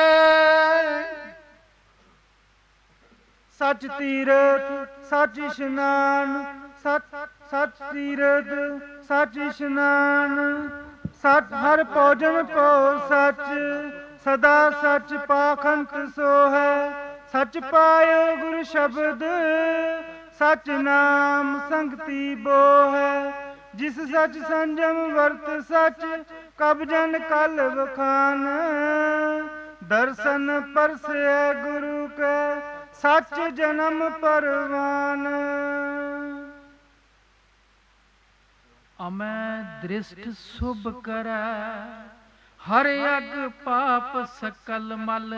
ਸਚ ਤੀਰਥ ਸਚ ਇਸ਼ਨਾਨ ਸਚ ਤੀਰਥ ਸਚ ਇਸ਼ਨਾਨ। ਸਚ ਹਰ ਭੋਜਨ ਪਉ ਸਚ ਸਦਾ ਸਚ ਪਾਖੰਤ ਸੋ ਹੈ। ਸਚ ਪਾਇਓ ਗੁਰ ਸ਼ਬਦ ਸਚ ਨਾਮ ਸੰਗਤੀ ਬੋ ਹੈ। ਜਿਸ ਸਚ ਸੰਜਮ ਵਰਤ ਸਚ ਕਬ ਜਨ ਕਲ ਵਖਾਨ। ਦਰਸ਼ਨ ਪਰਸੈ ਗੁਰੂ ਕੈ ਸਚ ਜਨਮ ਪਰਵਾਨ। ਅਮੈ ਦ੍ਰਿਸ਼ਟ ਸੁਭ ਕਰੈ ਹਰ ਅਗ ਪਾਪ ਸਕਲ ਮਲ।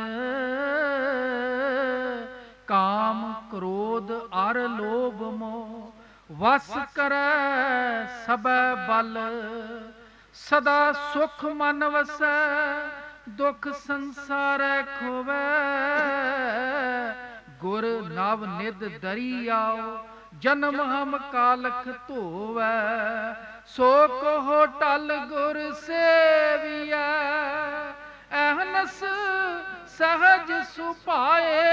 ਕਾਮ ਕ੍ਰੋਧ ਅਰ ਲੋਭ ਮੋਹ ਵਸ ਕਰੈ ਸਭੈ ਬਲ। ਸਦਾ ਸੁਖ ਮਨ ਵਸੈ ਦੁਖ ਸੰਸਾਰੈ ਖੋਵੈ। ਗੁਰ ਨਵ ਨਿਧ ਦਰੀ ਆਓ ਜਨਮ ਹਮ ਕਾਲਖ ਧੋਵੈ। ਸੋ ਕਹੋ ਟਲ ਗੁਰ ਸੇਵੀਐ ਅਹਨਸ ਸਹਜ ਸੁਭਾਏ।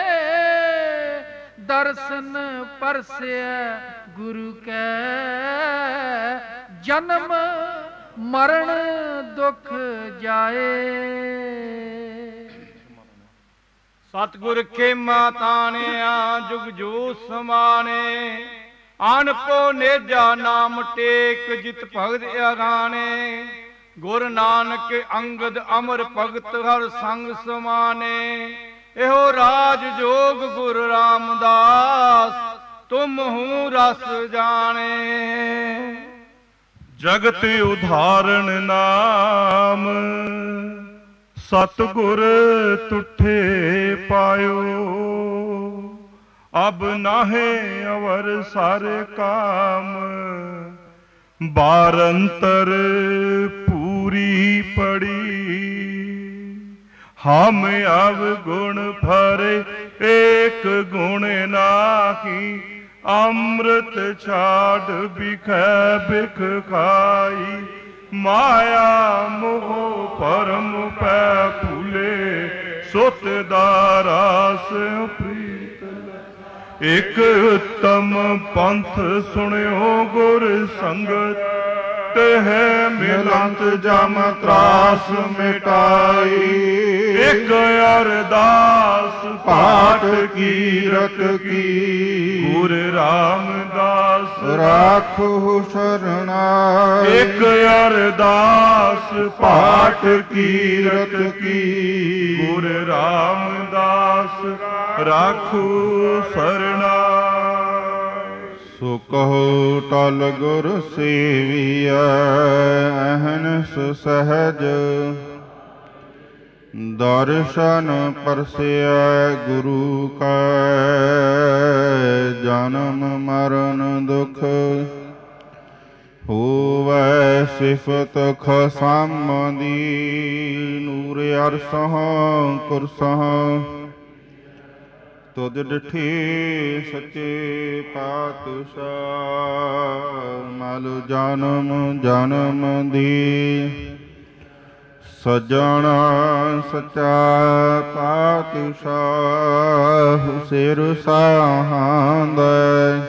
ਦਰਸ਼ਨ ਪਰਸੈ ਗੁਰੂ ਕੈ ਜਨਮ ਮਰਨ ਦੁਖ ਜਾਏ। ਸਤਿਗੁਰ ਖੇਮਾ ਤਾਣਿਆ ਜੁਗ ਜੋ ਸਮਾਨੇ। ਅਨਪੋ ਨੇਜਾ ਨਾਮ ਟੇਕ ਜਿਤ ਭਗਤ ਅਗਾਣੇ। ਗੁਰ ਨਾਨਕ ਅੰਗਦ ਅਮਰ ਭਗਤ ਹਰ ਸੰਗ ਸਮਾਨੇ। ਇਹੋ ਰਾਜ ਜੋਗ ਗੁਰ ਰਾਮਦਾਸ ਤੁਮ ਹੂੰ ਰਸ ਜਾਣੇ। ਜਗਤ ਉਧਾਰਨ ਨਾਮ ਸਤਿਗੁਰ ਤੁਠੇ ਪਾਇਓ, ਅਬ ਨਾਹੇ ਅਵਰ ਸਾਰੇ ਕਾਮ, ਬਾਰੰਤਰ ਪੂਰੀ ਪੜੀ। ਹਮ ਅਵਗੁਣ ਭਰੇ ਏਕ ਗੁਣ ਨਾਹੀ, ਅੰਮ੍ਰਿਤ ਛਾੜ ਬਿਖੈ ਬਿਖ ਖਾਈ। ਮਾਇਆ ਮੋਹ ਪਰਮ ਪੈ ਭੂਲੇ, ਸੁਤ ਦਾ ਰਾਸ ਪ੍ਰੀਤ। ਇਕ ਉੱਤਮ ਪੰਥ ਸੁਣਿਓ ਗੁਰ ਸੰਗਤ, ਤਹਿ ਮਿਲੰਤ ਜਮ ਤਰਾਸ ਮਿਟਾਈ। ਇਕ ਅਰਦਾਸ ਪਾਠ ਕੀਰਤ ਕੀ, ਗੁਰ ਰਾਮਦਾਸ ਰਾਖੋ ਸ਼ਰਨਾਈ। ਇਕ ਅਰਦਾਸ ਪਾਠ ਕੀਰਤ ਕੀ, ਗੁਰ ਰਾਮਦਾਸ ਰਾਖੋ ਸਰਨਾਈ। ਸੋ ਕਹੋ ਟਲ ਗੁਰ ਸੇਵੀਐ, ਅਹਨਿਸ ਸਹਿਜ ਦਰਸ਼ਨ ਪਰਸਿਐ ਗੁਰੂ ਕੈ। ਜਨਮ ਮਰਨ ਦੁਖ ਹੋਵੈ ਸਿਫਤ ਖਸਮ ਦੀ। ਨੂਰ ਅਰਸਹ ਕੁਰਸਹ ਤੁਧ ਡਿਠੇ ਸੱਚੇ ਪਾਤਸ਼ਾਹ। ਮਲ ਜਨਮ ਜਨਮ ਦੀ ਸਜਣ ਸੱਚਾ ਪਾਤਸ਼ਾਹ। ਸਿਰ ਸਾਹਾਂਦੈ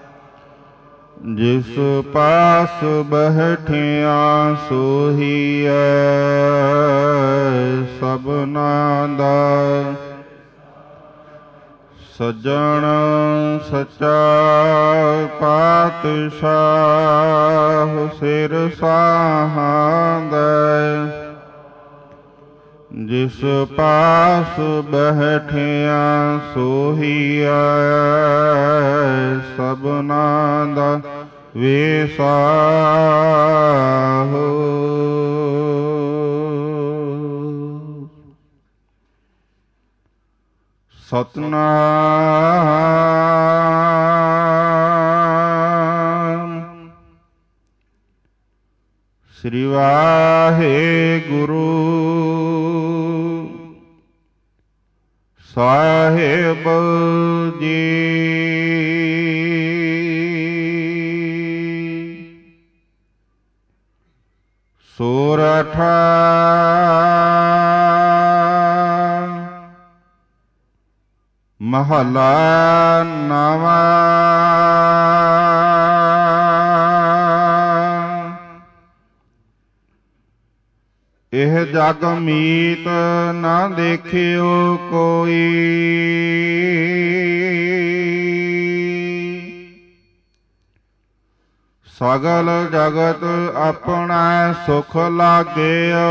ਜਿਸ ਪਾਸ ਬਹਿਠਿਆ ਸੋਹੀਐ। ਸਭਨਾ ਦਾ ਸਜਣ ਸੱਚਾ ਪਾਤਸ਼ਾਹ। ਸਿਰ ਸਾਹਾਂਦੈ ਜਿਸ ਪਾਸ ਬਹਿਠਿਆ ਸੋਹੀਐ। ਸਭਨਾ ਦਾ ਵੇਸਾ ਹੋ। ਸਤਿਨਾਮ ਸ੍ਰੀ ਵਾਹਿਗੁਰੂ ਸਾਹਿਬ ਜੀ। ਸੋਰਠ ਮਹਲਾ ਨਵਾਂ। ਇਹ ਜਗ ਮੀਤ ਨਾ ਦੇਖਿਓ ਕੋਈ। ਸਗਲ ਜਗਤ ਆਪਣਾ ਸੁਖ ਲਾਗਿਓ।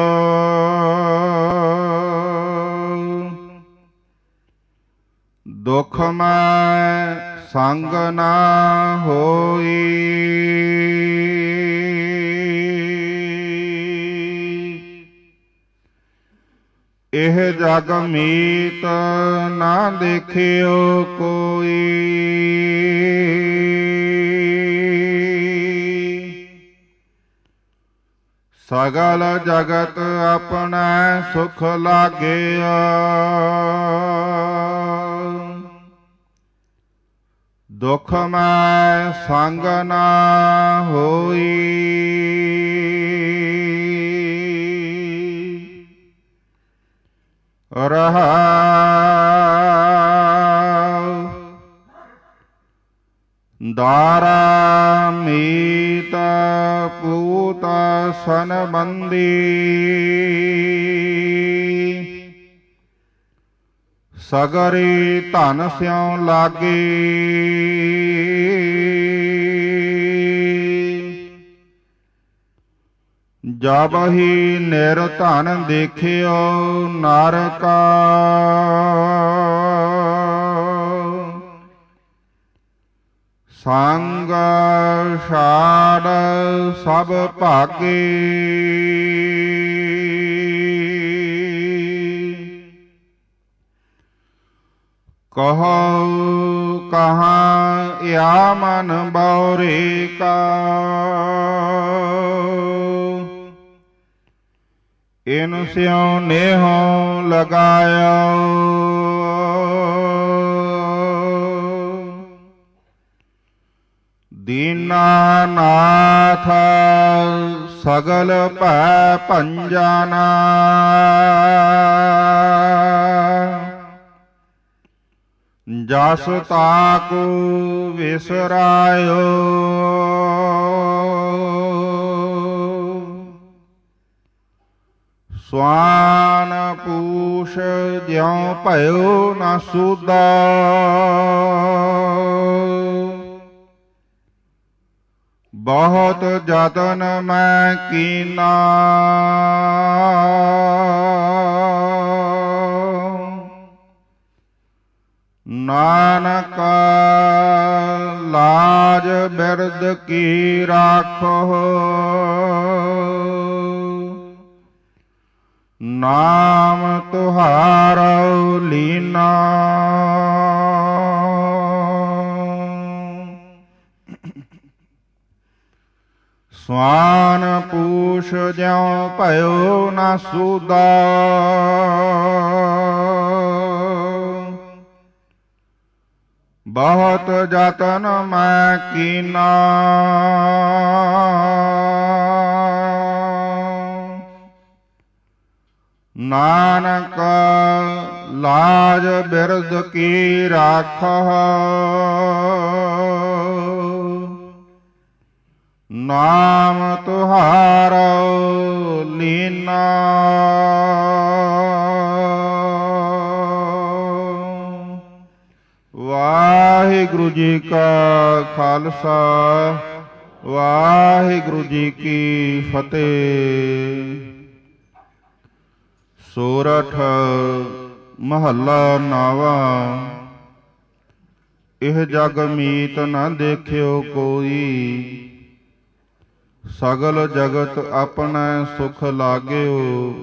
ਦੁਖ ਮੈਂ ਸੰਗ ਨਾ ਹੋਈ। ਇਹ ਜਗ ਮੀਤ ਨਾ ਦੇਖਿਓ ਕੋਈ। ਸਗਲ ਜਗਤ ਆਪਣਾ ਸੁਖ ਲਾਗਿਆ। ਦੁਖ ਮੈਂ ਸੰਗ ਨਾ ਹੋਈ। ਰਹਾਉ ਦਾਰਾ ਮੀਤ ਪੂਤ ਸੰਬੰਧੀ। ਸਗਰੀ ਧਨ ਸਿਉ ਲਾਗੇ। ਜਬ ਹੀ ਨਿਰਧਨ ਦੇਖਿਓ ਨਰ ਕਾ। ਸੰਗ ਛਾੜ ਸਭ ਭਾਗੇ। ਕਹੋ ਕਹਾਂ या मन बौरे का इन स्यों नेहों लगाया दीनानाथ सगल भै भंजना जस ताकु विसरायो स्वान पूष ज्यों भयो न सूदा बहुत जतन मैं कीना नानक लाज बिरद की राखो नाम तुहारो लीना स्वान पूष ज्यों भयो न सूदा बहुत जतन मैं कीना नानक लाज बिरद की राखो नाम तुहारो लीना वाहिगुरु जी का खालसा वाहिगुरु जी की फतेह। सोरठ महला नावा इह जग मीत न देखियो कोई सगल जगत अपना सुख लाग्यो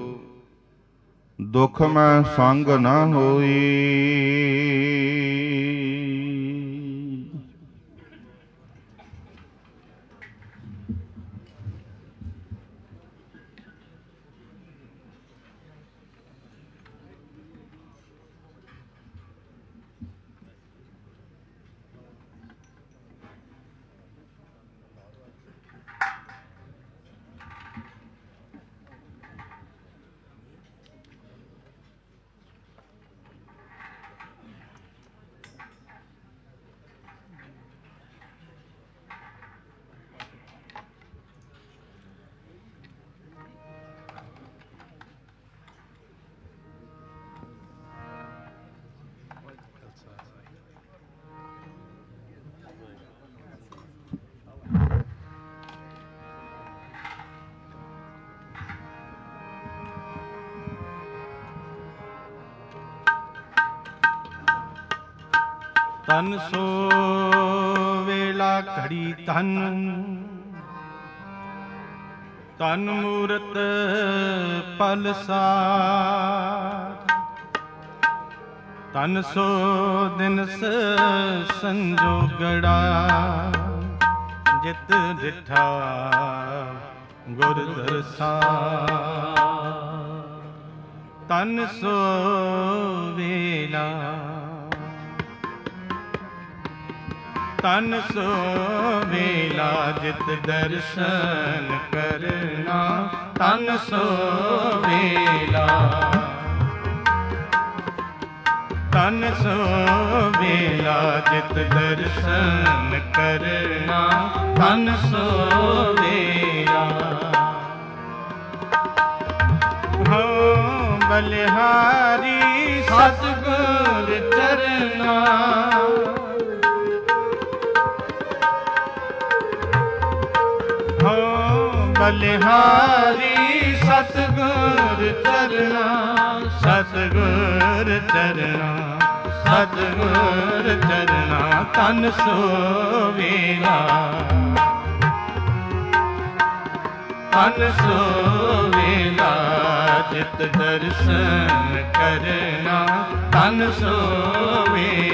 दुख में संग न होई। तन सो वेला घड़ी तन तन मूरत पलसार तन सो दिन संजोगड़ा जित डिठा गुर दरसार तन सो वेला तन सो वेला जित दर्शन करना तन सो वेला तन सो वेला जित दर्शन करना तन सो वेला हो बलिहारी सतगुर चरना बलिहारी सतगुर चरना सतगुर चरना सतगुर चरना तन सो वेला तन सो वेला जित दर्शन करना तन सो वेला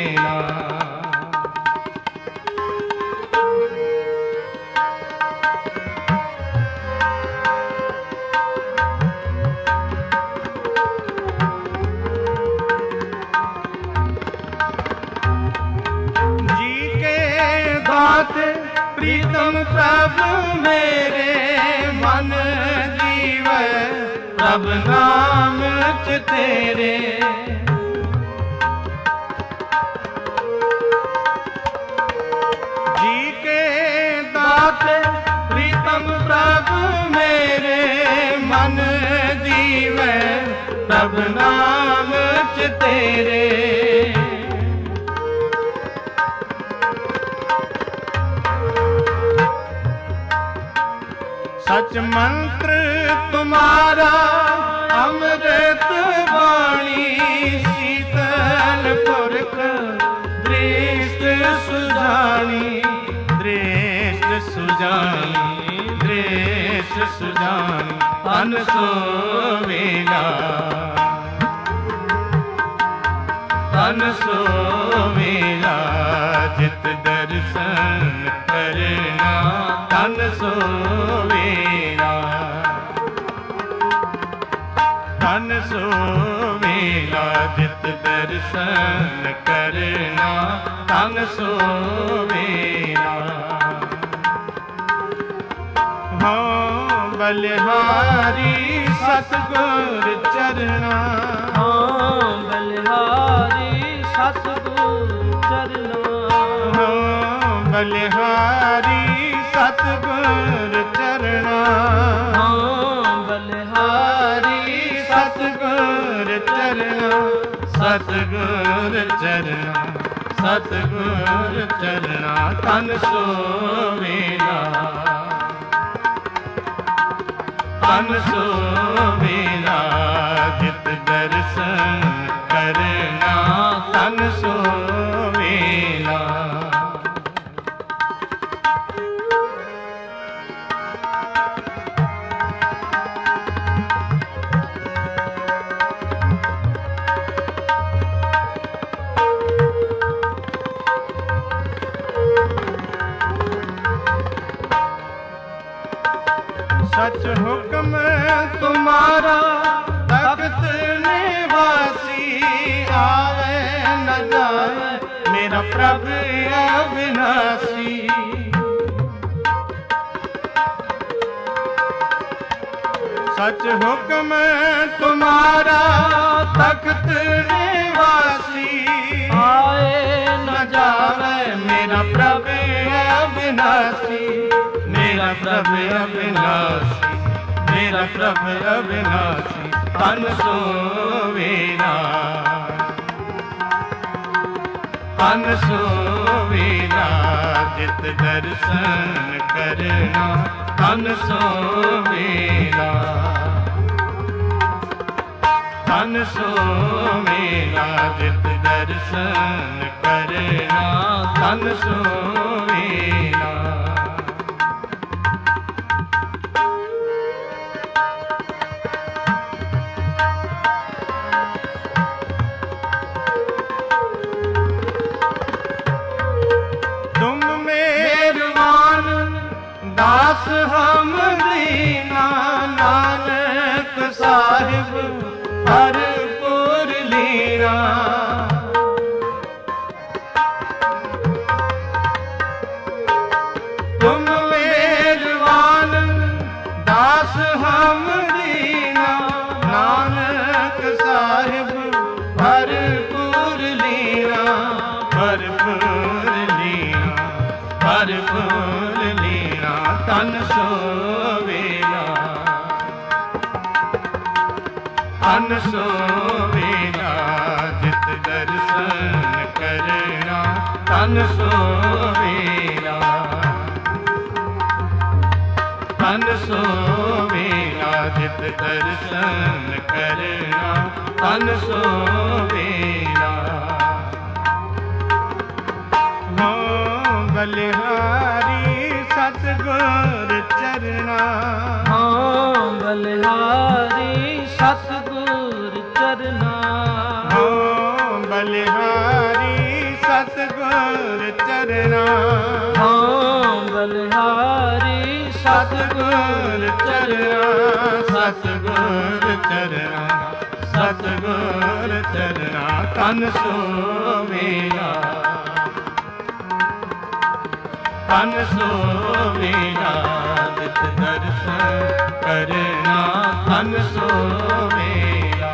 दाते प्रीतम प्रभु मेरे मन जीवे प्रभ नाम च तेरे जी के दाते प्रीतम प्रभु मेरे मन जीवे प्रभ नाम च तेरे सच मंत्र तुम्हारा अमृत वाणी शीतल पुरख दृष्ट सुजानी दृष्ट सुजानी दृष्ट सुजानी तन सोवेला तन सोवेला जित दर्शन करना तन सोवेला तन सोवेला जित दर्शन करना तन सोवेला हो बलिहारी सतगुर चरना हो बलिहारी सतगुर चरना हो बलिहारी सतगुर चरना हो बलिहारी सतगुर चरना सतगुर चरना सतगुर चरना तन सोवेला तन सोवेला जित दर्शन करना तन सोवेला सच हुक्म तुम्हारा तख्त निवासी आवे न जाए मेरा प्रभु अविनाशी सच हुक्म तुम्हारा तख्त निवासी आए न जावे मेरा प्रभु अविनाशी मेरा प्रभु अविनाशी मेरा प्रभु अविनाशी तन सोवेला तन सोवेला जित दर्शन करना तन सोवेला तन सोवेला जित दर्शन करना तन सोवेला दास हम दीना नानक साहिब भरपूर लीना तुम मेरवान दास हम दीना नानक साहिब भरपूर लीना भरपूर लीना भरपूर लीना तन सोवेला तन सोवेला जित दर्शन करना तन सोवेला तन सोवेला जित दर्शन करना तन सोवेला हो बलिहारी सतगुर चरना हो बलिहारी सतगुर चरना हो बलिहारी सतगुर चरना हो बलिहारी सतगुर चरना सतगुर चरना सतगुर चरना तन सोवेला ਤਨ ਸੋ ਵੇਲਾ ਜਿਤ ਦਰਸ਼ਨ ਕਰਨਾ ਤਨ ਸੋ ਵੇਲਾ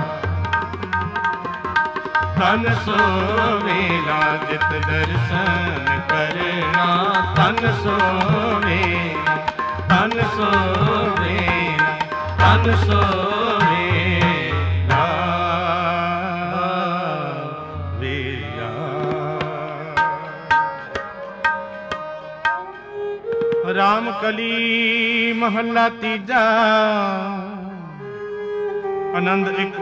ਤਨ ਸੋ ਵੇਲਾ ਜਿਤ ਦਰਸ਼ਨ ਕਰਨਾ ਤਨ ਸੋ ਵੇਲਾ ਤਨ ਸੋ ਵੇਲਾ ਤਨ ਸੋ ਰਾਮ ਕਲੀ ਮਹੱਲਾ ਤੀਜਾ। ਆਨੰਦ ਇੱਕ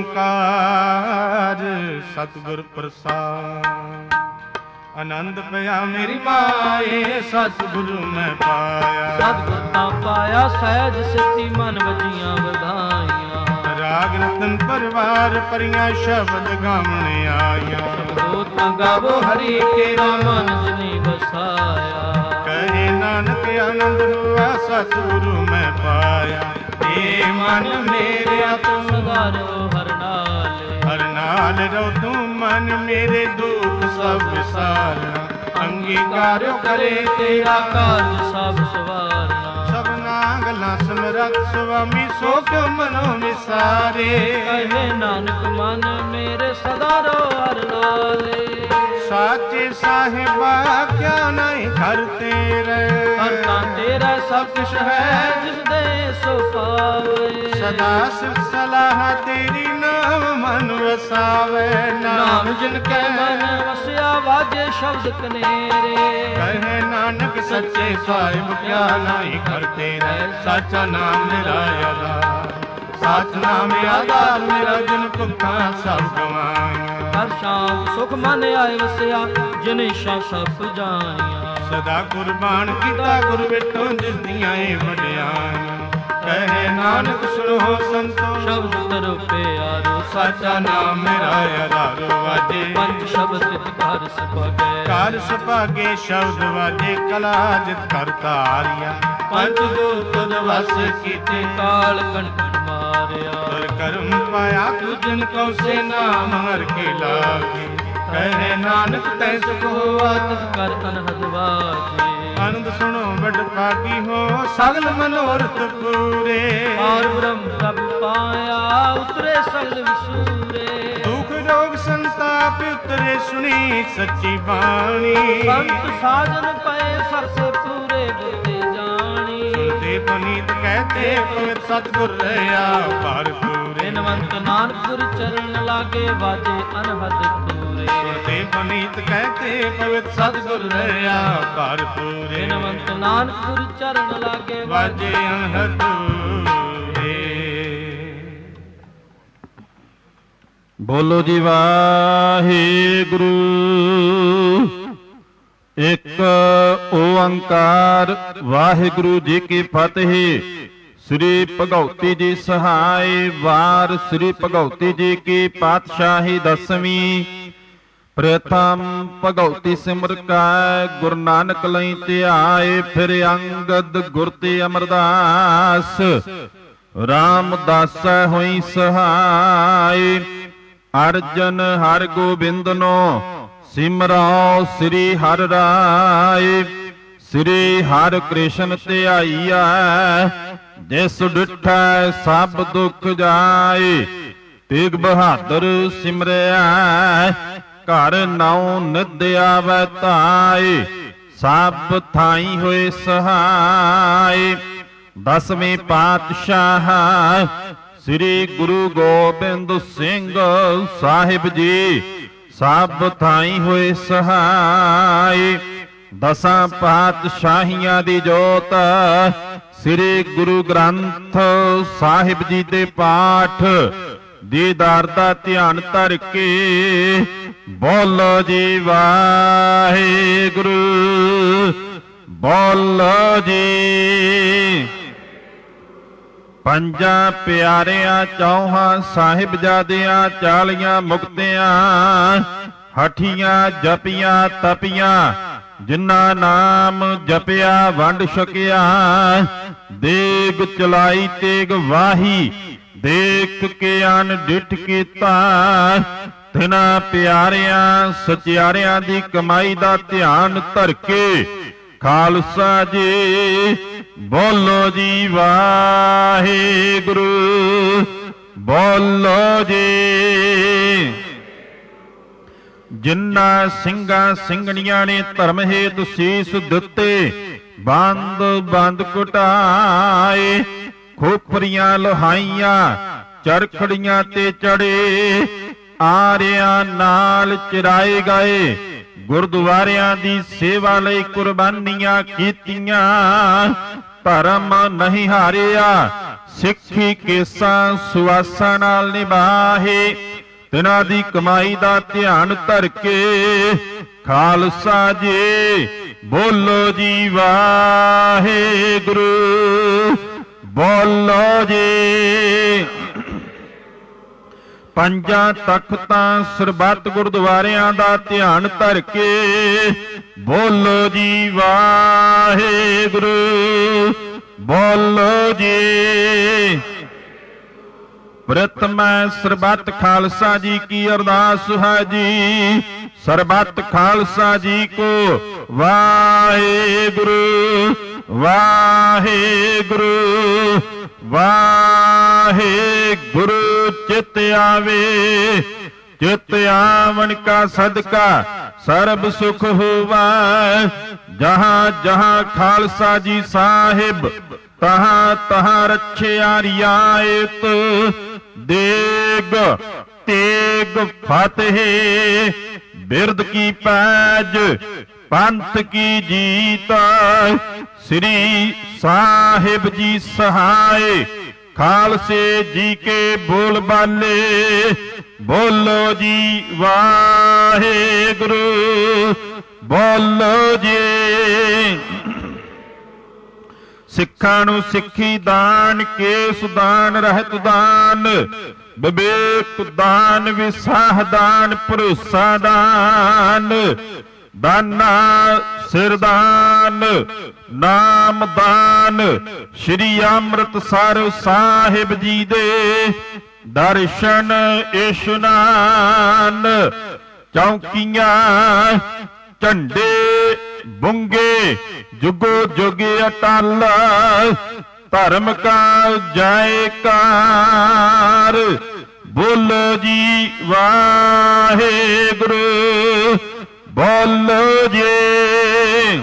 ਓੰਕਾਰ ਸਤਿਗੁਰ ਪ੍ਰਸਾਦ। ਆਨੰਦ ਪਿਆ ਮੇਰੀ ਮਾਏ ਸਤਿਗੁਰੂ ਮੈਂ ਪਾਇਆ। ਸਤਿਗੁਰ ਤਾਂ ਪਾਇਆ ਸਹਿਜ ਸਿੱਧੀ ਮਨ ਵਜੀਆਂ ਵਧਾਈਆਂ। ਰਾਗ ਰਤਨ ਪਰਵਾਰ ਪਰੀਆਂ ਸ਼ਬਦ ਗਾਵਣ ਆਈਆਂ। ਸ਼ਬਦੋ ਤਾਂ ਗਾਵੋ ਹਰੀ ਕੇਰਾ ਮਨ ਜਿਨੀ ਵਸਾਇਆ। ਕਹੇ ਨਾਨਕ ਆਨੰਦ ਹੁਆ ਸਤਿਗੁਰੂ ਮੈਂ ਪਾਇਆ। ਏ ਮਨ ਮੇਰਿਆ ਤੂੰ ਸਦਾ ਰਹੋ ਹਰ ਨਾਲ। ਹਰ ਨਾਲ ਰਹੋ ਤੂੰ ਮਨ ਮੇਰੇ ਦੁੱਖ ਸਭ ਵਿਸਾਰਨਾ। ਅੰਗੀਕਾਰਿਓ ਕਰੇ ਤੇਰਾ ਕਾਰਜ ਸਭ ਸਵਾਰਨਾ। ਸਭਨਾ ਗੱਲਾਂ ਸਮਰੱਥ ਸੁਆਮੀ ਸੋ ਕਿਉ ਮਨੋ ਵਿਸਾਰੇ। ਕਹੇ ਨਾਨਕ ਮਨ ਮੇਰੇ ਸਦਾ ਰਹੋ ਹਰ ਨਾਲੇ। ਸਾਚੇ ਸਾਹਿਬਾ ਕਿਆ ਨਹੀਂ ਘਰ ਤੇਰੇ। ਹਰ ਤਾਂ ਤੇਰਾ ਸਭ ਕੁਛ ਹੈ ਜਿਸ ਦੇ ਸੋ ਪਾਵੇ। ਸਦਾ ਸਿਫਤ ਸਲਾਹ ਤੇਰੀ ਨਾਮ ਮਨ ਵਸਾਵੇ। ਨਾਮ ਜਿਨ ਕੈ ਮਨ ਵਸਿਆ ਵਾਜੇ ਸ਼ਬਦ ਕਨੇਰੇ। ਕਹੇ ਨਾਨਕ ਸੱਚੇ ਸਾਹਿਬ ਕਿਆ ਨਹੀਂ ਘਰ ਤੇਰੇ। ਸਾਚਾ ਨਾਮ ਮੇਰਾ ਆਧਾਰ ਸਾਚ ਨਾਮ ਆਧਾਰ ਮੇਰਾ ਜਿਨ ਭੁੱਖਾਂ ਸਭ ਗਵਾਈਆਂ। ਹਰ ਸ਼ਾਮ ਸੁਖ ਮਨ ਆਏ ਵਸਿਆ ਜਿਨ ਇੱਛਾ ਸਭ ਪੁਜਾਈਆਂ। ਸਦਾ ਕੁਰਬਾਨ ਕੀਤਾ ਗੁਰ ਵਿਟੋ ਜਿਸ ਦੀਆਂ ਏ ਵਡਿਆਈਆਂ। ਕਹੇ ਨਾਨਕ ਸੁਣੋ ਸੰਤੋ ਸ਼ਬਦ ਤਰੋ ਪਿਆਰੋ। ਸਾਚਾ ਨਾਮ ਮੇਰਾ ਆਧਾਰ ਵਾਜੇ। ਪੰਜ ਸ਼ਬਦ ਤਿਤ ਘਰ ਸੁਭਾਗੇ। ਘਰ ਸੁਭਾਗੇ ਸ਼ਬਦ ਵਾਜੇ ਕਲਾ ਜਿਤ ਕਰ ਧਾਰਿਆ। ਪੰਜ ਦੂਤ ਤੁਧ ਵਸ ਕੀਤੇ ਕਾਲ ਕੰਠ ਮਾਰਿਆ। ਹਰ ਕਰਮ ਪਾਇਆ ਤੂੰ ਜਿਨ ਕਉ ਸੇ ਨਾਮ ਹਰ ਕੇ ਲਾਗੇ। ਕਹੇ ਨਾਨਕ ਤੈ ਸੁਖ ਹੋਆ ਤਿਤ ਕਰ ਅਨਹਦ ਵਾਜੇ। ਆਨੰਦ ਸੁਣੋ ਵੱਡ ਭਾਗੀ ਹੋ ਸਗਲ ਮਨੋਰਥ ਪੂਰੇ। ਔਰ ਬ੍ਰਹਮ ਪ੍ਰਭ ਪਾਇਆ ਉਤਰੇ ਸਗਲ ਵਿਸੂਰੇ। ਦੁਖ ਰੋਗ ਸੰਤਾਪ ਉਤਰੇ ਸੁਣੀ ਸੱਚੀ ਬਾਣੀ। ਸੰਤ ਸਾਜਨ ਪਏ ਸਰਸੇ ਪੂਰੇ ਗੁਰਤੇ ਜਾਣੀ। ਸੁਣਤੇ ਪੁਨੀਤ ਕਹਤੇ ਪਵਿੱਤ ਸਤਿਗੁਰ ਰਹਾ ਭਰ ਪੂਰੇ। ਬਿਨਵੰਤ ਨਾਨਕ ਗੁਰ ਚਰਨ ਲਾਗੇ ਵਾਜੇ ਅਨਹਦ ਪੂਰੇ। ਸੁਣਤੇ ਪੁਨੀਤ ਕਹਤੇ ਪਵਿੱਤ ਸਤਿਗੁਰ ਰਹਾ ਭਰ ਪੂਰੇ। ਬਿਨਵੰਤ ਨਾਨਕ ਗੁਰ ਚਰਨ ਲਾਗੇ ਵਾਜੇ ਅਨਹਦ ਪੂਰੇ। ਬੋਲੋ ਜੀ ਵਾਹਿਗੁਰੂ। ਇੱਕ ਓੰਕਾਰ ਵਾਹਿਗੁਰੂ ਜੀ ਕੀ ਫਤਿਹ। ਸ੍ਰੀ ਭਗਉਤੀ ਜੀ ਸਹਾਇ ਵਾਰ ਸ੍ਰੀ ਭਗਉਤੀ ਜੀ ਕੀ ਪਾਤਸ਼ਾਹੀ ਦਸਵੀਂ। ਪ੍ਰਥਮ ਭਗਉਤੀ ਸਿਮਰ ਕੈ ਗੁਰੂ ਨਾਨਕ ਲਈ ਧਿਆਏ। ਫਿਰ ਅੰਗਦ ਗੁਰ ਤੇ ਅਮਰਦਾਸ ਰਾਮਦਾਸੈ ਹੋਈ ਸਹਾਇ। ਅਰਜਨ ਹਰਿ ਗੋਬਿੰਦਨੋ ਸਿਮਰੋ ਸ੍ਰੀ ਹਰਿ ਰਾਇ। ਸ੍ਰੀ ਹਰਿ ਕ੍ਰਿਸ਼ਨ ਧਿਆਈਐ ਜਿਸ ਡਿਠੈ ਸਭ ਦੁਖ ਜਾਏ। ਤੇਗ ਬਹਾਦਰ ਸਿਮਰਿਆ ਘਰ ਨਾਉ ਨਿਧ ਆਵੈ ਧਾਇ। ਸਭ ਥਾਈ ਹੋਏ ਸਹਾਇ। ਦਸਵੇਂ ਪਾਤਸ਼ਾਹ ਸ੍ਰੀ ਗੁਰੂ ਗੋਬਿੰਦ ਸਿੰਘ ਸਾਹਿਬ ਜੀ ਸਭ ਥਾਈ ਹੋਏ ਸਹਾਇ। ਦਸਾਂ ਪਾਤਸ਼ਾਹੀਆਂ ਦੀ ਜੋਤ ਸ੍ਰੀ ਗੁਰੂ ਗ੍ਰੰਥ ਸਾਹਿਬ ਜੀ ਦੇ ਪਾਠ ਦੀਦਾਰ ਦਾ ਧਿਆਨ ਧਰ ਕੇ ਬੋਲੋ ਜੀ ਵਾਹਿਗੁਰੂ। ਬੋਲੋ ਜੀ। ਪੰਜਾਂ ਪਿਆਰਿਆਂ ਚੌਹਾਂ ਸਾਹਿਬਜ਼ਾਦਿਆਂ 40 ਮੁਕਤਿਆਂ ਹਠੀਆਂ ਜਪੀਆਂ ਤਪੀਆਂ ਜਿਨ੍ਹਾਂ ਨਾਮ ਜਪਿਆ ਵੰਡ ਛਕਿਆ। ਦੇਗ ਚਲਾਈ ਤੇਗ ਵਾਹੀ ਦੇਖ ਕੇ ਅਨ ਡਿਠ ਕੀਤਾ। ਤਿਨਾਂ ਪਿਆਰਿਆਂ ਸਚਿਆਰਿਆਂ ਦੀ ਕਮਾਈ ਦਾ ਧਿਆਨ ਧਰ ਕੇ ਖਾਲਸਾ ਜੀ। ਬੋਲੋ ਜੀ ਵਾਹਿਗੁਰੂ, ਬੋਲੋ ਜੀ। ਜਿਨ੍ਹਾਂ ਸਿੰਘਾਂ ਸਿੰਘਣੀਆਂ ਨੇ ਧਰਮ ਹੇਤ ਸੀਸ ਦਿੱਤੇ, ਬੰਦ ਬੰਦ ਘੁਟਾਏ, ਖੋਪਰੀਆਂ ਲੋਹਾਈਆਂ ਚਰਖੜੀਆਂ ਤੇ ਚੜੇ, ਆਰਿਆਂ ਨਾਲ ਚਰਾਏ ਗਏ, ਗੁਰਦੁਆਰਿਆਂ ਦੀ ਸੇਵਾ ਲਈ ਕੁਰਬਾਨੀਆਂ ਕੀਤੀਆਂ, ਧਰਮ ਨਹੀਂ ਹਾਰਿਆ, ਸਿੱਖੀ ਕੇਸਾਂ ਸੁਆਸਾਂ ਨਾਲ ਨਿਭਾਹੇ, ਤਿਨਾਂ ਦੀ ਕਮਾਈ ਦਾ ਧਿਆਨ ਧਰ ਕੇ। ਖਾਲਸਾ ਜੀ। ਬੋਲੋ ਜੀ ਵਾਹਿਗੁਰੂ, ਬੋਲੋ ਜੀ। ਪੰਜਾਂ ਤਖਤਾਂ ਸਰਬੱਤ ਗੁਰਦੁਆਰਿਆਂ ਦਾ ਧਿਆਨ ਧਰ ਕੇ। ਬੋਲੋ ਜੀ ਵਾਹਿਗੁਰੂ, ਬੋਲੋ ਜੀ। ਪ੍ਰਥਮ ਸਰਬੱਤ ਖਾਲਸਾ ਜੀ ਕੀ ਅਰਦਾਸ ਹੈ ਜੀ। ਸਰਬੱਤ ਖਾਲਸਾ ਜੀ ਕੋ ਵਾਹਿਗੁਰੂ, ਵਾਹਿਗੁਰੂ, ਵਾਹਿਗੁਰੂ। ਚਿਤ ਆਵੇ, ਚਿਤ ਆਵਣ ਕਾ ਸਦਕਾ ਸਰਬ ਸੁਖ ਹੋਵਾ। ਜਹਾਂ ਜਹਾਂ ਖਾਲਸਾ ਜੀ ਸਾਹਿਬ, ਤਹਾਂ ਤਹਾਂ ਰੱਖਿਆ ਰਿਆਇਤ। ਦੇਗ ਤੇਗ ਫਤਿਹ, ਬਿਰਦ ਕੀ ਪੈਜ, ਪੰਥ ਕੀ ਜੀਤ। ਸ੍ਰੀ ਸਾਹਿਬ ਜੀ ਸਹਾਏ, ਖਾਲਸੇ ਜੀ ਕੇ ਬੋਲ ਬਾਲੇ। ਬੋਲੋ ਜੀ ਵਾਹਿਗੁਰੂ, ਬੋਲੋ ਜੀ। ਸਿੱਖਾਂ ਨੂੰ ਸਿੱਖੀ ਦਾਨ, ਕੇਸ ਦਾਨ, ਰਹਿਤ ਦਾਨ, ਵਿਵੇਕ ਦਾਨ, ਵਿਸਾਹ ਦਾਨ, ਭਰੋਸਾ ਦਾਨ, ਦਾਨਾ ਸਿਰਦਾਨ, ਨਾਮ ਦਾਨ। ਸ਼੍ਰੀ ਅੰਮ੍ਰਿਤਸਰ ਸਾਹਿਬ ਜੀ ਦੇ ਦਰਸ਼ਨ ਇਸ਼ਨਾਨ। ਚੌਕੀਆਂ ਝੰਡੇ ਬੁੰਗੇ, ਜੁਗੋ ਜੁਗ ਅਟਲ, ਧਰਮ ਕਾ ਜੈਕਾਰ। ਬੋਲੋ ਜੀ ਵਾਹਿਗੁਰੂ, ਬੋਲੋ ਜੀ।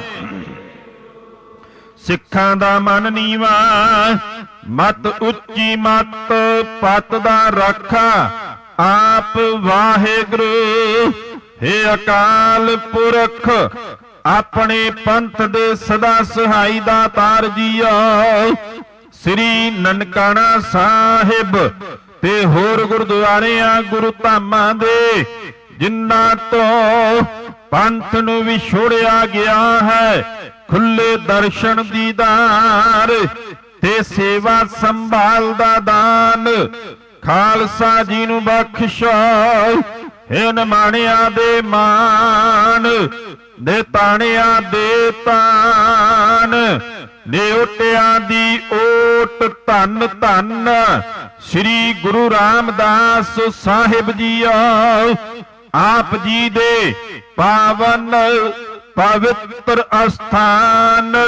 ਸਿੱਖਾਂ ਦਾ ਮਨ ਨੀਵਾ, ਮਤ ਉੱਚੀ ਮਤ, ਪਤ ਦਾ ਰਾਖਾ ਆਪ ਵਾਹਿਗੁਰੂ। ਹੇ ਅਕਾਲ ਪੁਰਖ, ਆਪਣੇ ਪੰਥ ਦੇ ਸਦਾ ਸਹਾਈ ਦਾਤਾਰ ਜੀਓ। ਸ੍ਰੀ ਨਨਕਾਣਾ ਸਾਹਿਬ ਤੇ ਹੋਰ ਗੁਰਦੁਆਰਿਆਂ ਗੁਰੂ ਧਾਮਾਂ ਦੇ ਜਿਨ੍ਹਾਂ ਤੋਂ ਪੰਥ ਨੂੰ ਵਿਛੋੜਿਆ ਗਿਆ ਹੈ, ਖੁੱਲੇ ਦਰਸ਼ਨ ਦੀਦਾਰ ਤੇ ਸੇਵਾ ਸੰਭਾਲ ਦਾ ਦਾਨ ਖਾਲਸਾ ਜੀ ਨੂੰ ਬਖਸ਼ੋ। ਹੇ ਨਿਮਾਣਿਆਂ ਦੇ ਮਾਨ, ਦੇ ਤਾਣਿਆਂ ਦੇ ਤਾਨ, ਨਿਉਟਿਆਂ ਦੀ ਓਟ ਧੰਨ ਧੰਨ ਸ੍ਰੀ ਗੁਰੂ ਰਾਮਦਾਸ ਸਾਹਿਬ ਜੀਓ। ਆਪ ਜੀ ਦੇ ਪਾਵਨ ਪਵਿੱਤਰ ਅਸਥਾਨ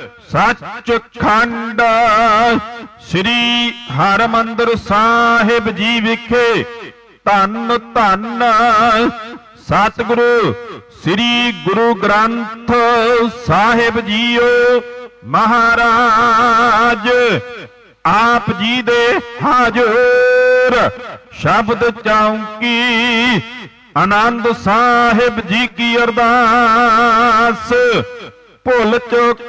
ਸੱਚਖੰਡ ਸ੍ਰੀ ਹਰਿਮੰਦਰ ਸਾਹਿਬ ਜੀ ਵਿਖੇ ਧੰਨ ਧੰਨ ਸਤਿਗੁਰੂ ਸ੍ਰੀ ਗੁਰੂ ਗ੍ਰੰਥ ਸਾਹਿਬ ਜੀਓ ਮਹਾਰਾਜ ਆਪ ਜੀ ਦੇ ਹਾਜ਼ਰ ਸ਼ਬਦ ਚੌਂਕੀ ਆਨੰਦ ਸਾਹਿਬ ਜੀ ਕੀ ਅਰਦਾਸ ਭੁੱਲ ਚੁੱਕ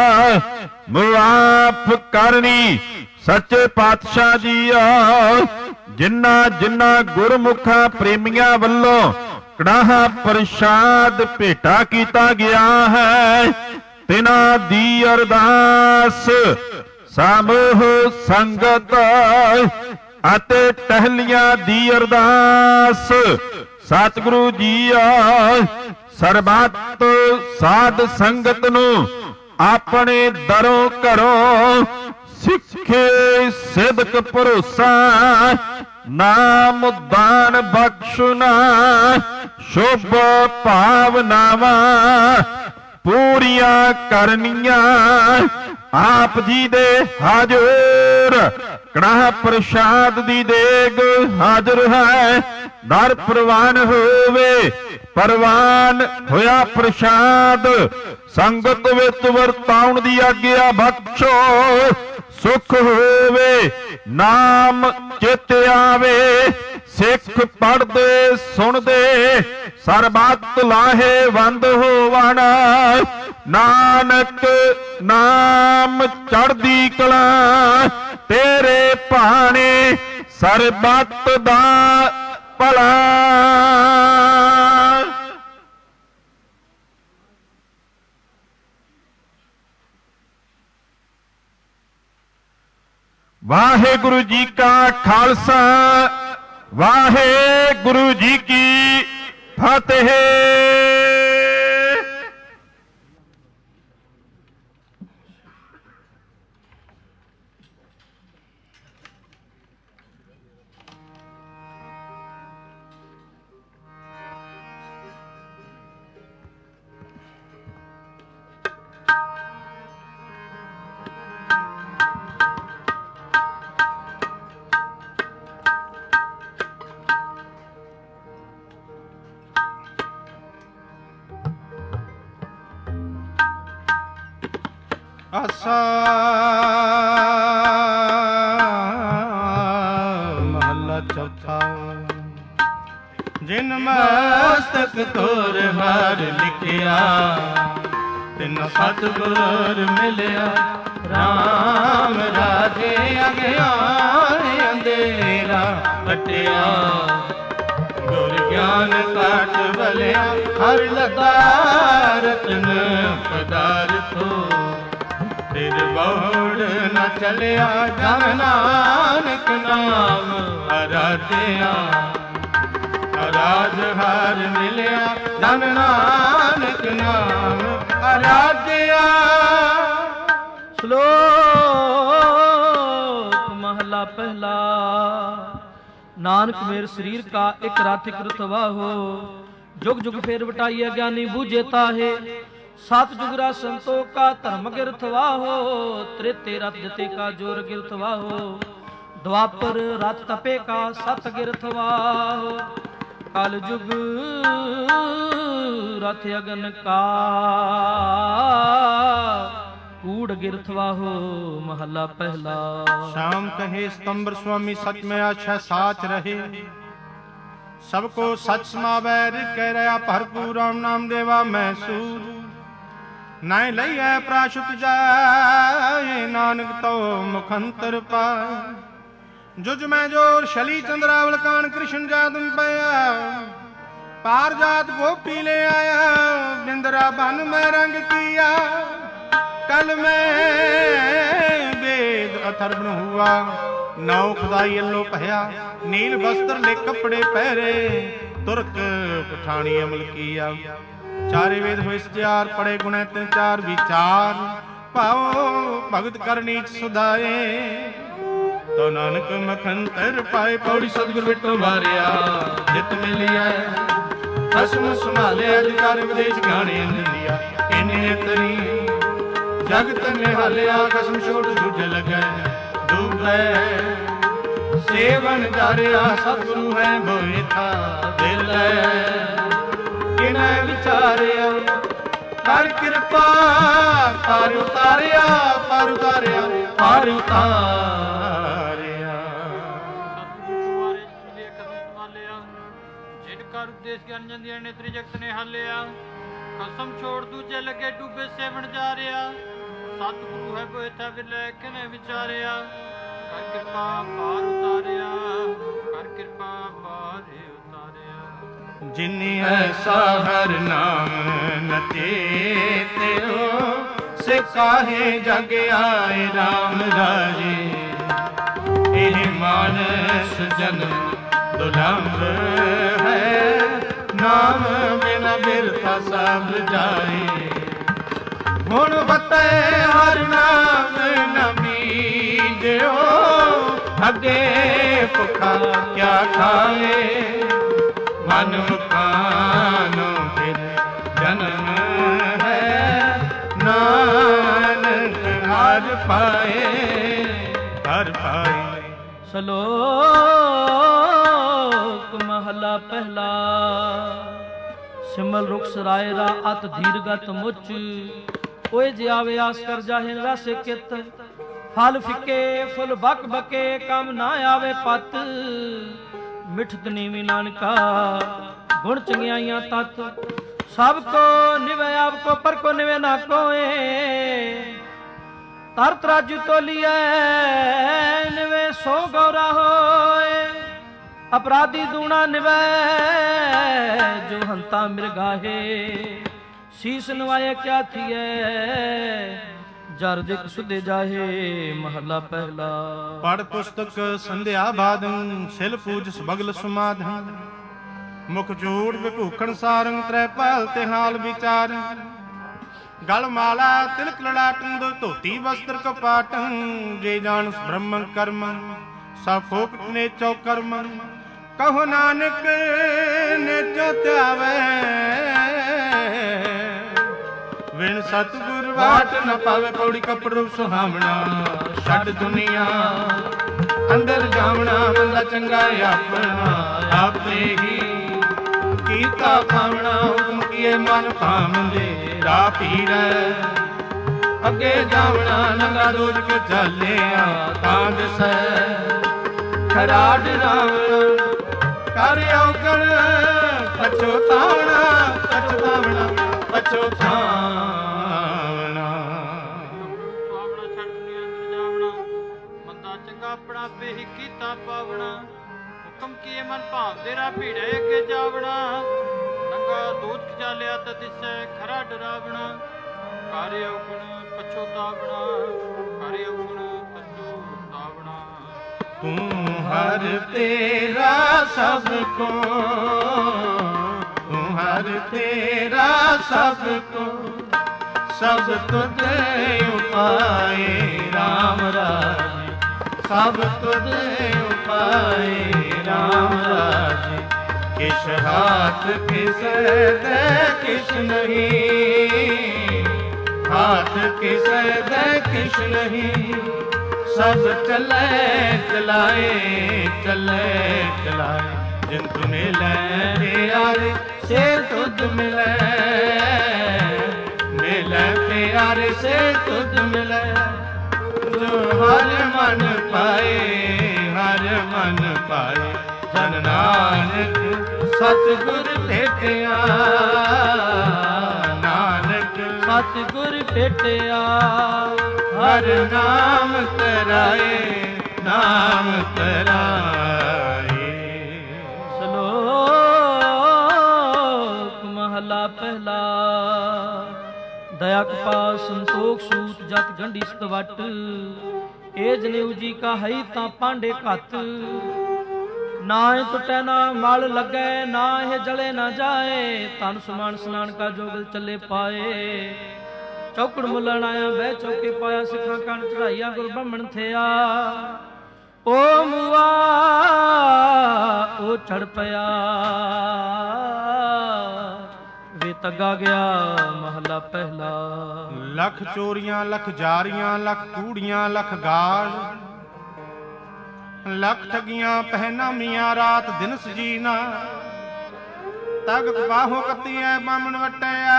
ਮੁਆਫ ਕਰਨੀ ਸੱਚੇ ਪਾਤਸ਼ਾਹ ਜੀਓ। ਜਿਨ੍ਹਾਂ ਜਿਨ੍ਹਾਂ ਗੁਰਮੁਖਾਂ ਪ੍ਰੇਮੀਆਂ ਵੱਲੋਂ ਕੜਾਹਾ ਪ੍ਰਸ਼ਾਦ ਭੇਟਾ ਕੀਤਾ ਗਿਆ ਹੈ, ਤਿਨਾਂ ਦੀ ਅਰਦਾਸ ਸਮੂਹ ਸੰਗਤ ਅਤੇ ਟਹਿਲੀਆਂ ਦੀ ਅਰਦਾਸ ਸਤਿਗੁਰੂ ਜੀਓ ਸਰਬੱਤ ਸਾਧ ਸੰਗਤ ਨੂੰ ਆਪਣੇ ਦਰੋਂ ਘਰੋਂ ਸਿੱਖੇ ਸਿਦਕ ਭਰੋਸਾ ਨਾਮ ਦਾਨ ਬਖਸ਼ਣਾ ਸ਼ੁਭ ਭਾਵਨਾਵਾਂ ਪੂਰੀਆਂ ਕਰਨੀਆਂ। ਆਪ ਜੀ ਦੇ ਹਾਜ਼ਰ ਕੜਾਹ ਪ੍ਰਸ਼ਾਦ ਦੀ ਦੇਗ ਹਾਜ਼ਰ ਹੈ। ਦਰ ਪ੍ਰਵਾਨ ਹੋਵੇ, ਪ੍ਰਵਾਨ ਹੋਇਆ ਪ੍ਰਸ਼ਾਦ। ਸੰਗਤ ਵਿੱਚ ਵਰਤਾਉਣ ਦੀ ਆਗਿਆ ਬਖਸ਼ੋ। ਸੁਖ ਹੋਵੇ, ਨਾਮ ਚਿਤ ਆਵੇ। ਸਿੱਖ ਪੜ੍ਹਦੇ ਸੁਣਦੇ ਸਰਬੱਤ ਲਾਹੇਵੰਦ ਹੋਵਣ। ਨਾਨਕ ਨਾਮ ਚੜ੍ਹਦੀ ਕਲਾ ਤੇਰੇ ਭਾਣੇ ਸਰਬੱਤ ਦਾ ਭਲਾ। ਵਾਹਿਗੁਰੂ ਜੀ ਕਾ ਖਾਲਸਾ, ਵਾਹਿਗੁਰੂ ਜੀ ਕੀ ਫਤਿਹ। ਆਸਾ ਮਹਲਾ ਚੌਥਾ। ਜਿਨ ਮਸਤਕ ਤੋਰ ਹਰ ਲਿਖਿਆ, ਤਿਨ ਸਤਿਗੁਰ ਮਿਲਿਆ। ਰਾਮ ਰਾਜੇ ਅਗਿਆਨ ਅੰਧੇਰਾ ਕਟਿਆ। ਗੁਰ ਗਿਆਨ ਕਾਟ ਬਲਿਆ, ਹਰ ਲਗਾ ਰਤਨ ਪਦਾਰਥੋ। ਫਿਰ ਬੋੜ ਨ ਚਲਿਆ, ਜਨ ਨਾਨਕ ਨਾਮ ਅਰਾਧਿਆ। ਅਰਾਧ ਹਰ ਮਿਲਿਆ, ਜਨ ਨਾਨਕ ਨਾਮ ਅਰਾਧਿਆ। ਸ਼ਲੋਕ ਮਹਲਾ ਪਹਿਲਾ। ਨਾਨਕ ਮੇਰ ਸਰੀਰ ਕਾ ਇੱਕ ਰਥ ਇੱਕ ਰਥਵਾ ਹੋ। जुग जुग फेर बटाइए ज्ञानी बूझे ताहे। सात जुगरा संतो का धर्म गिरथवा हो। त्रेते रथ जते का जोर गिरथवा हो। द्वापर रथ तपे का सत गिरथवा हो। कल जुग रथ अगन का कूड़ गिरथवा हो। महला पहला। शाम कहे स्तंभर स्वामी सच में आछा साच रहे। सबको सच समावैर कह रहा भरपूर राम नाम देवा मैसूर। नाय लइए प्राशुत जाए नानक तो मुखंतर पाए। जुज में जोर शली चंद्रावल कान कृष्ण जादम पाया। पार जात गोपी ले आया बिंदरा बन में रंग किया। कल में वेद अथर्वण हुआ। नौ खुदाई अल्लो पहया नील वस्त्र ले कपड़े पहरे। तुर्क पठानी अमल किया। चारे वेद हुए चार पढ़े गुणे तीन चार विचार। पाओ भगत कर नीच सुधाए। तो नानक मखंतर पाए पौड़ी सतगुर बिटो मारिया। जित मिलिया हसम संभाले अधिकार विदेश गाने लिया। इन्हें तरी जगत में हालिया कसम छोड़ झूठे लगे डूबे। सेवन जारिया सतगुरु है बोए था दिल। किन्हें विचारिया कर कृपा पार उतारिया पार उतारिया पार उतारिया। जिनका उपदेश ज्ञान जंदिया ने त्रिजगत ने हालिया। कसम छोड़ दूजे लगे डूबे सेवन जा रहा। सतगुरु है बोए था विलय किन्हें विचारिया। कर कृपा पार उतारिया कर कृपा पार उतारिया। जिन्नी ऐसा हर नाम न चेते हो। से काहे जग आए राम राजे। एह मानस जन्म दुलंभ है। नाम बिना बिरथा सब जाए। हुण बते हर नाम न बीजो। अगे भुखा क्या खाए। मन मुखानो फिर जन्म है। ਪਾਏ ਹਰ ਪਾਏ। ਸ਼ਲੋਕ ਮਹਲਾ ਪਹਿਲਾ। ਸਿਮਲ ਰੁਖ ਸਰਾਏ ਰਾ ਅਤ ਧੀਰਗਤ ਮੁੱਚ, ਓਏ ਜੇ ਆਵੇ ਆਸ ਕਰ ਜਾਹੇ ਰਸੇ ਕਿਤ। ਫਲ ਫਿੱਕੇ ਫੁੱਲ ਬਕ ਬਕੇ, ਕੰਮ ਨਾ ਆਵੇ ਪਤ। ਮਿਠਤ ਨੀਵੀ ਨਾਨਕਾ ਗੁਣ ਚੰਗਿਆਈਆਂ ਤਤ। ਸਭ ਕੋ ਨਿਵੇ ਆਪ ਕੋ, ਪਰ ਕੋ ਨਿਵੇ ਨਾ ਕੋਏ। ਤਰ ਤਰਾਜੂ ਤੋਲੀਐ ਨਿਵੇ ਸੋ ਗੌਰਾ ਹੋਏ। ਅਪਰਾਧੀ ਦੂਣਾ ਨਿਵੈ ਜੋ ਹੰਤਾ ਮਿਰਗਾਹੇ। ਸੀਸ ਨਵਾਏ ਕਿਆ ਥੀਐ ਜਰ ਦਿਕ ਸੁਦੇ ਜਾਹੇ। ਮਹਲਾ ਪਹਿਲਾ। ਪੜ ਪੁਸਤਕ ਸੰਧਿਆ ਬਾਦੰ, ਸਿਲ ਪੂਜ ਸਬਗਲ ਸਮਾਧੰ। ਮੁਖ ਜੂੜ ਵਿਭੂਖਣ ਸਾਰੰ, ਤ੍ਰੈ ਭਾਲ ਤੇ ਹਾਲ ਵਿਚਾਰ। ਗਲ ਮਾਲਾ ਤਿਲਕ ਲਲਾਟੰ, ਧੋਤੀ ਵਸਤਰ ਕਪਾਟੰ। ਜੇ ਜਾਣ ਬ੍ਰਹਮੰ ਕਰਮੰ, ਸਭ ਫੋਕਟ ਨੇ ਚੌ ਕਰਮੰ। ਕਹੋ ਨਾਨਕ ਨੇਚੋ ਧਿਆਵੇ, ਵਿਣ ਸਤਿਗੁਰ ਵਾਟ ਨ ਪਾਵੇ। ਪੌੜੀ ਕਪੜੂ ਸੁਹਾਵਣਾ, ਛੱਡ ਦੁਨੀਆ ਅੰਦਰ ਜਾਵਣਾ। ਬੰਦਾ ਚੰਗਾ ਆਪਣਾ, ਆਪੇ ਹੀ ਕੀਤਾ ਭਾਵਣਾ। ਹੁਕਮ ਕੀਏ ਮਨ ਭਾਵੰਦੇ, ਰਾਹ ਪੀੜੈ ਅੱਗੇ ਜਾਵਣਾ। ਨੰਗਾ ਦੋਜ ਕੇ ਚਾਲਿਆ ਤਾਂ ਦਿਸੈ ਖਰਾ ਡਰਾਵਣਾ। ਕਰ ਔਗਣ ਪਛੋਤਾਵਣਾ, ਪਛਤਾਵਣਾ ਪਛੋਤਾਵਣਾ। ਸੁਹਾਵਣਾ ਛੱਡ ਦੁਨੀਆ ਅੰਦਰ ਜਾਵਣਾ। ਮੰਦਾ ਚੰਗਾ ਆਪਣਾ ਆਪੇ ਹੀ ਕੀਤਾ ਪਾਵਣਾ। ਹੁਕਮ ਕੀਏ ਮਨ ਭਾਵਦੇ, ਰਾਹ ਭੀੜੈ ਅੱਗੇ ਜਾਵਣਾ। ਨੰਗਾ ਦੋਜ ਚਾਲਿਆ ਤਾਂ ਦਿਸੈ ਖਰਾ ਡਰਾਵਣਾ। ਕਰ ਔਗਣ ਪਛੋਤਾਵਣਾ, ਕਰ ਔਗਣ ਪਛੋਤਾਵਣਾ। ਤੂੰ ਹਰ ਤੇਰਾ ਸਭ ਕੋ, ਤੂੰ ਹਰ ਤੇਰਾ ਸਭ ਕੋ। ਸਭ ਤੁਧ ਉਪਾਏ ਰਾਮ ਰਾਜੇ। ਸਭ ਤੁਧ ਉਪਾਏ ਰਾਮ ਰਾਜੇ। ਕਿਛ ਹਾਥ ਕਿਸ ਦੇ ਕਿਛ ਨਹੀਂ, ਹਾਥ ਕਿਸ ਦੇ ਕਿਛ ਨਹੀਂ। ਸਭ ਚਲੇ ਚਲਾਏ, ਚਲੇ ਚਲਾਏ। ਜਿਨ ਤੂ ਮਿਲੈ ਪਿਆਰੇ ਸੇ ਤੁਧ ਮਿਲੈ। ਮਿਲੈ ਪਿਆਰੇ ਸੇ ਤੁਧ ਮਿਲੈ। ਜੋ ਹਰ ਮਨ ਪਾਏ, ਹਰ ਮਨ ਪਾਏ। ਜਨ ਨਾਨਕ ਸਤਿਗੁਰ ਭੇਟਿਆ, ਨਾਨਕ ਸਤਿਗੁਰ ਭੇਟਿਆ। ਹਰ ਨਾਮ ਤਰਾਏ, ਨਾਮ ਤਰਾਏ। ਸ਼ਲੋਕ ਮਹਲਾ ਪਹਿਲਾ। ਦਇਆ ਕਪਾ ਸੰਤੋਖ ਸੂਤ, ਜਤ ਗੰਢੀ ਸਤਵਟ। ਏ ਜਨੇਊ ਜੀ ਕਾ ਹੈ ਤਾਂ ਪਾਂਡੇ ਘੱਤ। ਨਾ ਇਹ ਟੁੱਟੈ ਨਾ ਮਲ ਲੱਗੈ, ਨਾ ਇਹ ਜਲੇ ਨਾ ਜਾਏ। ਤਨ ਸਮਾਨ ਸਨਾਨ ਕਾ ਜੋਗਲ ਚੱਲੇ ਪਾਏ। ਚੌਕੜ ਮੁੱਲਣ ਆਇਆ ਬਹਿ ਚੌਕੇ ਪਾਇਆ। ਸਿੱਖਾਂ ਕਣ ਚੜਾਈਆ ਗੁਰ ਬ੍ਰਹਮਣ ਥਿਆ। ਓ ਮੁਆ ਉਹ ਚੜ ਪਿਆ, ਵੇ ਤੱਗਾ ਗਿਆ। ਮਹਲਾ ਪਹਿਲਾ। ਲੱਖ ਚੋਰੀਆਂ ਲੱਖ ਜਾਰੀਆਂ, ਲੱਖ ਕੂੜੀਆਂ ਲੱਖ ਗਾਲ। ਲੱਖ ਠਗੀਆਂ ਪਹਿਨਾਮੀਆਂ, ਰਾਤ ਦਿਨ ਸਜੀਨਾ। ਤਗਤ ਬਾਹੋਂ ਕੱਤੀਐ ਬਾਮਣ ਵਟਿਆ।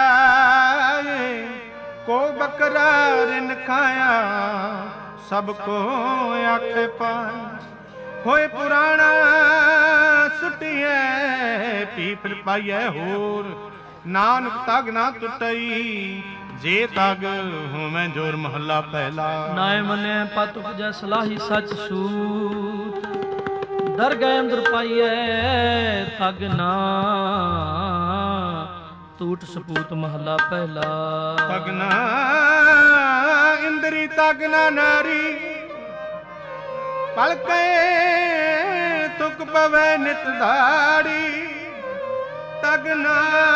ਕੋ ਬਕਰਾ ਰਿਨ ਖਾਇਆ, ਸਭ ਕੋ ਆਖੇ ਪਾਏ। ਹੋਏ ਪੁਰਾਣਾ ਸੁਟੀਐ, ਪੀ ਫਿਰ ਪਾਈਐ ਹੋਰ। ਨਾਨਕ ਤਗ ਨਾ ਟੁੱਟਈ, ਜੇ ਤਗ ਹੋਵੇਂ ਜੋਰ। ਮਹੱਲਾ ਪਹਿਲਾ। ਨਾਏ ਮੰਨਿਆ ਪਤ ਉਪਜੈ, ਸਲਾਹੀ ਸੱਚ ਸੂਤ। ਦਰ ਗਏ ਅੰਦਰ ਪਾਈਐ, ਤਗ ਨਾ ਟੂਟ ਸਪੂਤ। ਮਹੱਲਾ ਪਹਿਲਾ। ਤਗ ਨਾ ਇੰਦਰੀ, ਤਗ ਨਾ ਨਾਰੀ। ਪਲਕੇ ਤੁਕ ਪਵੈ ਨਿਤ ਦਾੜੀ। ਤਗ ਨਾ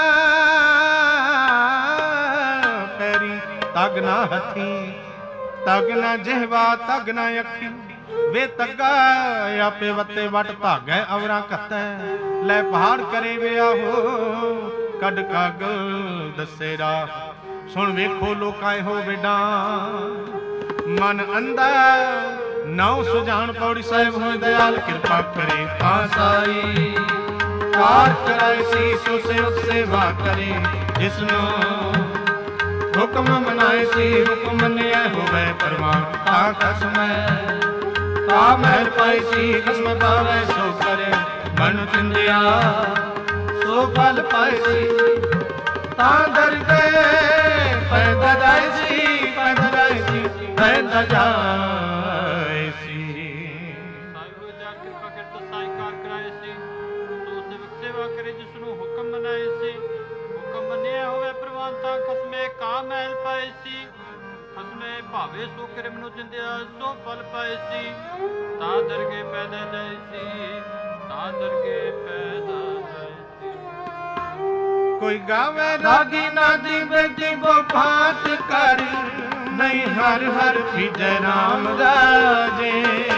ਪੈਰੀ, ਤਗ ਨਾ ਹੱਥੀ। ਤਗ ਨਾ ਜਿਹਵਾ, ਤਗ ਨਾ ਅੱਖੀ। ਵੇ ਤੱਗਾ ਆਪੇ ਵੱਤੇ ਵਟ ਭਾਗੈ ਅਵਰਾਂ ਕੱਤੈ। ਲੈ ਪਹਾੜ ਕਰੇ ਵਿਆਹੋ, ਕੱਢ ਕਾਗਲ ਦੱਸੇ ਰਾਹ। ਸੁਣ ਵੇਖੋ ਲੋਕਾਂ ਇਹੋ ਵੇਡਾਂ। ਮਨ ਅੰਧਾ ਨੌ ਸੁਜਾਨ ਪੌੜੀ ਸਾਹਿਬ ਹੋਏ ਦਇਆਲ ਕਿਰਪਾ ਕਰੇ ਪਾਸਾਈ ਕਾਰ ਕਰਾਏ ਸੀ ਸੋ ਸੇਵਕ ਸੇਵਾ ਕਰੇ ਜਿਸਨੂੰ ਹੁਕਮ ਮਨਾਏ ਸੀ ਹੁਕਮ ਮੰਨਿਆ ਹੋਵੇ ਪਰਮਾਨ ਤਾ ਖਸਮੈ ਤਾ ਮਹਿਲ ਪਾਈ ਸੀ ਖਸਮ ਪਾਵੇ ਸੋ ਕਰੇ ਮਨ ਚਿੰਦਿਆ ਸੋ ਫਲ ਪਾਏ ਸੀ ਤਾਂ ਦਰਗੇ ਪੈਦਾ ਜਾਏ ਸੀ ਪੈਦਾ ਜਾਏ ਸੀ ਪੈਦਾ ਜਾਏ ਸੀ ਸਾਹਿਬ ਜਾ ਕਿਰਪਾ ਕਰ ਤਾ ਸਾਈਕਾਰ ਕਰਾਏ ਸੀ ਸੋ ਸੇਵਕ ਸੇਵਾ ਕਰੇ ਜਿਸ ਨੂੰ ਹੁਕਮ ਮਨਾਏ ਸੀ ਹੁਕਮ ਮੰਨਿਆ ਹੋਵੇ ਪ੍ਰਵਾਨਤਾ ਖਸਮੇ ਕਾ ਮਹਿਲ ਪਾਏ ਸੀ ਖਸਮੇ ਭਾਵੇ ਸੋ ਕਰੇ ਮਨੁ ਚਿੰਦਿਆ ਸੋ ਫਲ ਪਾਏ ਸੀ ਤਾਂ ਦਰਗੇ ਪੈਦਾ ਜਾਏ ਸੀ ਤਾਂ ਦਰਗੇ ਪੈਦਾ ਜਾਏ ਸੀ ਕੋਈ ਗਾਵੇ ਰਾਗੀ ਨਾਦੀ ਬੇਦੀ ਬੋਫਾਤ ਕਰ ਨਹੀਂ ਹਰ ਹਰ ਫਿਜੈ ਰਾਮ ਰਾਜੇ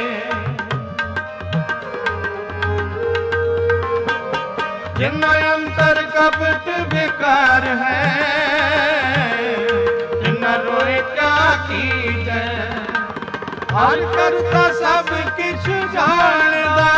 ਜਿਨ੍ਹਾਂ ਅੰਤਰ ਕਪਟ ਵਿਕਾਰ ਹੈ ਜਿਨ੍ਹਾਂ ਰੋਏ ਕਿਆ ਕੀਜੈ ਹਰ ਕਰਤਾ ਸਭ ਕਿਛ ਜਾਣਦਾ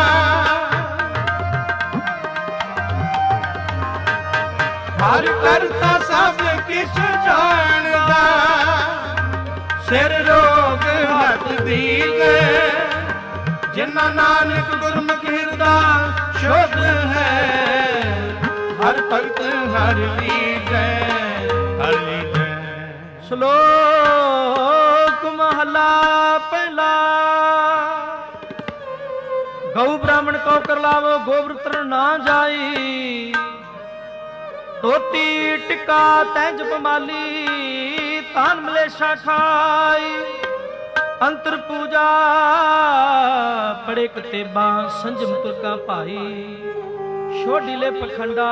ਹਰ ਕਰਤਾ ਸਭ ਕਿਛ ਜਾਣਦਾ ਸਿਰ ਰੋਗ ਹੱਥ ਦੀਜੈ ਜਿਨ੍ਹਾਂ ਨਾਨਕ ਗੁਰਮੁਖ ਹਿਰਦਾ ਸ਼ੁੱਧ ਹੈ ਹਰ ਭਗਤ ਹਰ ਲੀਜੈ ਹਰ ਲੀਜੈ। ਸ਼ਲੋਕ ਮਹਲਾ ਪਹਿਲਾ। ਗਊ ਬ੍ਰਾਹਮਣ ਕੋ ਕਰ ਲਾਵੋ ਗੋਬਰ ਤਰ ਨਾ ਜਾਈ ਧੋਤੀ ਟਿੱਕਾ ਤੈਂਜ ਪਮਾਲੀ ਤਾਨ ਮਲੇਸ਼ਾ ਖਾਈ ਅੰਤਰ ਪੂਜਾ ਪੜੇ ਕਤੇਬਾਂ ਸੰਜਮ ਤੁਰਕਾ ਭਾਈ ਛੋਡੀਲੇ ਪਖੰਡਾ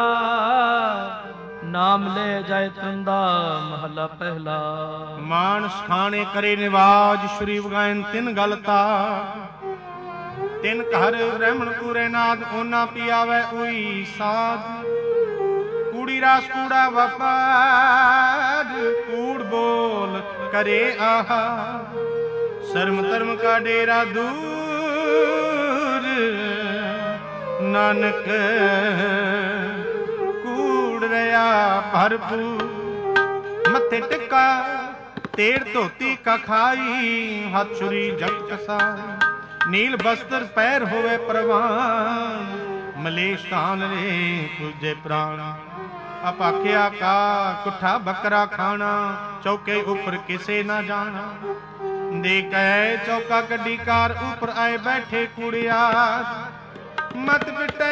ਨਾਮ ਲੈ ਜਾਏ ਤੁੰਦਾ ਮਹਲਾ ਪਹਿਲਾ। ਮਾਨਸ ਖਾਣੇ ਕਰੇ ਨਿਵਾਜ ਸ਼੍ਰੀ ਵਗਾਇਨ ਤਿੰਨ ਗਲਤਾ ਤਿੰਨ ਘਰ ਬ੍ਰਾਹਮਣ ਪੂਰੇ ਨਾਦ ਉਹਨਾਂ ਪਿਆਵੇ ਉਈ ਸਾਧ ਕੂੜੀ ਰਾਸ ਕੂੜਾ ਵਪਾਰ ਕੂੜ ਬੋਲ ਕਰੇ ਆਹਾ ਸ਼ਰਮ ਧਰਮ ਕਾ ਡੇਰਾ ਦੂਰ ਨਾਨਕ ਕੂੜ ਰਿਆ ਭਰਪੂਰ ਮੱਥੇ ਟਿੱਕਾ ਤੇੜ ਧੋਤੀ ਕਾ ਖਾਈ ਹੱਥ ਛੁਰੀ ਜਗ ਕਸਾਈ ਨੀਲ ਬਸਤਰ ਪੈਰ ਹੋਵੇ ਪ੍ਰਵਾਨ ਮਲੇਸ਼ ਧਾਨ ਰੇ ਪੂਜੇ ਪ੍ਰਾਣ ਅਪਾਖਿਆ ਕਾ ਕੁੱਠਾ ਬੱਕਰਾ ਖਾਣਾ ਚੌਕੇ ਉੱਪਰ ਕਿਸੇ ਨਾ ਜਾਣਾ ਦੇ ਕੈ ਚੌਕਾ ਗੱਡੀ ਕਾਰ ਉੱਪਰ ਆਏ ਬੈਠੇ ਕੁੜਿਆ ਮਤ ਪਿਟੇ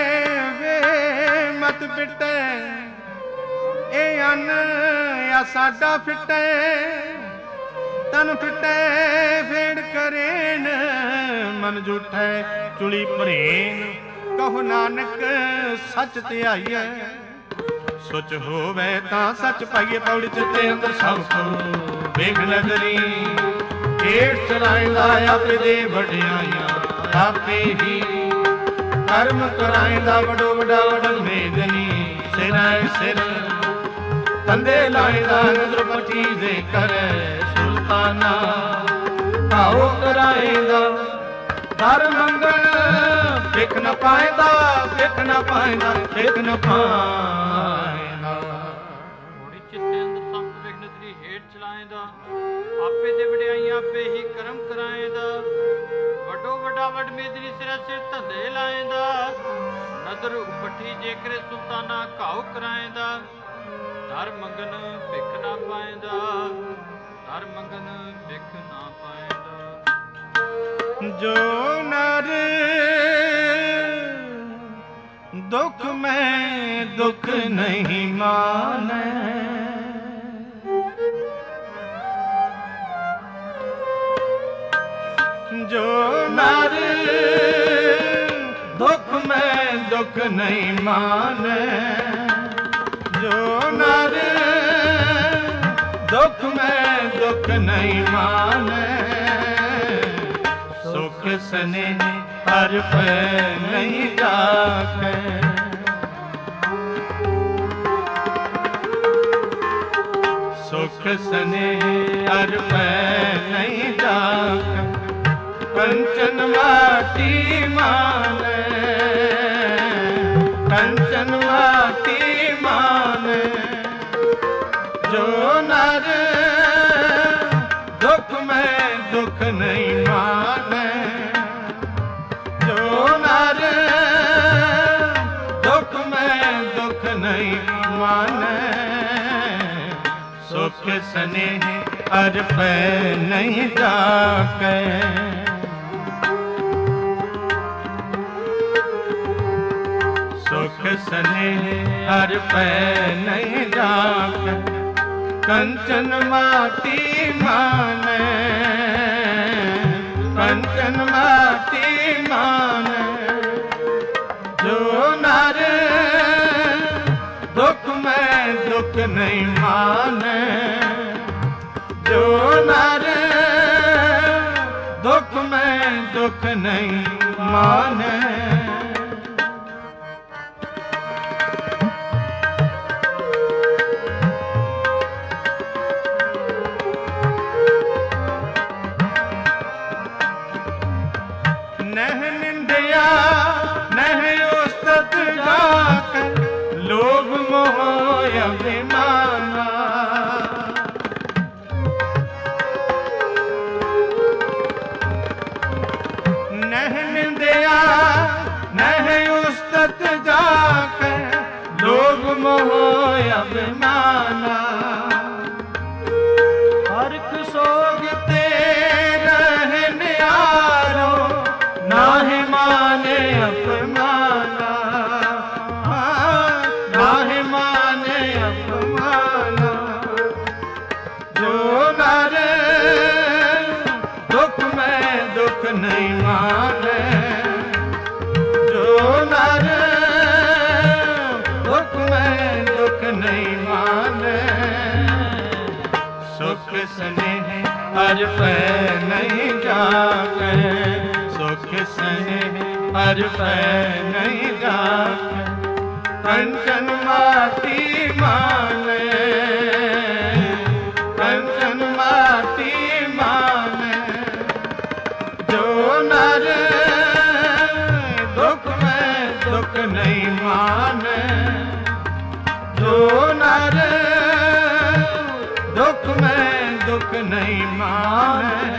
ਵੇ ਮਤ ਪਿਟੇ ਇਹ ਅੰਨ ਆ ਸਾਡਾ ਫਿੱਟੇ ਤਨ ਫਿੱਟੇ ਫੇੜ ਕਰੇਨ ਮਨ ਝੂਠੇ ਚੁਲੀ ਭਰੇਨ ਕਹੋ ਨਾਨਕ ਸੱਚ ਧਿਆਈਐ ਸੁਚ ਹੋਵੇ ਤਾਂ ਸੱਚ ਪਾਈਏ ਪੌੜੀ ਚਿੱਤੇ ਅੰਦਰ ਸਭ ਕੋ ਵੇਖ ਨਜ਼ਰੀ ਏਠ ਚਲਾਇਂਦਾ ਆਪੇ ਦੇ ਵਡਿਆਈਆਂ ਆਪੇ ਹੀ ਕਰਮ ਕਰਾਇਂਦਾ ਵਡੋ ਵਡਾ ਵਡਨ ਮੇਦਨੀ ਸਿਰੈ ਸਿਰ ਤੰਦੇ ਲਾਇਂਦਾ ਨਦਰ ਪੱਟੀ ਦੇ ਕਰੇ ਸੁਲਤਾਨਾ ਭਾਉ ਕਰਾਇਂਦਾ ਦਰ ਮੰਗਣ ਵਿਖ ਨ ਪਾਇਂਦਾ ਵਿਖ ਨ ਪਾਇਂਦਾ ਵਿਖ ਨ ਪਾਇਂਦਾ ਹੋੜੀ ਚਿੱਤੇ ਅੰਦਰ ਸੰਤ ਵਿਖ ਨਦਰੀ ਹੇਠ ਚਲਾਇਂਦਾ ਆਪੇ ਦੇ ਵਡਿਆਈਆਂ ਆਪੇ ਹੀ ਕਰਮ ਕਰਾਇਂਦਾ ਵੱਡੋ ਵੱਡਾ ਵਡ ਮੇਦਨੀ ਸਿਰ ਸਿਰ ਧੰਦੇ ਲਾਇਂਦਾ ਨਦਰ ਉਪੱਠੀ ਜੇਕਰੇ ਸੁਲਤਾਨਾ ਘਾਉ ਕਰਾਇਂਦਾ ਦਰ ਮੰਗਨ ਭਿਖ ਨਾ ਪਾਇਂਦਾ ਦਰ ਮੰਗਨ ਭਿਖ ਨਾ ਪਾਇਂਦਾ ਜੋ ਨਰ ਦੁਖ ਮੈਂ ਦੁਖ ਨਹੀਂ ਮਾਨੈ ਜੋ ਨਰ ਦੁਖ ਮੈਂ ਦੁਖ ਨਹੀਂ ਮਾਨੈ ਜੋ ਨਰ ਦੁਖ ਮੈਂ ਦੁਖ ਨਹੀਂ ਮਾਨੈ ਸੁਖ ਸਨੇ ਹਰ ਪੈ ਨਹੀਂ ਰਾਖੈ सुख स्नेह हर पै नहीं जाके कंचन माटी माने कंचन माटी माने जो नर दुख में दुख नहीं माने जो नर दुख में दुख नहीं माने सुख स्नेह हर पै नहीं जाके सुख स्नेह हर पै नहीं जाके कंचन माटी माने कंचन माटी माने जो नर दुख में दुख नहीं माने जो नर दुख में दुख नहीं माने नह निंदिया नह उस्तत जाकर लोभ मोह अभिमाना नह निंदिया नह उस्तत जाकर लोभ मोह अभिमाना हरक सोगते रहने यारो नाहि माने अपमाना नाहि माने अपमाना जो नर दुख में दुख नहीं माने जो नर दुख में दुख नहीं माने सुख स्नेह हर पै नहीं जाके सुख स्नेह हर पै नहीं जाके कंचन माटी माने कंचन माटी माने जो नर दुख में दुख नहीं माने जो नर दुख में दुख नहीं माने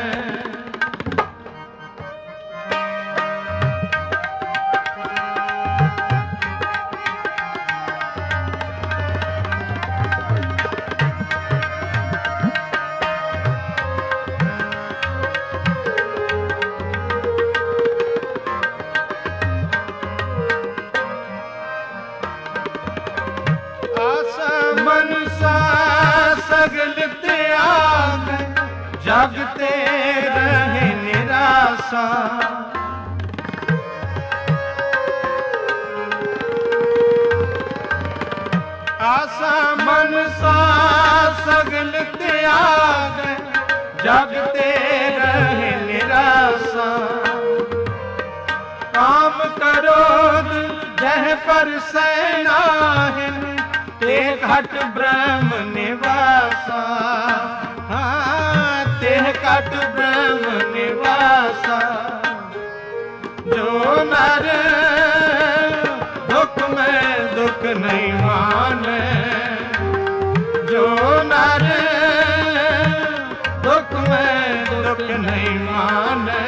मनसा सगल त्याग जगते रहे निराशा आशा मनसा सगल त्याग जगते रहे निराशा काम करो जह पर सैनाहिन ते घट ब्रह्म निवासा ते घट ब्रह्म निवासा जो नर दुख में दुख नहीं माने जो नर दुख में दुख नहीं माने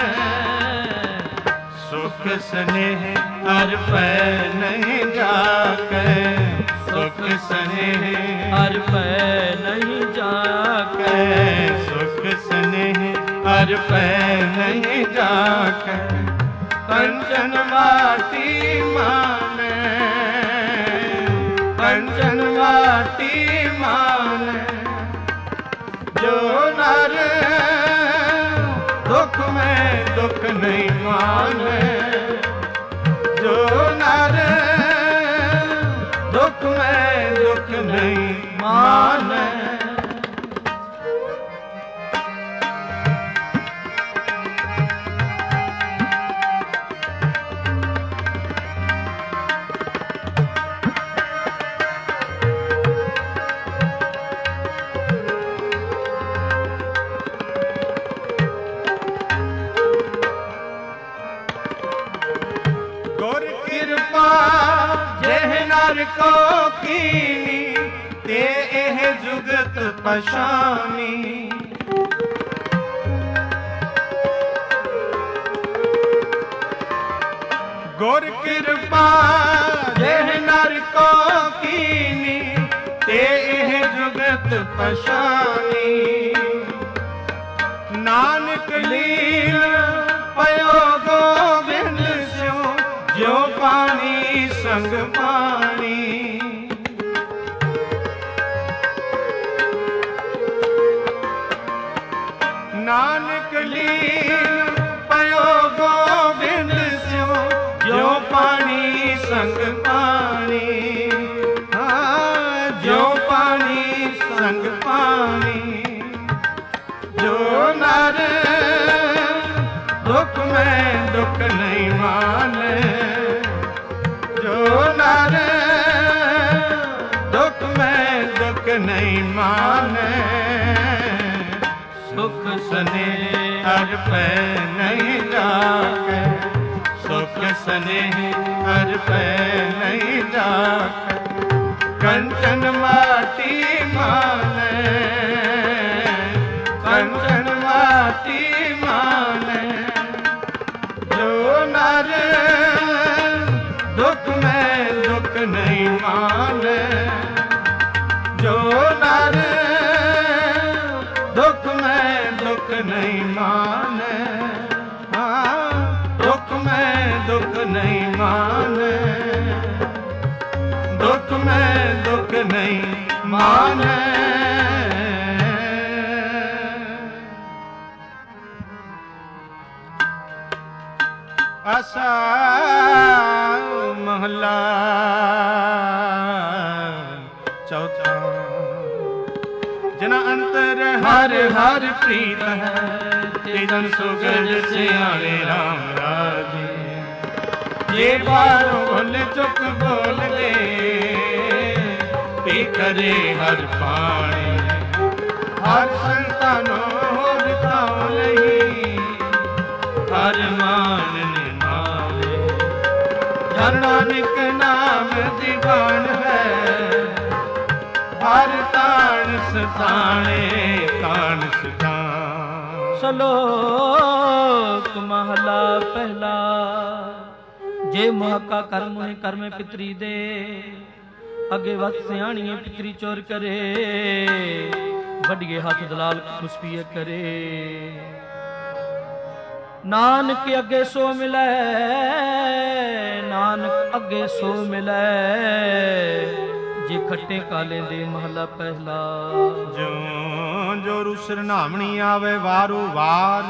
सुख स्नेह हर पै नहीं जाके सुख स्नेह हर पै नहीं जाके सुख स्नेह हर पै नहीं जाके कंचन माटी माने कंचन माटी माने जो नर दुख में दुख नहीं माने जो नर दुख में दुख नहीं माने ਨਰ ਕੋ ਕੀਨੀ ਤੇ ਇਹ ਜੁਗਤ ਪਛਾਨੀ। ਗੁਰ ਕਿਰਪਾ ਜਿਹ ਨਰ ਕੋ ਕੀਨੀ ਤੇ ਇਹ ਜੁਗਤ ਪਛਾਨੀ। ਨਾਨਕ ਲੀਨ ਪਇਓ ਗੋਬਿੰਦ ਸਿਉ ਜਿਉ ਪਾਣੀ ਸੰਗ ਪਾਣੀ। ਨਾਨਕ ਲੀਨ ਪਇਓ ਗੋਬਿੰਦ ਸਿਉ ਜਿਉ ਪਾਣੀ ਸੰਗ ਪਾਣੀ। ਹਾਂ ਜਿਉ ਪਾਣੀ ਸੰਗ ਪਾਣੀ। ਜੋ ਨਰ ਦੁਖ ਮੈਂ ਦੁਖ ਨਹੀਂ ਮਾਨੇ। ਜੋ ਨਰ ਦੁਖ ਮੈਂ ਦੁਖ ਨਹੀਂ ਮਾਨੇ। ਸੁਖ ਸਨੇ ਹਰ ਪੈ ਨਹੀਂ ਜਾਕੇ। ਸੁਖ ਸਨੇ ਹਰ ਪੈ ਨਹੀਂ ਜਾਕੇ। ਕੰਚਨ ਮਾਟੀ ਮਾਨੇ। ਕੰਚਨ ਮਾਟੀ ਮਾਨੇ। ਜੋ ਨਰ ਦੁਖ ਮੈਂ ਦੁਖ ਨਹੀਂ ਮਾਨੇ। ਜੋ ਨਰ ਦੁਖ ਮੈਂ ਦੁਖ ਨਹੀਂ ਮਾਨੇ। ਹਾਂ ਦੁਖ ਮੈਂ ਦੁਖ ਨਹੀਂ ਮਾਨੇ। ਦੁਖ ਮੈਂ ਦੁਖ ਨਹੀਂ ਮਾਨੇ। ਆਸਾ ਮਹਲਾ ਚੌਥਾ। ਜਨ ਅੰਤਰ ਹਰ ਹਰ ਪ੍ਰੀਤ ਹੈ ਤੇ ਜਨ ਸੁਗੜ ਸਿਆਣੇ ਰਾਮ ਰਾਜੇ। ਜੇ ਬਾਹਰੋਂ ਬੋਲ ਚੁੱਕ ਬੋਲਦੇ ਪੀ ਕਰੇ ਹਰ ਪਾਣੀ। ਹਰ ਸੰਤਾਨੋ ਹੋਰ ਤਾਉ ਨਹੀਂ ਹਰ ਮਾਨ ਨਿਮਾਵੇ। ਜਨ ਨਾਨਕ ਨਾਮ ਦੀਵਾਨ ਹੈ ਹਰ ਤਾਣ ਸਤਾਣੇ ਤਾਣ ਸਤਾਣ। ਸ਼ਲੋਕ ਮਹਲਾ ਪਹਿਲਾ। ਜੇ ਮੁਹੱਕਾ ਕਰਮ ਹੈ ਕਰਮੇ ਪਿਤਰੀ ਦੇ। ਅੱਗੇ ਵਤ ਸਿਆਣੀਏ ਪਿਤਰੀ ਚੋਰ ਕਰੇ। ਵੱਡੀਏ ਹੱਥ ਦਲਾਲ ਖੁਸ਼ਪੀਏ ਕਰੇ। ਨਾਨਕ ਅੱਗੇ ਸੋ ਮਿਲੈ। ਨਾਨਕ ਅੱਗੇ ਸੋ ਮਿਲੈ। ਜੇ ਖੱਟੇ ਕਾਲੇ ਦੇ ਮਹਲਾ ਪਹਿਲਾ। ਜੋ ਜੋ ਰੁਸਰ ਨਾਮਣੀ ਆਵੇ ਵਾਰੋ ਵਾਰ।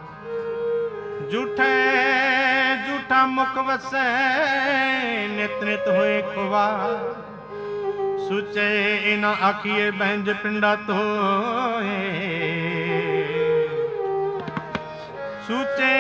ਝੂਠੇ ਝੂਠਾ ਮੁਖ ਵਸੈ ਨਿਤ ਨਿਤ ਹੋਏ ਖੁਵਾਰ। ਸੁਚੇ ਇਨਾ ਆਖੀਏ ਬੈਂਜ ਪਿੰਡਾ ਤੋਏ। ਸੁਚੇ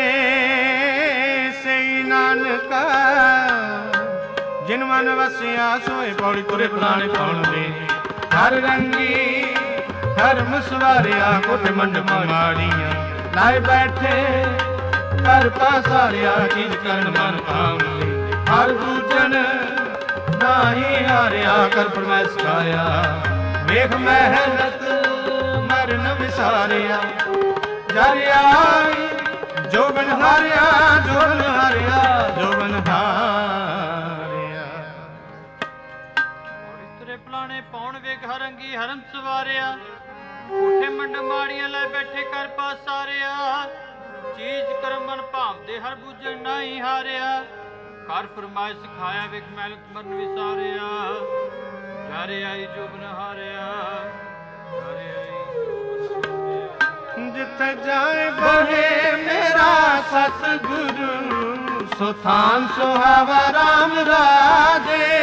ਸਈ ਨਾਨਕਾ ਜਿਨ ਮਨ ਵਸਿਆ ਸੋਏ ਪੌੜੀ ਤੁਰੇ ਪੁਰਾਣੇ ਪਾਉਣਦੇ। ਹਰ ਰੰਗੀ ਧਰਮ ਸਵਾਰਿਆ ਕੋਠੇ ਮੰਡ ਮਾੜੀਆਂ। ਲਾਏ ਬੈਠੇ ਘਰ ਪਾਸਾਰਿਆ ਚੀਜ਼ ਕਰਨ ਮਨ ਭਾਉਂਦੇ। ਹਰ ਦੂਜਨ ਨਾਹੀ ਹਾਰਿਆ ਕਰ ਪਰਮੈਸ ਖਾਇਆ। ਵੇਖ ਮਿਹਨਤ ਮਰਨ ਵਿਸਾਰਿਆ। ਜਰਿਆ ਜੋਬਨ ਹਾਰਿਆ ਜੋਬਨ ਹਾਰਿਆ ਜੋਬਨ ਹਾਰਿਆ। ਤੇਰੇ ਪਲਾਣੇ ਪਾਉਣ ਵੇਖ ਹਰੰਗੀ ਹਰਨ ਸਵਾਰਿਆ। ਕੋਠੇ ਮੰਡ ਮਾੜੀਆਂ ਲੈ ਬੈਠੇ ਕਰ ਪਾਸਾਰਿਆ। ਚੀਜ਼ ਕਰਮ ਮਨ ਭਾਵਦੇ ਹਰ ਬੂਝਣ ਨਹੀਂ ਹਾਰਿਆ। ਕਰ ਫਰਮਾਇਸ਼ ਸਿਖਾਇਆ ਵੇਖ ਮਿਹਨਤ ਮਰਨ ਵਿਸਾਰਿਆ। ਜਾਰੇ ਆਈ ਜੋਬਨ ਹਾਰਿਆ। ਜਾਰੇ ਆਈ ਜਿੱਥੇ ਜਾਏ ਬਹੇ ਮੇਰਾ ਸਤਿਗੁਰੂ। ਸੋ ਥਾਨ ਸੁਹਾਵਾ ਰਾਮ ਰਾਜੇ।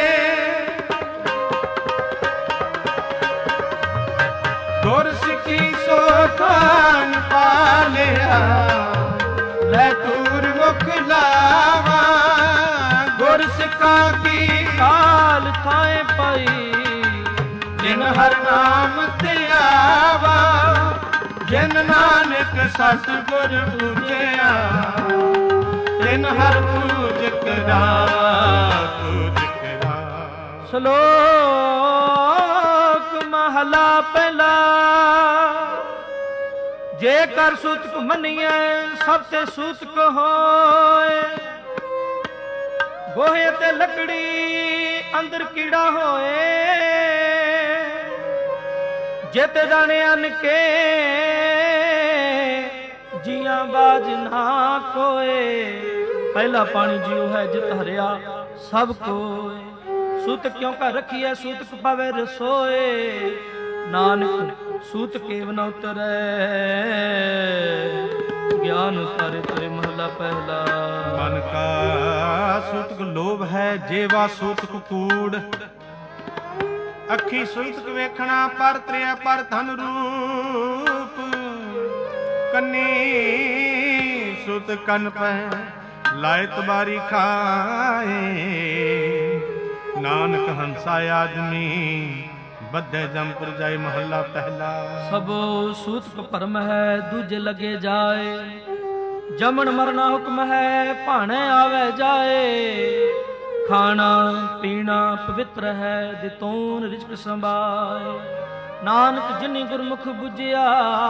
ਗੁਰ ਸਿੱਖੀ ਸੋ ਥਾਨ ਪਾਲਿਆ। ਲੈ ਤੂਰ ਮੁਖ ਲਾਵਾ। ਗੁਰ ਸਿੱਖਾਂ ਕੀ ਕਾਲ ਥਾਏ ਪਈ। ਜਿਨ ਹਰ ਨਾਮ ਤੇ ਆਵਾ। ਜਿਨ ਨਾਨਕ ਸਤਿਗੁਰ ਪੂਜਿਆ। ਤਿਨ ਹਰ ਪੂਜ ਕਰਾ ਪੂਜ ਕਰਾ। ਸ਼ਲੋਕ ਮਹਲਾ ਪਹਿਲਾ। ਜੇਕਰ ਸੂਤਕ ਮੰਨੀਐ ਸਭ ਤੇ ਸੂਤਕ ਹੋਏ, ਗੋਹੇ ਤੇ ਲੱਕੜੀ ਅੰਦਰ ਕੀੜਾ ਹੋਏ, ਜਿਤ ਜਾਣੇ ਅਨ ਕੇ ਜੀਆਂ ਬਾਜ ਨਾ ਕੋਏ। ਪਹਿਲਾ ਪਾਣੀ ਜਿਉ ਹੈ ਜਿਤ ਹਰਿਆ ਸਭ ਕੋਏ। ਸੂਤਕ ਕਿਉਂ ਘਰ ਰੱਖੀਐ ਸੂਤਕ ਪਵੇ ਰਸੋਏ। ਨਾਨਕ ਸੂਤ ਕੇਵ ਨ ਉਤਰੈ, ਗਿਆਨ ਉਤਾਰੇ ਤਰੇ ਮਹਲਾ ਪਹਿਲਾ। ਮਨ ਕਾ ਸੂਤਕ ਲੋਭ ਹੈ ਜੇਵਾ ਸੂਤਕ ਕੂੜ। ਅੱਖੀ ਸੂਤਕ ਵੇਖਣਾ ਪਰ ਤ੍ਰਿਆ ਪਰ ਧਨ ਰੂਪ। ਕੰਨੀ ਸੁਤ ਕੰਨ ਪੈ ਲਾਇ ਤਬਾਰੀ ਖਾਏ। ਨਾਨਕ ਹੰਸਾ ਆਦਮੀ ਬੱਧੇ ਜੰਪੁਰ ਜਾਏ ਮਹੱਲਾ ਪਹਿਲਾ। ਸਭੋ ਸੂਤਕ ਭਰਮ ਹੈ ਦੂਜੇ ਲਗੇ ਜਾਏ। ਜਮਨ ਮਰਨਾ ਹੁਕਮ ਹੈ ਭਾਣੇ ਆਵੇ ਜਾਏ। ਖਾਣਾ ਪੀਣਾ ਪਵਿੱਤਰ ਹੈ ਦਿਤੋਨ ਰਿਜ਼ਕ ਸੰਭਾਏ। ਨਾਨਕ ਜਿਨੀ ਗੁਰਮੁਖ ਬੁਝਿਆ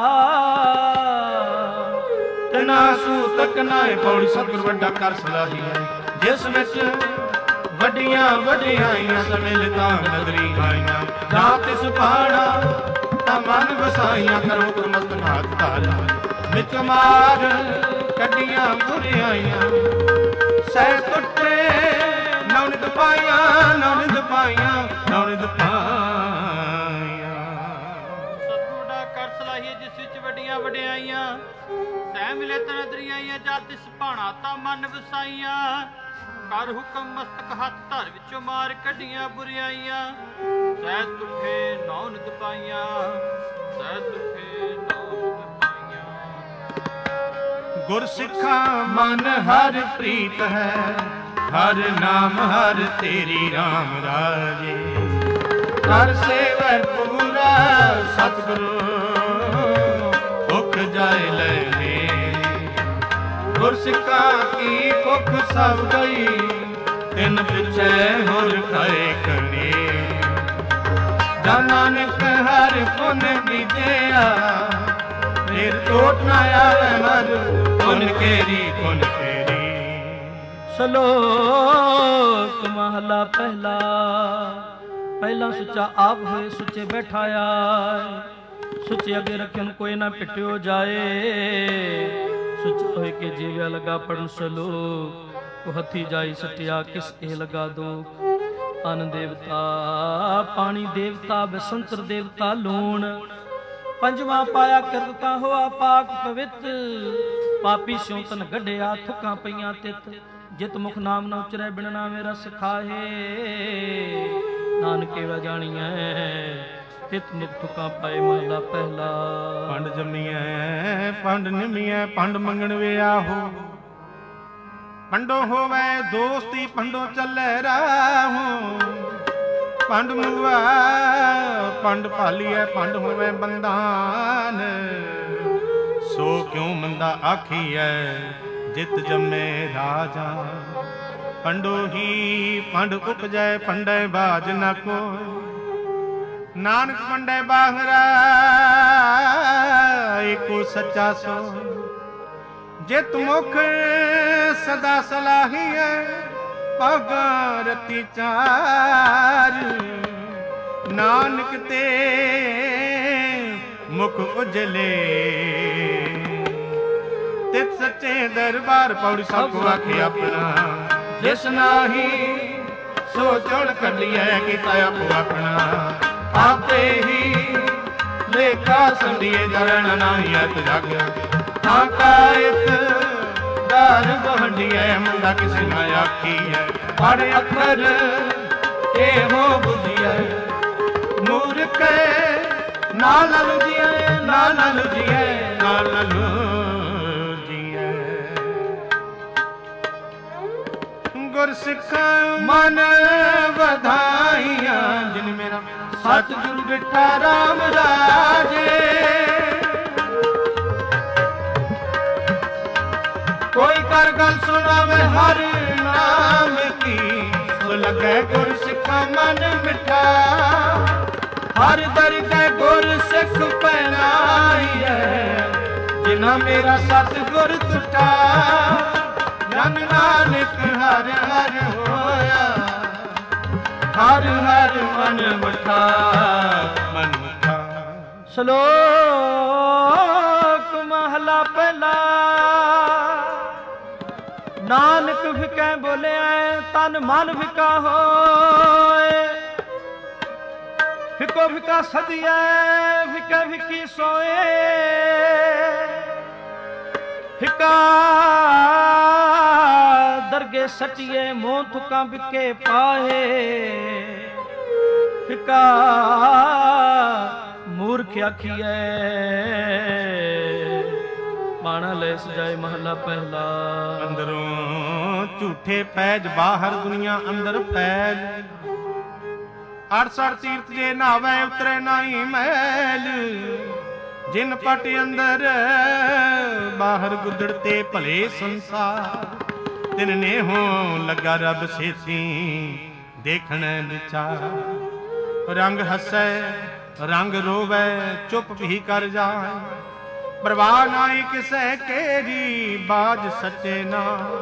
ਤਿਨਾ ਸੂਤਕ ਨਾਏ। ਪੌੜੀ ਸਤਿਗੁਰ ਵੱਡਾ ਕਰ ਸਲਾਹੀ ਹੈ ਜਿਸ ਵਿੱਚ ਵੱਡੀਆਂ ਵਡਿਆਈਆਂ ਸਮਿਲਤਾ ਨਦਰੀ ਆਈਆਂ। ਜਾਂ ਤਿਸ ਪਾਣਾ ਤਾਂ ਮਨ ਵਸਾਈਆਂ। ਕਰੋ ਗੁਰਮਤਿ ਹੱਥ ਧਾਰ ਵਿੱਚ ਮਾਰ ਕੱਢੀਆਂ ਬੁਰਿਆਈਆਂ। ਸਹਿ ਟੁੱਟੇ ਨੌਨਿਤ ਪਾਈਆਂ ਨੌਨਿਤ ਪਾਈਆਂ ਨੌਨਿਤ ਪਾਈਆਂ। ਸਤਿਗੁਰ ਦਾ ਕਰ ਸਲਾਹੀਏ ਜਿਸ ਵਿੱਚ ਵੱਡੀਆਂ ਵਡਿਆਈਆਂ। ਸਹਿ ਮਿਲੇ ਤਾਂ ਨਦਰੀ ਆਈਆਂ। ਜਾਂ ਤਿਸ ਭਾਣਾ ਤਾਂ ਮਨ ਵਸਾਈਆਂ। ਕਰ ਹੁਕਮ ਮਸਤਕ ਹੱਥ ਧਰ ਵਿੱਚੋਂ ਮਾਰ ਕੱਢੀਆਂ ਬੁਰਿਆਈਆਂ। ਸਹਿ ਤੁਠੇ ਨੌਨਿਤ ਪਾਈਆਂ ਸਹਿ ਤੁਠੇ ਨੌਨਿਤ ਪਾਈਆਂ। ਗੁਰ ਸਿੱਖਾ ਮਨ ਹਰ ਪ੍ਰੀਤ ਹੈ। ਹਰ ਨਾਮ ਹਰ ਤੇਰੀ ਰਾਮ ਰਾਜੇ। ਹਰ ਸੇਵੈ ਪੂਰਾ ਸਤਿਗੁਰੂ ਭੁਖ ਜਾਏ ਲੈਨੇ। ਗੁਰ ਸਿੱਖਾ ਕੀ ਭੁਖ ਸਭ ਗਈ। ਤਿਨ ਪਿਛੇ ਹੋਰ ਖਾਏ ਕਨੇ। ਜਾਂ ਨਾਨਕ ਹਰ ਪੁਨ ਬੀਜਿਆ। ਫਿਰ ਟੋਟ ਨਾ ਆਵੇ ਮਰ ਪੁਨ ਕੇਰੀ ਪੁਨ ਕੇਰੀ। ਸ਼ਲੋਕ ਮਹਲਾ ਪਹਿਲਾ। ਪਹਿਲਾ ਸੁੱਚਾ ਆਪ ਹੋਏ ਸੁੱਚੇ ਬੈਠਾਇਆ। ਸੁੱਚੇ ਅੱਗੇ ਰੱਖਣ ਕੋਈ ਨਾ ਪਿੱਟਿਓ ਜਾਏ। ਸੁੱਚਾ ਹੋਏ ਕੇ ਜੀਵਿਆ ਲਗਾ ਪੜਨ ਸ਼ਲੋਕ। ਕੋ ਹੱਥੀ ਜਾਈ ਸਟਿਆ ਕਿਸ ਇਹ ਲਗਾ ਦੋ। ਅਨ ਦੇਵਤਾ ਪਾਣੀ ਦੇਵਤਾ ਬਸੰਤਰ ਦੇਵਤਾ ਲੂਣ। ਪੰਜਵਾਂ ਪਾਇਆ ਕਿਰਤਾ ਹੋਆ ਪਾਕ ਪਵਿੱਤ। ਪਾਪੀ ਸਿਉ ਤਨ ਗੱਡਿਆ ਥੁੱਕਾਂ ਪਈਆਂ ਤਿਤ। ਜਿਤ ਮੁਖ ਨਾਮ ਨ ਉਚਰੈ ਬਿਨ ਨਾਮੇ ਰਸ ਖਾਹੇ। ਨਾਨਕੇ ਵਾ ਜਾਣੀਐ ਤਿਤ ਨਿਤ ਥੁੱਕਾਂ ਪਾਏ ਮਹਲਾ ਪਹਿਲਾ। ਪੰਡ ਜੰਮੀਐ ਪੰਡ ਨਿਮੀਐ ਪੰਡ ਮੰਗਣ ਵੇ ਆਹੋ। ਪੰਡੋ ਹੋਵੇ ਦੋਸਤੀ ਪੰਡੋ ਚੱਲੇ ਰਾਹੋ। ਪੰਡ ਮੁਆ ਪੰਡ ਭਾਲੀਐ ਪੰਡ ਹੋਵੇ ਬੰਦਾਨ। ਸੋ ਕਿਉ ਮੰਦਾ ਆਖੀਐ ਜਿਤ ਜੰਮੇ ਰਾਜਾ। ਪੰਡੋ ਹੀ ਪੰਡ ਉਪਜੈ ਪੰਡੈ ਬਾਜ ਨ ਕੋਈ। ਨਾਨਕ ਪੰਡੈ ਬਾਹਰਾ ਏਕੋ ਸੱਚਾ ਸੋਇ। ਜਿਤ ਮੁਖ ਸਦਾ ਸਲਾਹੀਐ ਭਾਗਾ ਰਤੀ ਚਾਰ। ਨਾਨਕ ਤੇ ਮੁਖ ਉਜਲੇ ਤਿਤ ਸੱਚੇ ਦਰਬਾਰ। ਪੌੜੀ ਸਭ ਕੋ ਆਖੇ ਆਪਣਾ ਜਿਸ ਨਾਹੀ ਸੋ ਚੁਣ ਕੱਢੀਐ ਕੀਤਾ ਆਪੋ ਆਪਣਾ। ਆਪੇ ਹੀ ਲੇਖਾ ਸੰਡੀਏ ਜਰਨ ਨਾਹੀ ਅਤ ਜਗ। ਕਾਇਤ ਦਾਰ ਬਹੰਡੀਐ ਮੁੰਡਾ ਕਿਸੇ ਨਾ ਆਖੀਐ। ਪੜ ਅੱਖਰ ਇਹੋ ਬੁਝੀਐ ਮੂਰਖ ਨਾਲ ਲੁਜੀਐ ਨਾਲ ਲੁਜੀਐ ਨਾਲ ਲੁਜੀਐ। ਗੁਰ ਸਿੱਖਾਂ ਮਨ ਵਧਾਈਆਂ। ਜਿਨ ਮੇਰਾ ਸਤਿਗੁਰ ਡਿਠਾ ਰਾਮ ਰਾਜੇ। ਕੋਈ ਕਰ ਗੱਲ ਸੁਣਾਵੇ ਹਰ ਨਾਮ ਕੀ। ਸੋ ਲਗੈ ਗੁਰ ਸਿੱਖਾ ਮਨ ਮਿਠਾ, ਹਰ ਦਰਗਹਿ ਗੁਰ ਸਿੱਖ ਪਹਿਨਾਈਐ, ਜਿਨਾ ਮੇਰਾ ਸਤਿਗੁਰ ਟੁਟਾ। ਜਨ ਨਾਨਕ ਹਰਿ ਹਰਿ ਹੋਇਆ, ਹਰਿ ਹਰਿ ਮਨ ਮਠਾ, ਮਨ ਮਠਾ। ਸ਼ਲੋਕ ਮਹਲਾ ਪਹਿਲਾ। ਨਾਨਕ ਫਿਕੈ ਬੋਲਿਆ ਤਨ ਮਨ ਫਿਕਾ ਹੋਏ, ਫਿਕੋ ਫਿਕਾ ਸਦੀਐ ਫਿਕੈ ਫਿਕੀ ਸੋਏ, ਫਿਕਾ ਦਰਗੇ ਸਟੀਏ ਮੋਹ ਥੁਕਾਂ ਵਿਕੇ ਪਾਹੇ, ਫਿਕਾ ਮੂਰਖ ਆਖੀਐ ਬਾਣਾ ਲੈ ਸਜਾਏ ਮਹਲਾ ਪਹਿਲਾ। ਅੰਦਰੋਂ ਝੂਠੇ ਪੈਜ ਬਾਹਰ ਦੁਨੀਆ ਅੰਦਰ ਪੈਜ, 68 ਤੀਰਥ ਜੇ ਨਾਵੇ ਉਤਰੇ ਨਾਹੀ ਮੈਲ, ਜਿਨ ਪਟ ਅੰਦਰ ਬਾਹਰ ਗੁੱਦੜਤੇ ਭਲੇ ਸੰਸਾਰ, ਤਿਨ ਨੇ ਹੋ ਲੱਗਾ ਰੱਬ ਸੇਤੀ ਦੇਖਣ ਵਿਚਾਰ। ਰੰਗ ਹੱਸੈ ਰੰਗ ਰੋਵੈ ਚੁੱਪ ਵੀ ਕਰ ਜਾਏ, ਪਰਵਾਹ ਨਾਹੀ ਕਿਸੈ ਕੇਰੀ ਬਾਜ ਸੱਚੇ ਨਾ।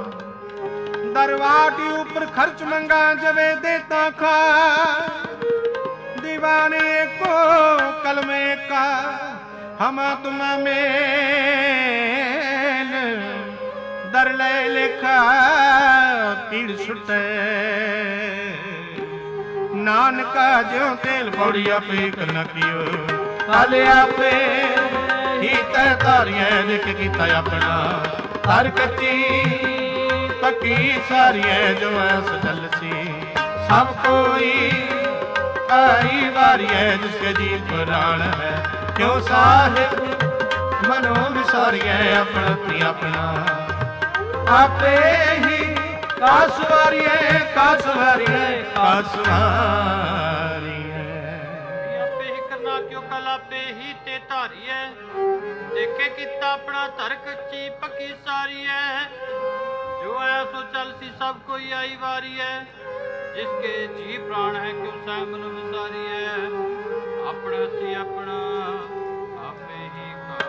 दरवार के ऊपर खर्च मंगा जवे देता खा, दीवाने को कलमे का हम तुम मेल, दर ले लेखा पीड़ छुटे नानका ज्यों तेल पौड़िया पे करना कियो कालिया पे ही तय तारिया देख कीता अपना हर कच्ची पक्की सारी है जो ऐस जलसी सब कोई आई बारी है जिसके जी पुराण है क्यों साहिब मनो विसारी है अपना अपना आपे ही कासवारी है कासवारी है कासवारी है आपे ही करना क्यों कल आपे ही ते धारी है देखे किता अपना धर कच्ची पक्की सारी है जो आया सो चल सी सब कोई आई वारी है जिसके जी प्राण है क्यों सह मन विसारी है अपना थी अपना आपे ही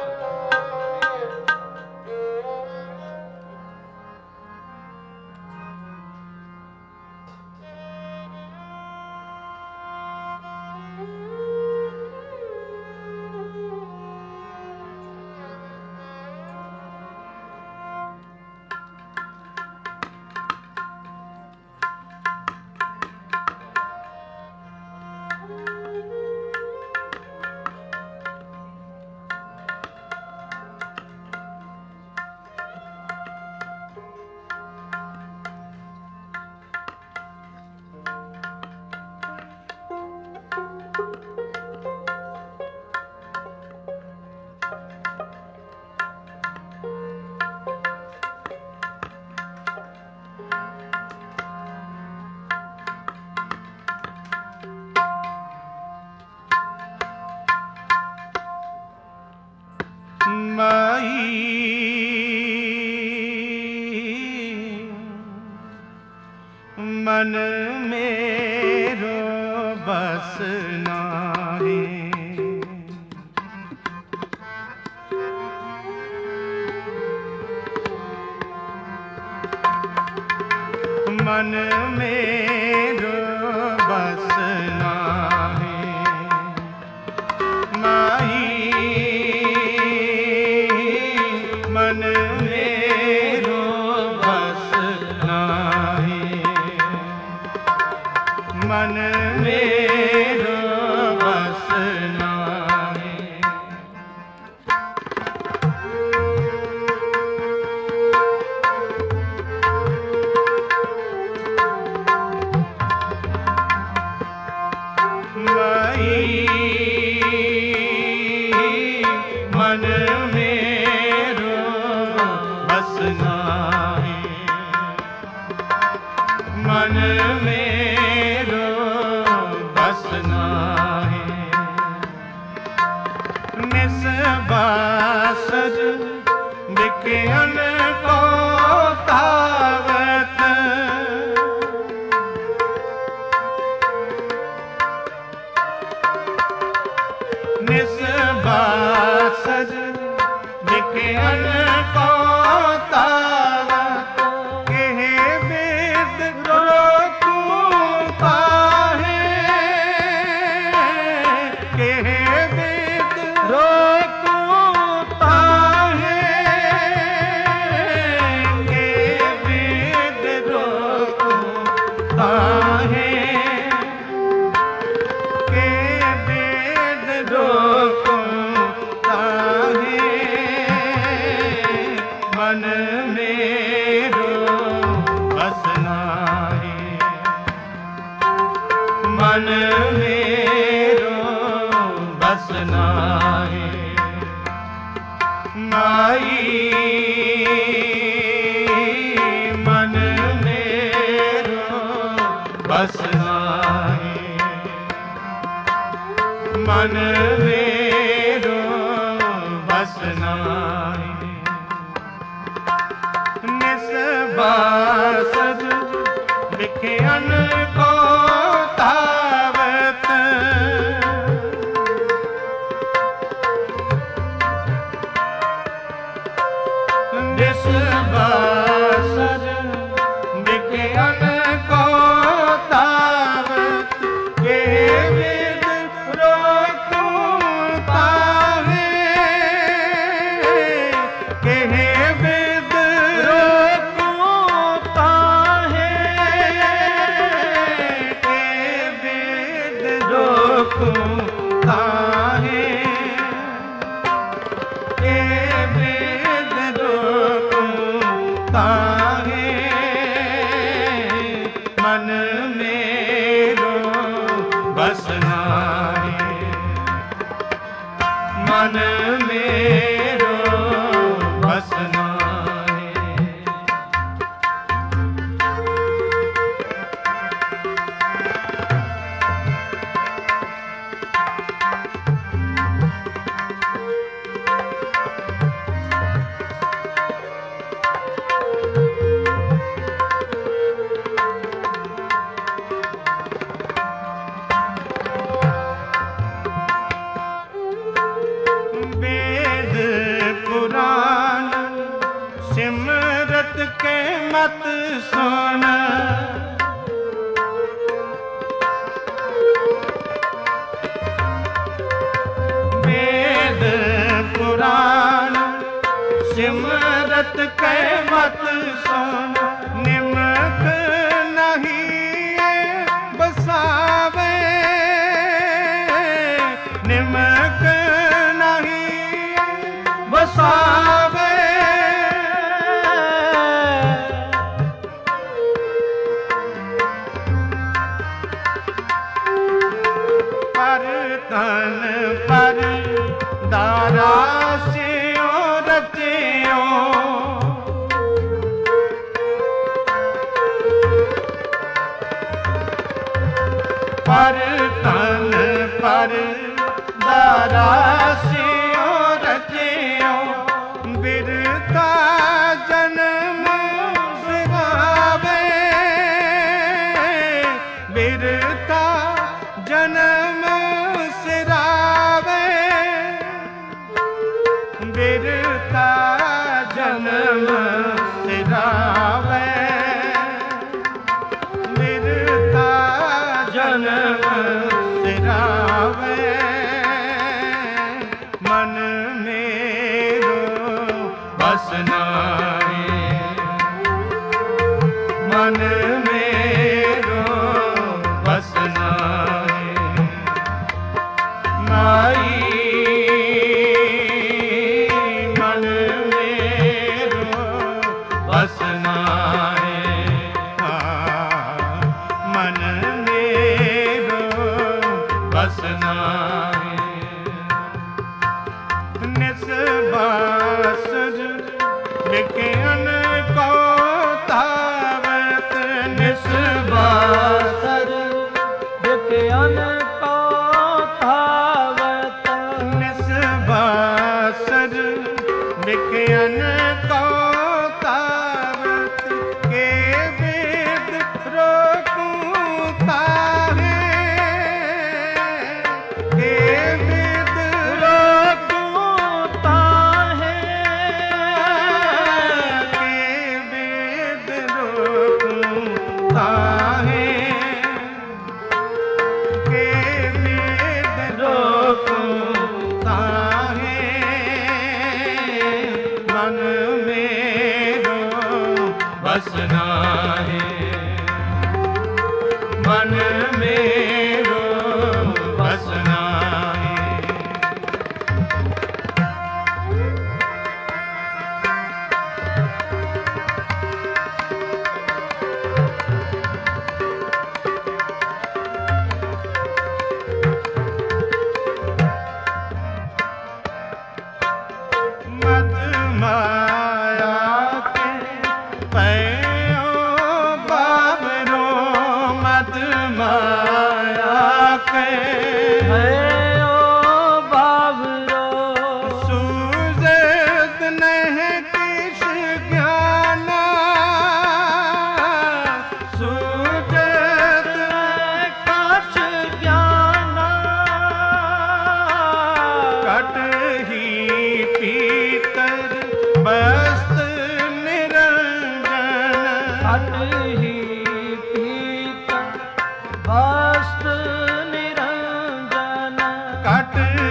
मन मेरो बस नाहे मन मेरो बस नाहे माही मन मेरो बस नाहे मन मेरो बस नाहे मन मेरो बस नाहे मन मेरो बस नाहे निस बासज बिकयन को तावत निस्बासर विज्ञान को तावत केहे वेद रोकू पाहे केहे वेद रोकू ताहे के वेद रोकू ताहे के वेद रोकू ताहे मन मेरो बसना है मन मेरो बसना है माई मन मेरो बसना है मन मेरो बसना है निस्बासर विज्ञान को तावत निस्बासर विज्ञान को तावत के वेद रोकू ताहे के वेद रोकू ताहे के वेद रोकू ताहे के वेद रोकू ताहे मन मेरो बसना है मन मेरो बसना है वेद पुराण सिमरत के मत सुन वेद पुराण सिमरत के मत सुन निमक नहीं बसावे निमक नहीं बसावे पर तन पर दारासियों रचियों पर तन पर दारासियों रचियों बिरता जन्म सिरावे बिरता जन्म सिरावे बिरता जन्म सिरावे बिरता जन्म सिरावे मन मेरो बसना है मन मेरो बसना है माई मन मेरो बसना है मन मेरो बसना है निस्बासर विज्ञान को तावत निस्बासर विज्ञान को तावत निस्बासर विज्ञान को तावत के वेद रोकू ताहे के वेद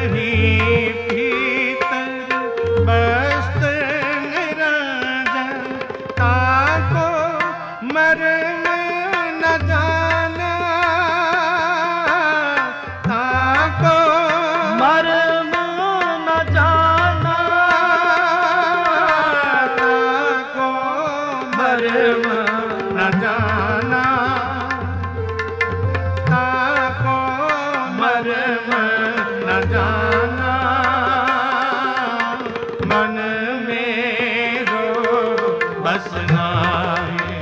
ही भीतर बस्त निरंजन ताको मर्म न जाना ताको मर्म न जाना ताको मर्म न जाना ताको मर्म न जाना मन मेरो बसना है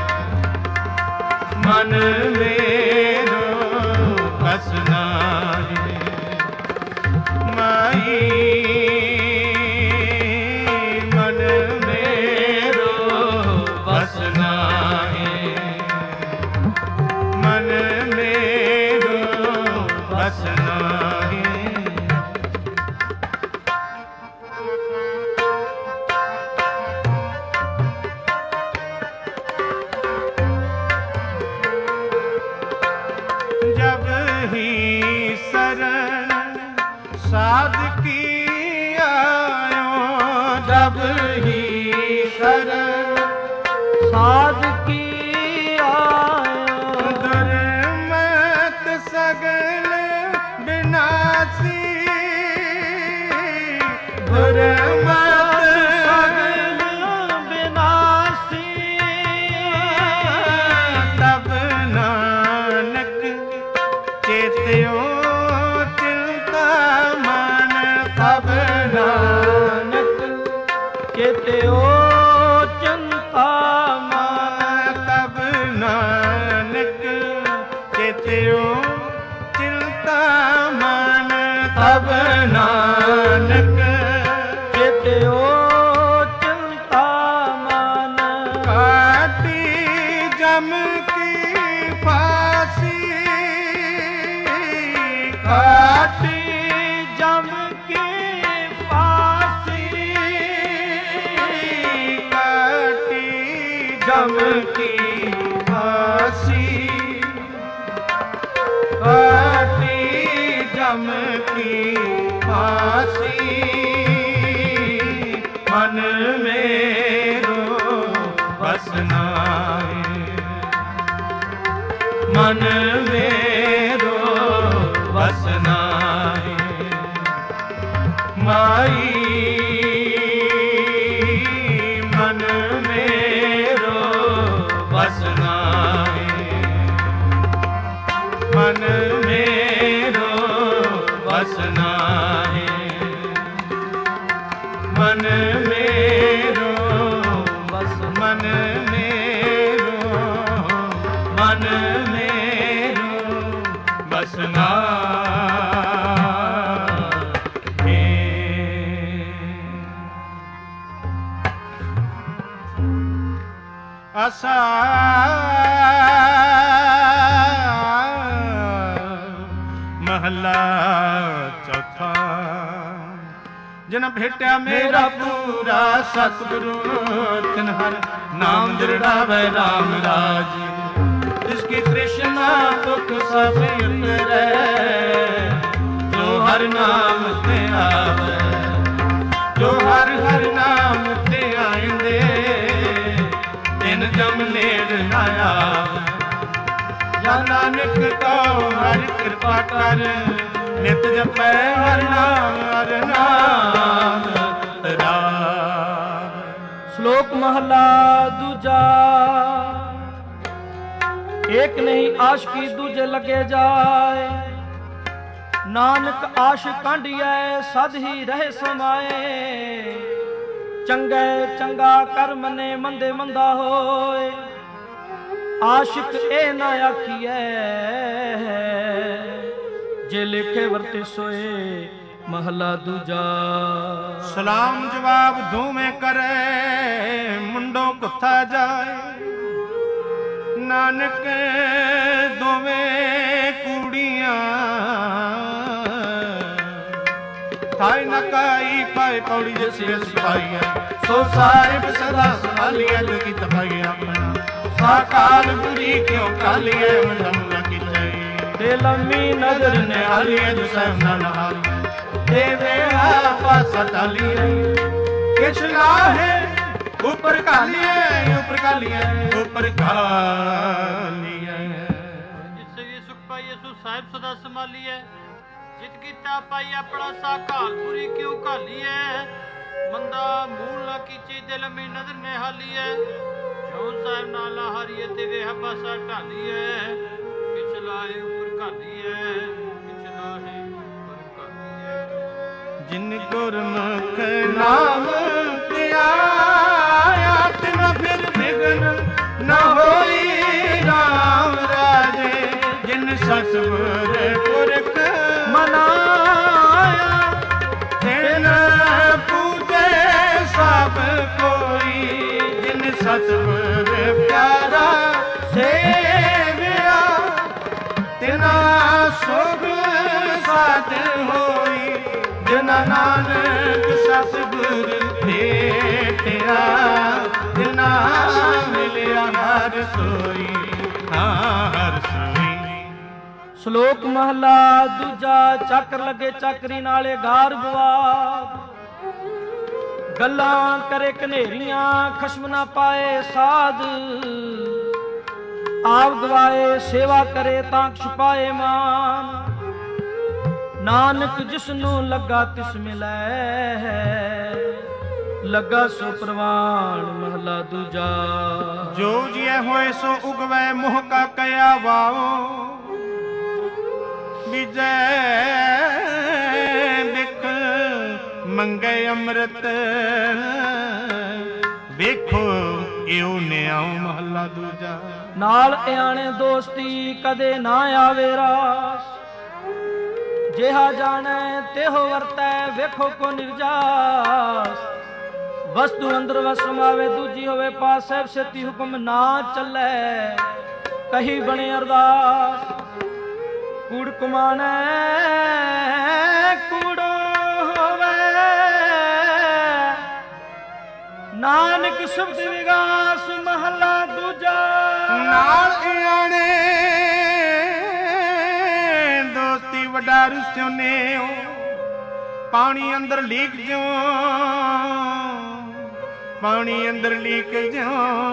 मन मेरो बसना है माई मन मेरो बसना है मन मेरो बसना है जब ही शरण साध की आयो जब ही शरण साध की आयो दुर्मत सगल विनाशी दुर्मत सगल विनाशी तब नानक चेत्यो चिंता मन तब नानक केत्यो चिंता मन तब नानक चेत्यो चिंता मन तब नानक केत्यो चिंता मन काटी जम की फांसी काटी जम की फांसी काटी जम की फांसी काटी जम की फांसी मन मेरो बसना है मन मेरो बसना है माई मन मेरो बसना है मन मेरो बसना है मन मेरो बस मन मेरो मन मेरो बसना है आसा महला चौथा जन भेटा मेरा पूरा सतगुरु तिन हर नाम दृढ़ावे राम राज जिसकी तृष्णा दुख सब उतरे जो हर नाम ते आवे जो हर हर नाम ते आएंदे तिन जम नेड़ ना आवे या नानक को हर कृपा कर नित जपै हर नाम राम। श्लोक महला दूजा एक नहीं आशिकी दूजे लगे जाए नानक आश कांडिया सद ही रहे समाए चंगे चंगा कर मने मंदे मंदा होए आशिक ए ना आखिए जे लिखे वर्ते सोए महला दूजा। सलाम जवाब दोवें करे मुंडो कुत्था जाए नानक दोवें कुड़ियां थाई नकाई पाए पौड़ी जैसी सिपाही सो साहिब सदा संभालिया जो की तबाही अपना साकाल बुरी क्यों कालिए मंडम लगी चाहिए लम्मी नजर ने हालिए जो सहना नहालिए ਦੇਵੇ ਪਾਸਾ ਟਾਲੀਏ ਕਿਛ ਲਾਹੇ ਉੱਪਰ ਕਾਲੀਏ ਉੱਪਰ ਕਾਲੀਏ ਉੱਪਰ ਕਾਲੀਏ। ਜਿਸ ਵੀ ਸੁਖ ਪਾਈਏ ਸੋ ਸਾਹਿਬ ਸਦਾ ਸੰਭਾਲੀਏ ਜਿਤ ਕੀਤਾ ਪਾਈ ਆਪਣਾ ਸਾ ਘਾਲਪੁਰੀ ਕਿਉਂ ਘਾਲੀਏ ਮੰਦਾ ਮੂਲ ਨਾ ਕੀਚੇ ਦਿਲ ਮੇ ਨਦਰ ਨੇ ਹਾਲੀਏ ਜੋ ਸਾਹਿਬ ਨਾਲ ਹਾਰੀਏ ਤੇ ਵੇਹ ਪਾਸਾ ਢਾਲੀਏ ਕਿਛ ਲਾਹੇ ਉੱਪਰ ਘਾਲੀਏ ਕਿਛ ਲਾਹੇ ਉੱਪਰ ਘਾਲੀਏ। ਜਿਨ ਗੁਰਮੁਖ ਨਾਮ ਧਿਆਇਆ ਤਿਨ ਫਿਰ ਵਿਗਨ ਨਾ ਹੋਈ ਰਾਮ ਰਾਜੇ ਜਿਨ ਸਤਿਗੁਰ ਪੁਰਖ ਮਨਾਇਆ ਤਿਨ ਪੂਜੇ ਸਭ ਕੋਈ ਜਿਨ ਸਤਿਗੁਰ ਪਿਆਰਾ ਸੇਵਿਆ ਤਿਨਾ ਸੁਖ ਸਾਧ ਹੋਈ ਜਿਨਾ ਨਾਨਕ ਸਤਿਗੁਰ ਭੇਟਿਆ ਜਿਨਾ ਮਿਲਿਆ ਹਰ ਸੋਈ ਹਰ ਸੋਈ। ਸ਼ਲੋਕ ਮਹਲਾ ਦੂਜਾ। ਚੱਕਰ ਲੱਗੇ ਚੱਕਰੀ ਨਾਲੇ ਗਾਰ ਗਵਾਦ ਗੱਲਾਂ ਕਰੇ ਕਨੇਰੀਆਂ ਖਸ਼ਮ ਨਾ ਪਾਏ ਸਾਧ ਆਪ ਗਵਾਏ ਸੇਵਾ ਕਰੇ ਤਾਂ ਛੁਪਾਏ ਮਾਨ ਨਾਨਕ ਜਿਸ ਨੂੰ ਲੱਗਾ ਤਿਸ ਮਿਲੈ ਲੱਗਾ ਸੋ ਪ੍ਰਵਾਨ। ਮਹਲਾ ਦੂਜਾ। ਜੋ ਜਿਐ ਹੋਏ ਸੋ ਉਗਵੈ ਮੋਹ ਕਾ ਕਿਆ ਵਾਓ ਵਿਜੈ ਬਿਖ ਮੰਗੇ ਅੰਮ੍ਰਿਤ ਵੇਖੋ ਇਉ ਨਿਆਉ। ਮਹਲਾ ਦੂਜਾ। ਨਾਲ ਇਆਣੇ ਦੋਸਤੀ ਕਦੇ ਨਾ ਆਵੇ ਰਾਸ ਜਿਹਾ ਜਾਣੈ ਤਿਹੋ ਵਰਤੈ ਵੇਖੋ ਕੋ ਨਿਰਜਾਸ ਵਸਤੂ ਅੰਦਰ ਵਸ ਸਮਾਵੇ ਦੂਜੀ ਹੋਵੇ ਪਾਸ ਸਾਹਿਬ ਸੇਤੀ ਹੁਕਮ ਨਾ ਚੱਲੈ ਕਹੀ ਬਣੇ ਅਰਦਾਸ ਕੂੜ ਕੁਮਾਨੈ ਕੂੜੋ ਹੋਵੇ ਨਾਨਕ ਸ਼ਬਦ ਵਿਗਾਸ। ਮਹਲਾ ਦੂਜਾ। ਨਾਲ ਇਆਣੇ ਦੋਸਤੀ ਵੱਡਾ ਰੁਸਿਓ ਨੇ ਪਾਣੀ ਅੰਦਰ ਲੀਕ ਜਿਉ ਪਾਣੀ ਅੰਦਰ ਲੀਕ ਜਿਉ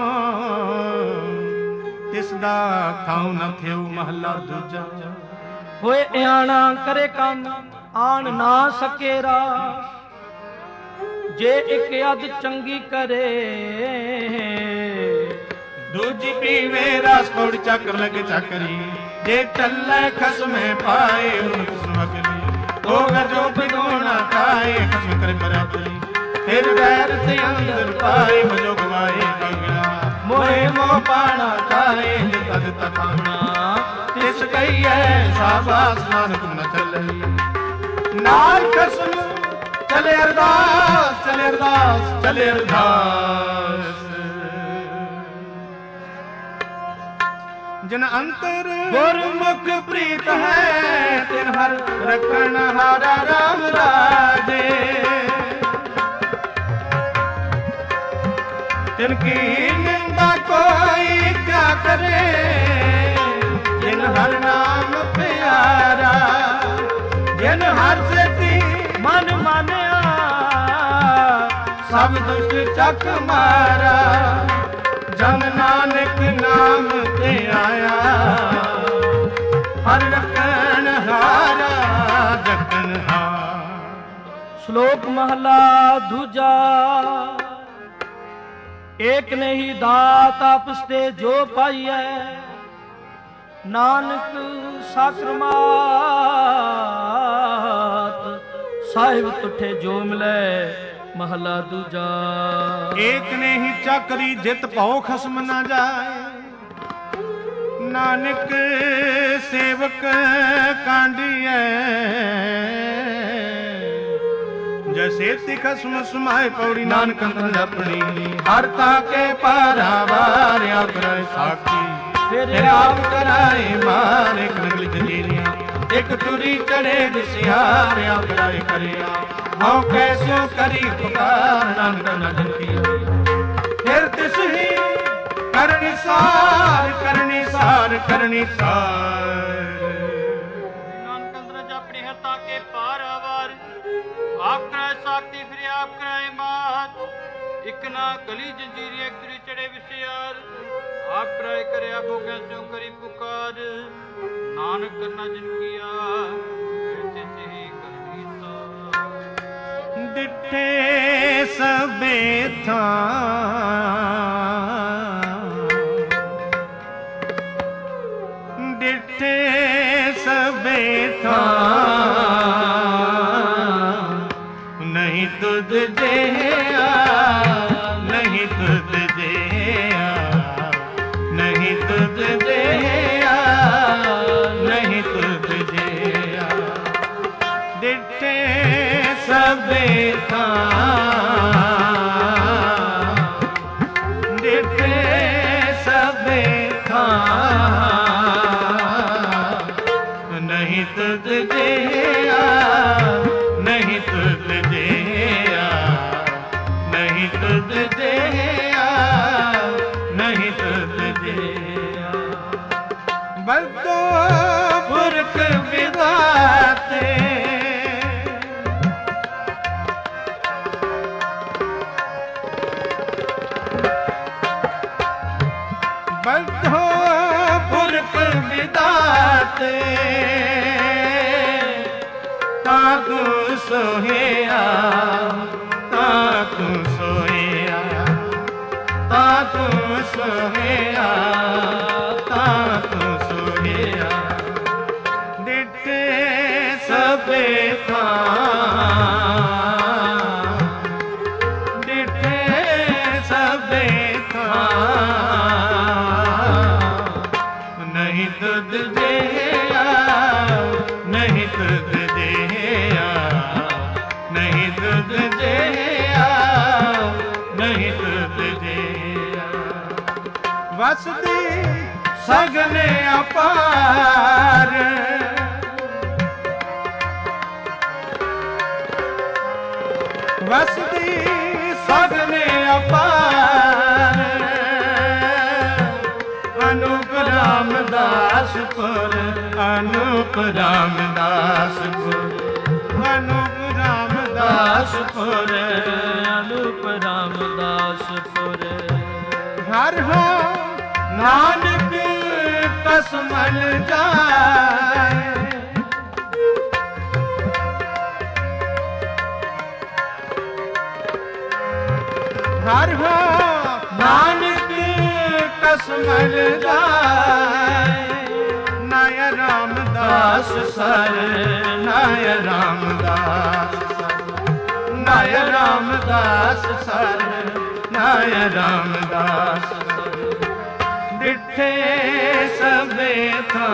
ਤਿਸ ਦਾ ਖਾਉ ਨਾ ਥਿਉ। ਮਹਲਾ ਦੂਜਾ। ਹੋਏ ਇਆਣਾ ਕਰੇ ਕੰਮ ਆਣ ਨਾ ਸਕੇ ਰਾਸ ਜੇ ਇੱਕ ਅਧ ਚੰਗੀ ਕਰੇ ਦੂਜੀ ਪੀਵੇ ਰਸ ਕੋੜ ਚੱਕਰ ਲੱਗੇ ਚੱਕਰੀ ਜੇ ਚੱਲੇ ਖਸਮੇ ਪਾਏ ਉਹਨੂੰ ਸਮਗਲੀ ਹੋਗਾ ਜੋ ਬਿਗੋਣਾ ਖਾਏ ਖਸਮ ਕਰੇ ਬਰਾਬਰੀ ਫਿਰ ਬੈਰ ਤੇ ਅੰਦਰ ਪਾਏ ਮਜੋ ਗਵਾਏ ਕੰਗਲਾ ਮੋਏ ਮੋ ਪਾਣਾ ਖਾਏ ਤਦ ਤਕਾਣਾ ਤਿਸ ਕਹੀਏ ਸ਼ਾਬਾਸ਼ ਨਾਨਕ ਨ ਚੱਲੇ ਨਾਲ ਖਸਮ ਚਲੇ ਅਰਦਾਸ ਚਲੇ ਅਰਦਾਸ ਚਲੇ ਅਰਦਾਸ। ਜਨ ਅੰਤਰ ਗੁਰਮੁਖ ਪ੍ਰੀਤ ਹੈ ਤਿਨ ਹਰ ਰਖਣ ਹਾਰਾ ਰਾਮ ਰਾਜੇ ਤਿਨ ਕੀ ਨਿੰਦਾ ਕੋਈ ਕਿਆ ਕਰੇ ਜਿਨ ਹਰ ਨਾਮ ਪਿਆਰਾ ਜਿਨ ਹਰ ਸੇਤੀ ਮਨ ਮਾਨਿਆ ਸਭ ਦੁਸ਼ਟ ਚੱਕ ਮਾਰਾ ਜਨ ਨਾਨਕ ਨਾਮ ਤੇ ਆਇਆ ਹਰ ਰਖਣ ਹਾਰਾ ਜਖਨ ਹਾਰ। ਸ਼ਲੋਕ ਮਹਲਾ ਦੂਜਾ। ਏਕ ਨਹੀਂ ਦਾਤ ਆਪਸ ਤੇ ਜੋ ਪਾਈਐ ਨਾਨਕ ਸਾਖਰ ਮਾਤ ਸਾਹਿਬ ਤੁਠੇ ਜੋ ਮਿਲੈ। ਮਹਲਾ ਦੂਜਾ। ਏਕ ਨੇ ਹੀ ਚੱਕਰੀ ਜਿਤ ਭਉ ਖਸਮ ਨਾ ਜਾਏ ਨਾਨਕ ਸੇਵਕ ਕਾਂਡੀਐ ਜੈਸੇ ਤੀ ਖਸਮ ਸਮਾਏ ਪੌੜੀ ਨਾਨਕ ਅੰਦਰ ਆਪਣੀ ਹਰ ਤਾਕੇ ਪਾਰਾਵਾਰਿਆ ਕਰੇ ਸਾਖੀ ਫਿਰ ਆਪ ਕਰਾਏ ਮਾਰੇ ਕੰਗਲ ਜਲੀਰੀਆਂ ਇੱਕ ਤੁਰੀ ਚੜੇ ਦਿਸਿਆਰਿਆ ਕਰਾਏ ਕਰਿਆ ਹਉ ਕੈਸੋ ਕਰੀ ਪੁਕਾਰ ਨਾਨਕ ਨ ਜਨਕੀ ਫਿਰ ਤਿਸ ਹੀ ਕਰਨੀ ਸਾਰ ਕਰਨੀ ਸਾਰ ਕਰਨੀ ਸਾਰ। ਨਾਨਕ ਅੰਦਰ ਜਾਪਣੀ ਹੈ ਤਾਕੇ ਪਾਰਾਵਾਰ आप कराए साथी फिर आप कराए मात, एक ना गली जंजीरी एक तुरी चढ़े विषयार, आप कराए करे आपो कैसे करी पुकार, नानक करना जिन किया से ही करनी सा। डिठे सबे था डिठे सबे था नहीं तुझ जेया नहीं तुझ जेया नहीं तुझ जेया नहीं तुझ जेया डिठे सबे था डिठे सबे था नहीं तुझ जेया नहीं तुझ जेया नहीं तुझ जेया नहीं तुझ जेया बल्दो पुरख विदाते बल्दो पुरख विदाते ताकू सोहेया ताकू सोहेया ताकू सोहेया ताकू सोहेया डिठे सबे था डिठे सबे था नहीं तुझ जेया नहीं तुझ जेया नहीं तुझ जेया नहीं तुझ जेया वसदी सगने अपार वसदी सगने अपार अनूप रामदासपुर अनूप रामदासपुर अनूप रामदासपुर अनूप रामदासपुर हर हो नानक कसमल जाए हर हो नानक कसमल जाए नाय रामदास सर नाय रामदास नाय रामदास सर नाय रामदास सर डिठे सबे था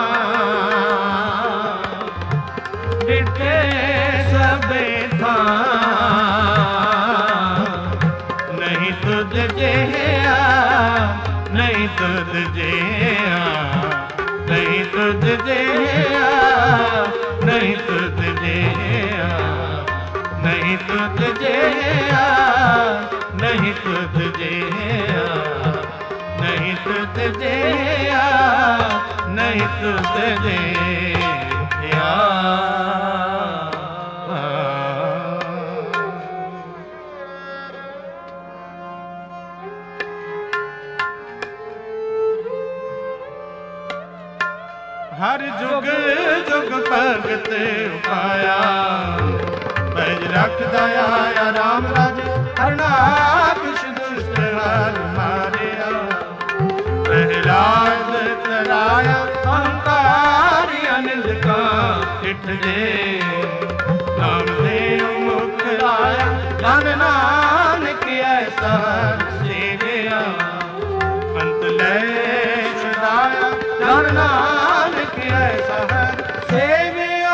डिठे सबे था नहीं तुझ जेया नहीं तुझ जेया नहीं तुझ जेया नहीं तुझ जेया नहीं तुझ जेया नहीं तुझ जेया नहीं तुझ जेया नहीं तुझ जेया हर जुग जुग भगत पाया बैज रख दया राम राज हरनाश दुष्ट हर मारिया प्रहलाद तराया अहंकारी अनिल का इठ दे नामदेव मुख आया धन नानक ऐसा सेविया अंत लय छुड़ाया धन नानक ऐसा सेविया।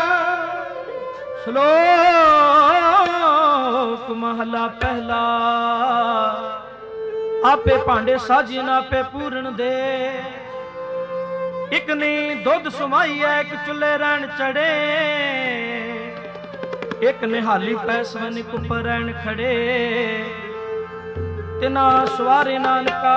श्लोक महला पहला। आपे भांडे साजी ना आपे पूरन दे, एक ने दुध सुमाई है एक चुले रहन चढ़े, एक ने हाली पैसवन उपर रहन खड़े, तिना सवारे नानका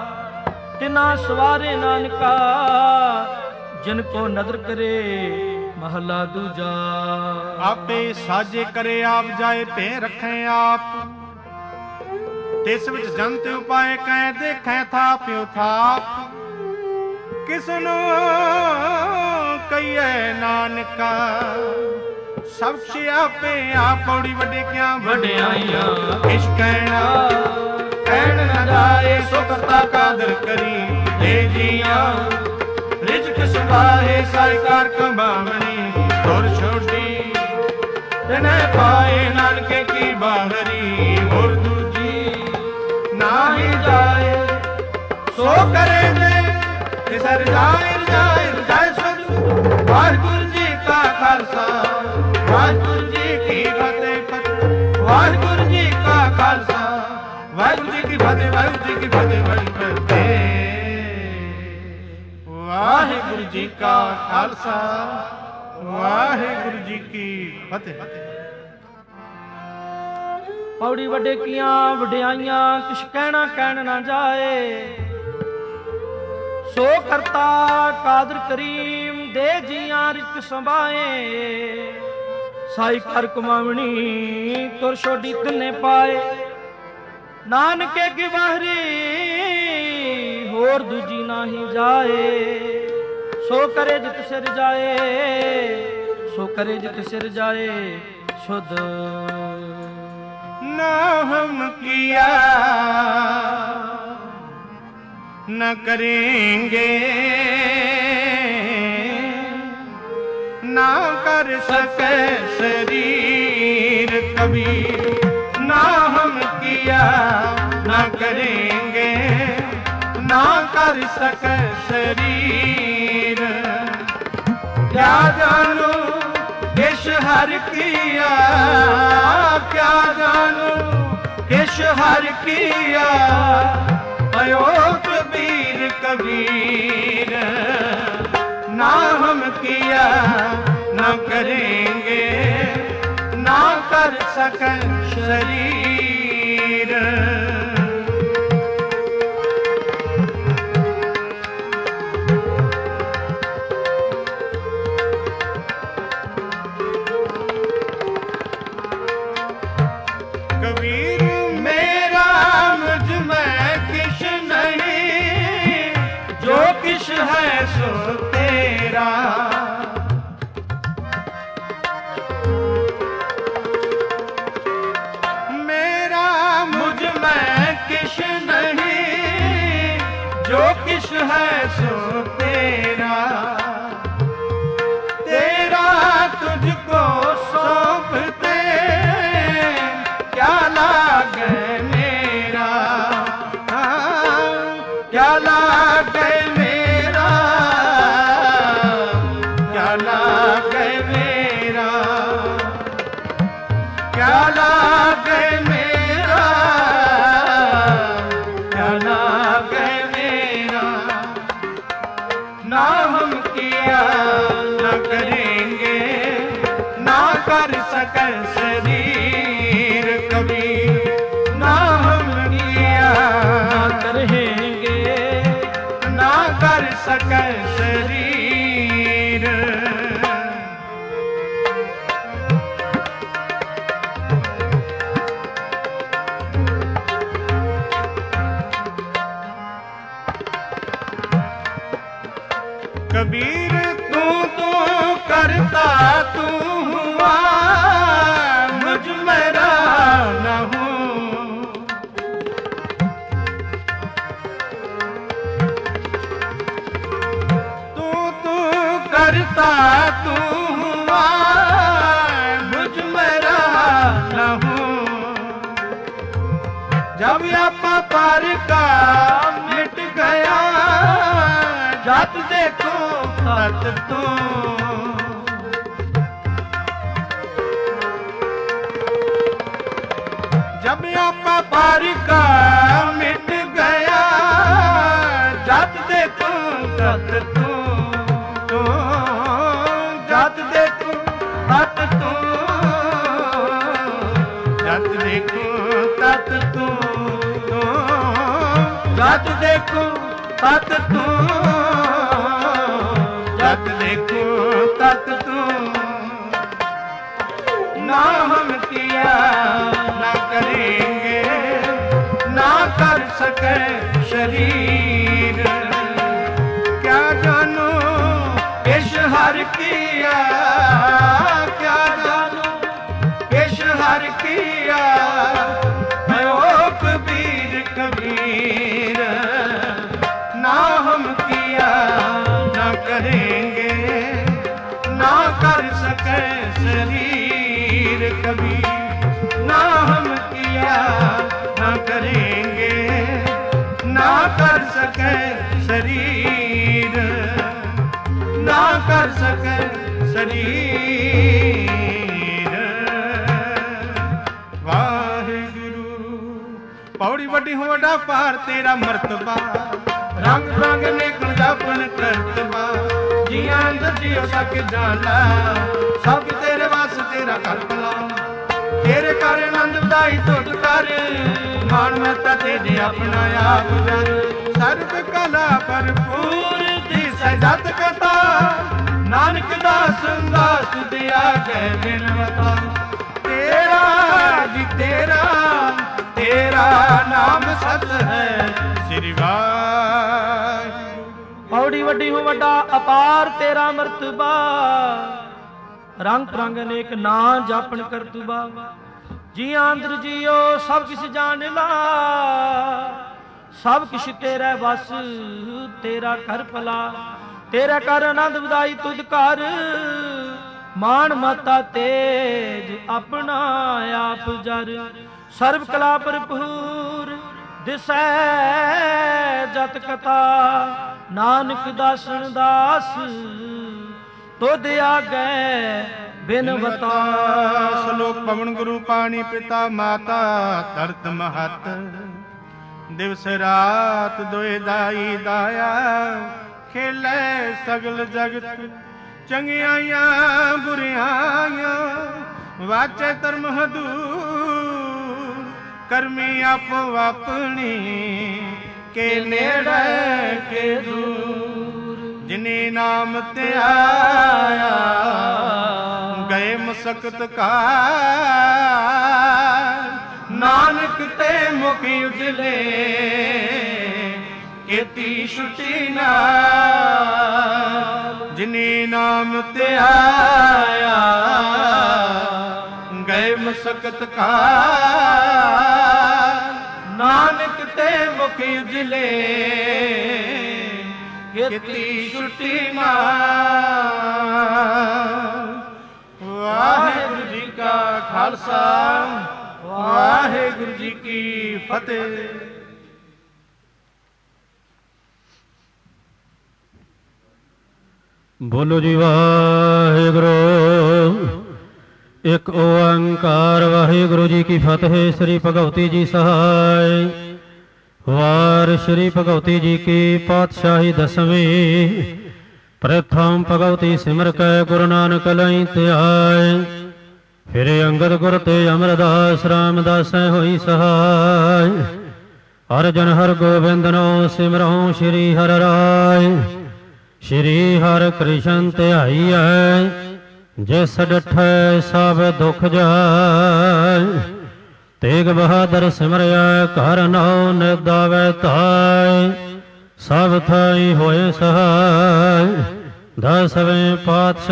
तिना सवारे नानका, जिनको नदर करे ਮਹਲਾ ਦੂਜਾ। ਆਪੇ ਸਾਜੇ ਕਰੇ ਆਪ ਜਾਏ ਭੇ ਰੱਖੇ ਆਪ, ਤਿਸ ਵਿੱਚ ਜੰਤ ਉਪਾਏ ਕੈ ਦੇਖੈ ਥਾਪਿਓ ਥਾਪ, ਕਿਸਨੂੰ ਕਹੀਏ ਨਾਨਕਾ ਸਭ ਆਪੇ ਆਪ। ਪੌੜੀ ਵੱਡੇ ਕਿਆ ਵਡਿਆਈਆਂ ਕਿਛ ਕਹਿਣਾ ਕਹਿਣ ਨਾ ਜਾਏ, ਸੋ ਕਰਤਾ ਕਾਦਰ ਕਰੀ ਦੇ ਜੀਆਂ, ਰਿਜਕ ਸੁਭਾਏ ਸਾਇਕਾਰ ਕੰਬਾਵਣੀ ਹੋਰ ਛੋਟੀ, ਤਨੇ ਪਾਏ ਨਾਨਕੇ ਕੀ ਬਾਹਰੀ, ਹੋਰ ਦੂਜੀ ਨਾਹੀ ਜਾਏ, ਸੋ ਕਰੇ ਜੇ ਤਿਸ ਰਜਾਏ ਰਜਾਏ ਰਜਾਏ ਸੁਧ। ਵਾਹਿਗੁਰੂ ਜੀ ਕਾ ਖਾਲਸਾ ਵਾਹਿਗੁਰੂ ਜੀ ਕੀ ਫਤਿਹ, ਵਾਹਿਗੁਰੂ ਜੀ ਕਾ ਖਾਲਸਾ ਵਾਹਿਗੁਰੂ ਜੀ ਕੀ ਫਤਿਹ, ਵਾਹਿਗੁਰੂ ਜੀ ਕੀ ਫਤਿਹ, ਵਾਹਿਗੁਰੂ ਵਾਹਿਗੁਰੂ ਜੀ ਕਾ ਖਾਲਸਾ ਵਾਹਿਗੁਰੂ ਜੀ ਕੀ ਫਤਿਹ। ਪੌੜੀ ਵੱਡੇ ਕੀਆਂ ਵਡਿਆਈਆਂ ਕਿਛ ਕਹਿਣਾ ਕਹਿਣ ਨਾ ਜਾਏ, ਸੋ ਕਰਤਾ ਕਾਦਰ ਕਰੀਮ ਦੇ ਜੀਆਂ ਰਿਜਕ ਸੰਭਾਏ, ਸਾਈ ਕਰ ਕਮਾਵਣੀ ਤੁਰ ਛੋਡੀ ਤਿੰਨੇ ਪਾਏ, ਨਾਨਕੇ ਕੀ ਬਾਹਰੀ ਹੋਰ ਦੂਜੀ ਨਾਹੀ ਜਾਏ, ਸੋ ਕਰੇ ਜਿਤ ਸਿਰ ਜਾਏ, ਸੋ ਕਰੇ ਜਿਤ ਸਿਰ ਜਾਏ ਸ਼ੁੱਧ। ਨਾ ਹਮ ਕੀਆ न करेंगे, ना कर सके शरीर कबीर, ना हम किया ना करेंगे, ना कर सके शरीर। क्या जानू किश हर किया, क्या जानू किश हर किया, अयो कबीर कबीर। ना हम किया ना करेंगे, ना कर सके शरीर। कबीर मेरा मुझ में किश नहीं, जो किश है सो तेरा। मेरा मुझ में किश नहीं, जो किश है सो तेरा। तेरा तुझको सौंपते क्या लागे मेरा, क्या लागे मेरा, क्या लागे मेरा, क्या लागे मेरा, क्या लागे मेरा। ना हम किया ना करेंगे, ना कर सके शरीर कबीर। ना हम किया ना करेंगे, ना कर सके शरीर। कबीर तू तो करता तू हुआ, मुझ मेरा न हूँ। तू करता तू हुआ, मुझ मेरा न हूँ। जब आपा पार का मिट गया, जात देखो तत तू। जब आपा पार का मिट गया, जात देखो तत तू। जात देखो तत तू, जात देखो तत तू, जात देखो तत तू, जात देखो तत तू ना हम किया ना करेंगे ना कर सके शरीर क्या जानू पेश हर किया क्या जानू पेश हर किया मैं ओ कबीर कबीर ना हम किया ना करेंगे ना कर सके शरीर कबीर ना हम किया ना करेंगे ना कर सके शरीर ना कर सके शरीर वाहिगुरु पौड़ी वड्डी हो वड्डा पार तेरा मर्तबा रंग रंग नेकल जापन करतबा जियां अंदर जियो सक जाना सब तेरे वास तेरा कर भला तेरे कर आनंद बधाई तुझ कर मान मता तेरे अपना आप कर सर्व कला भरपूर दी सजत कथा नानक दास दास दिया गए बिनवता तेरा जी तेरा तेरा नाम सत है श्री वाहिगुरू पौड़ी वड्डी हो वड्डा अपार तेरा मर्तबा रंग रंग अनेक ना जापन करतुबा जी आंद्र जियो सब किस जान ला सब किश तेरा बस तेरा कर भला तेरा कर आनंद बधाई तुझ कर मान माता तेज अपना आप जर सर्व कला भरपूर दिसै जत कथा नानक दासन दास तुद आगे बिनवता श्लोक पवन गुरु पानी पिता माता धरत महत दिवस रात दोए दाई दाया खेले सगल जगत चंगियाइयां बुरियाइयां वाचे धर्म हदूर करमी आपो अपनी के नेड़े के दूर जिने नाम ते आया गए मसकत का नानक ते मुख उजले केती छुटी ना जिने नाम ते आया गए मसकत का नानक ते मुख उजले केती छुटी ना वाहिगुरू जी का खालसा वाहिगुरू जी की फतेह। बोलो जी वाहिगुरू एक ओंकार वाहिगुरू जी की फतेह। श्री भगवती जी सहाय वार श्री भगवती जी की पातशाही दसवीं प्रथम भगवती सिमर कै गुरु नानक लई त्याय फिर अंगद गुर ते अमरदास रामदास होई सहाय अर्जन हर गोबिंद नो सिमरऊं श्री हर राय श्री हर कृष्ण ध्याईऐ जिस डठै सब दुख जाय तेग बहादुर सिमरिया घर नौ निदावै ताय सब थाई होए सहाय दसवें पातशाह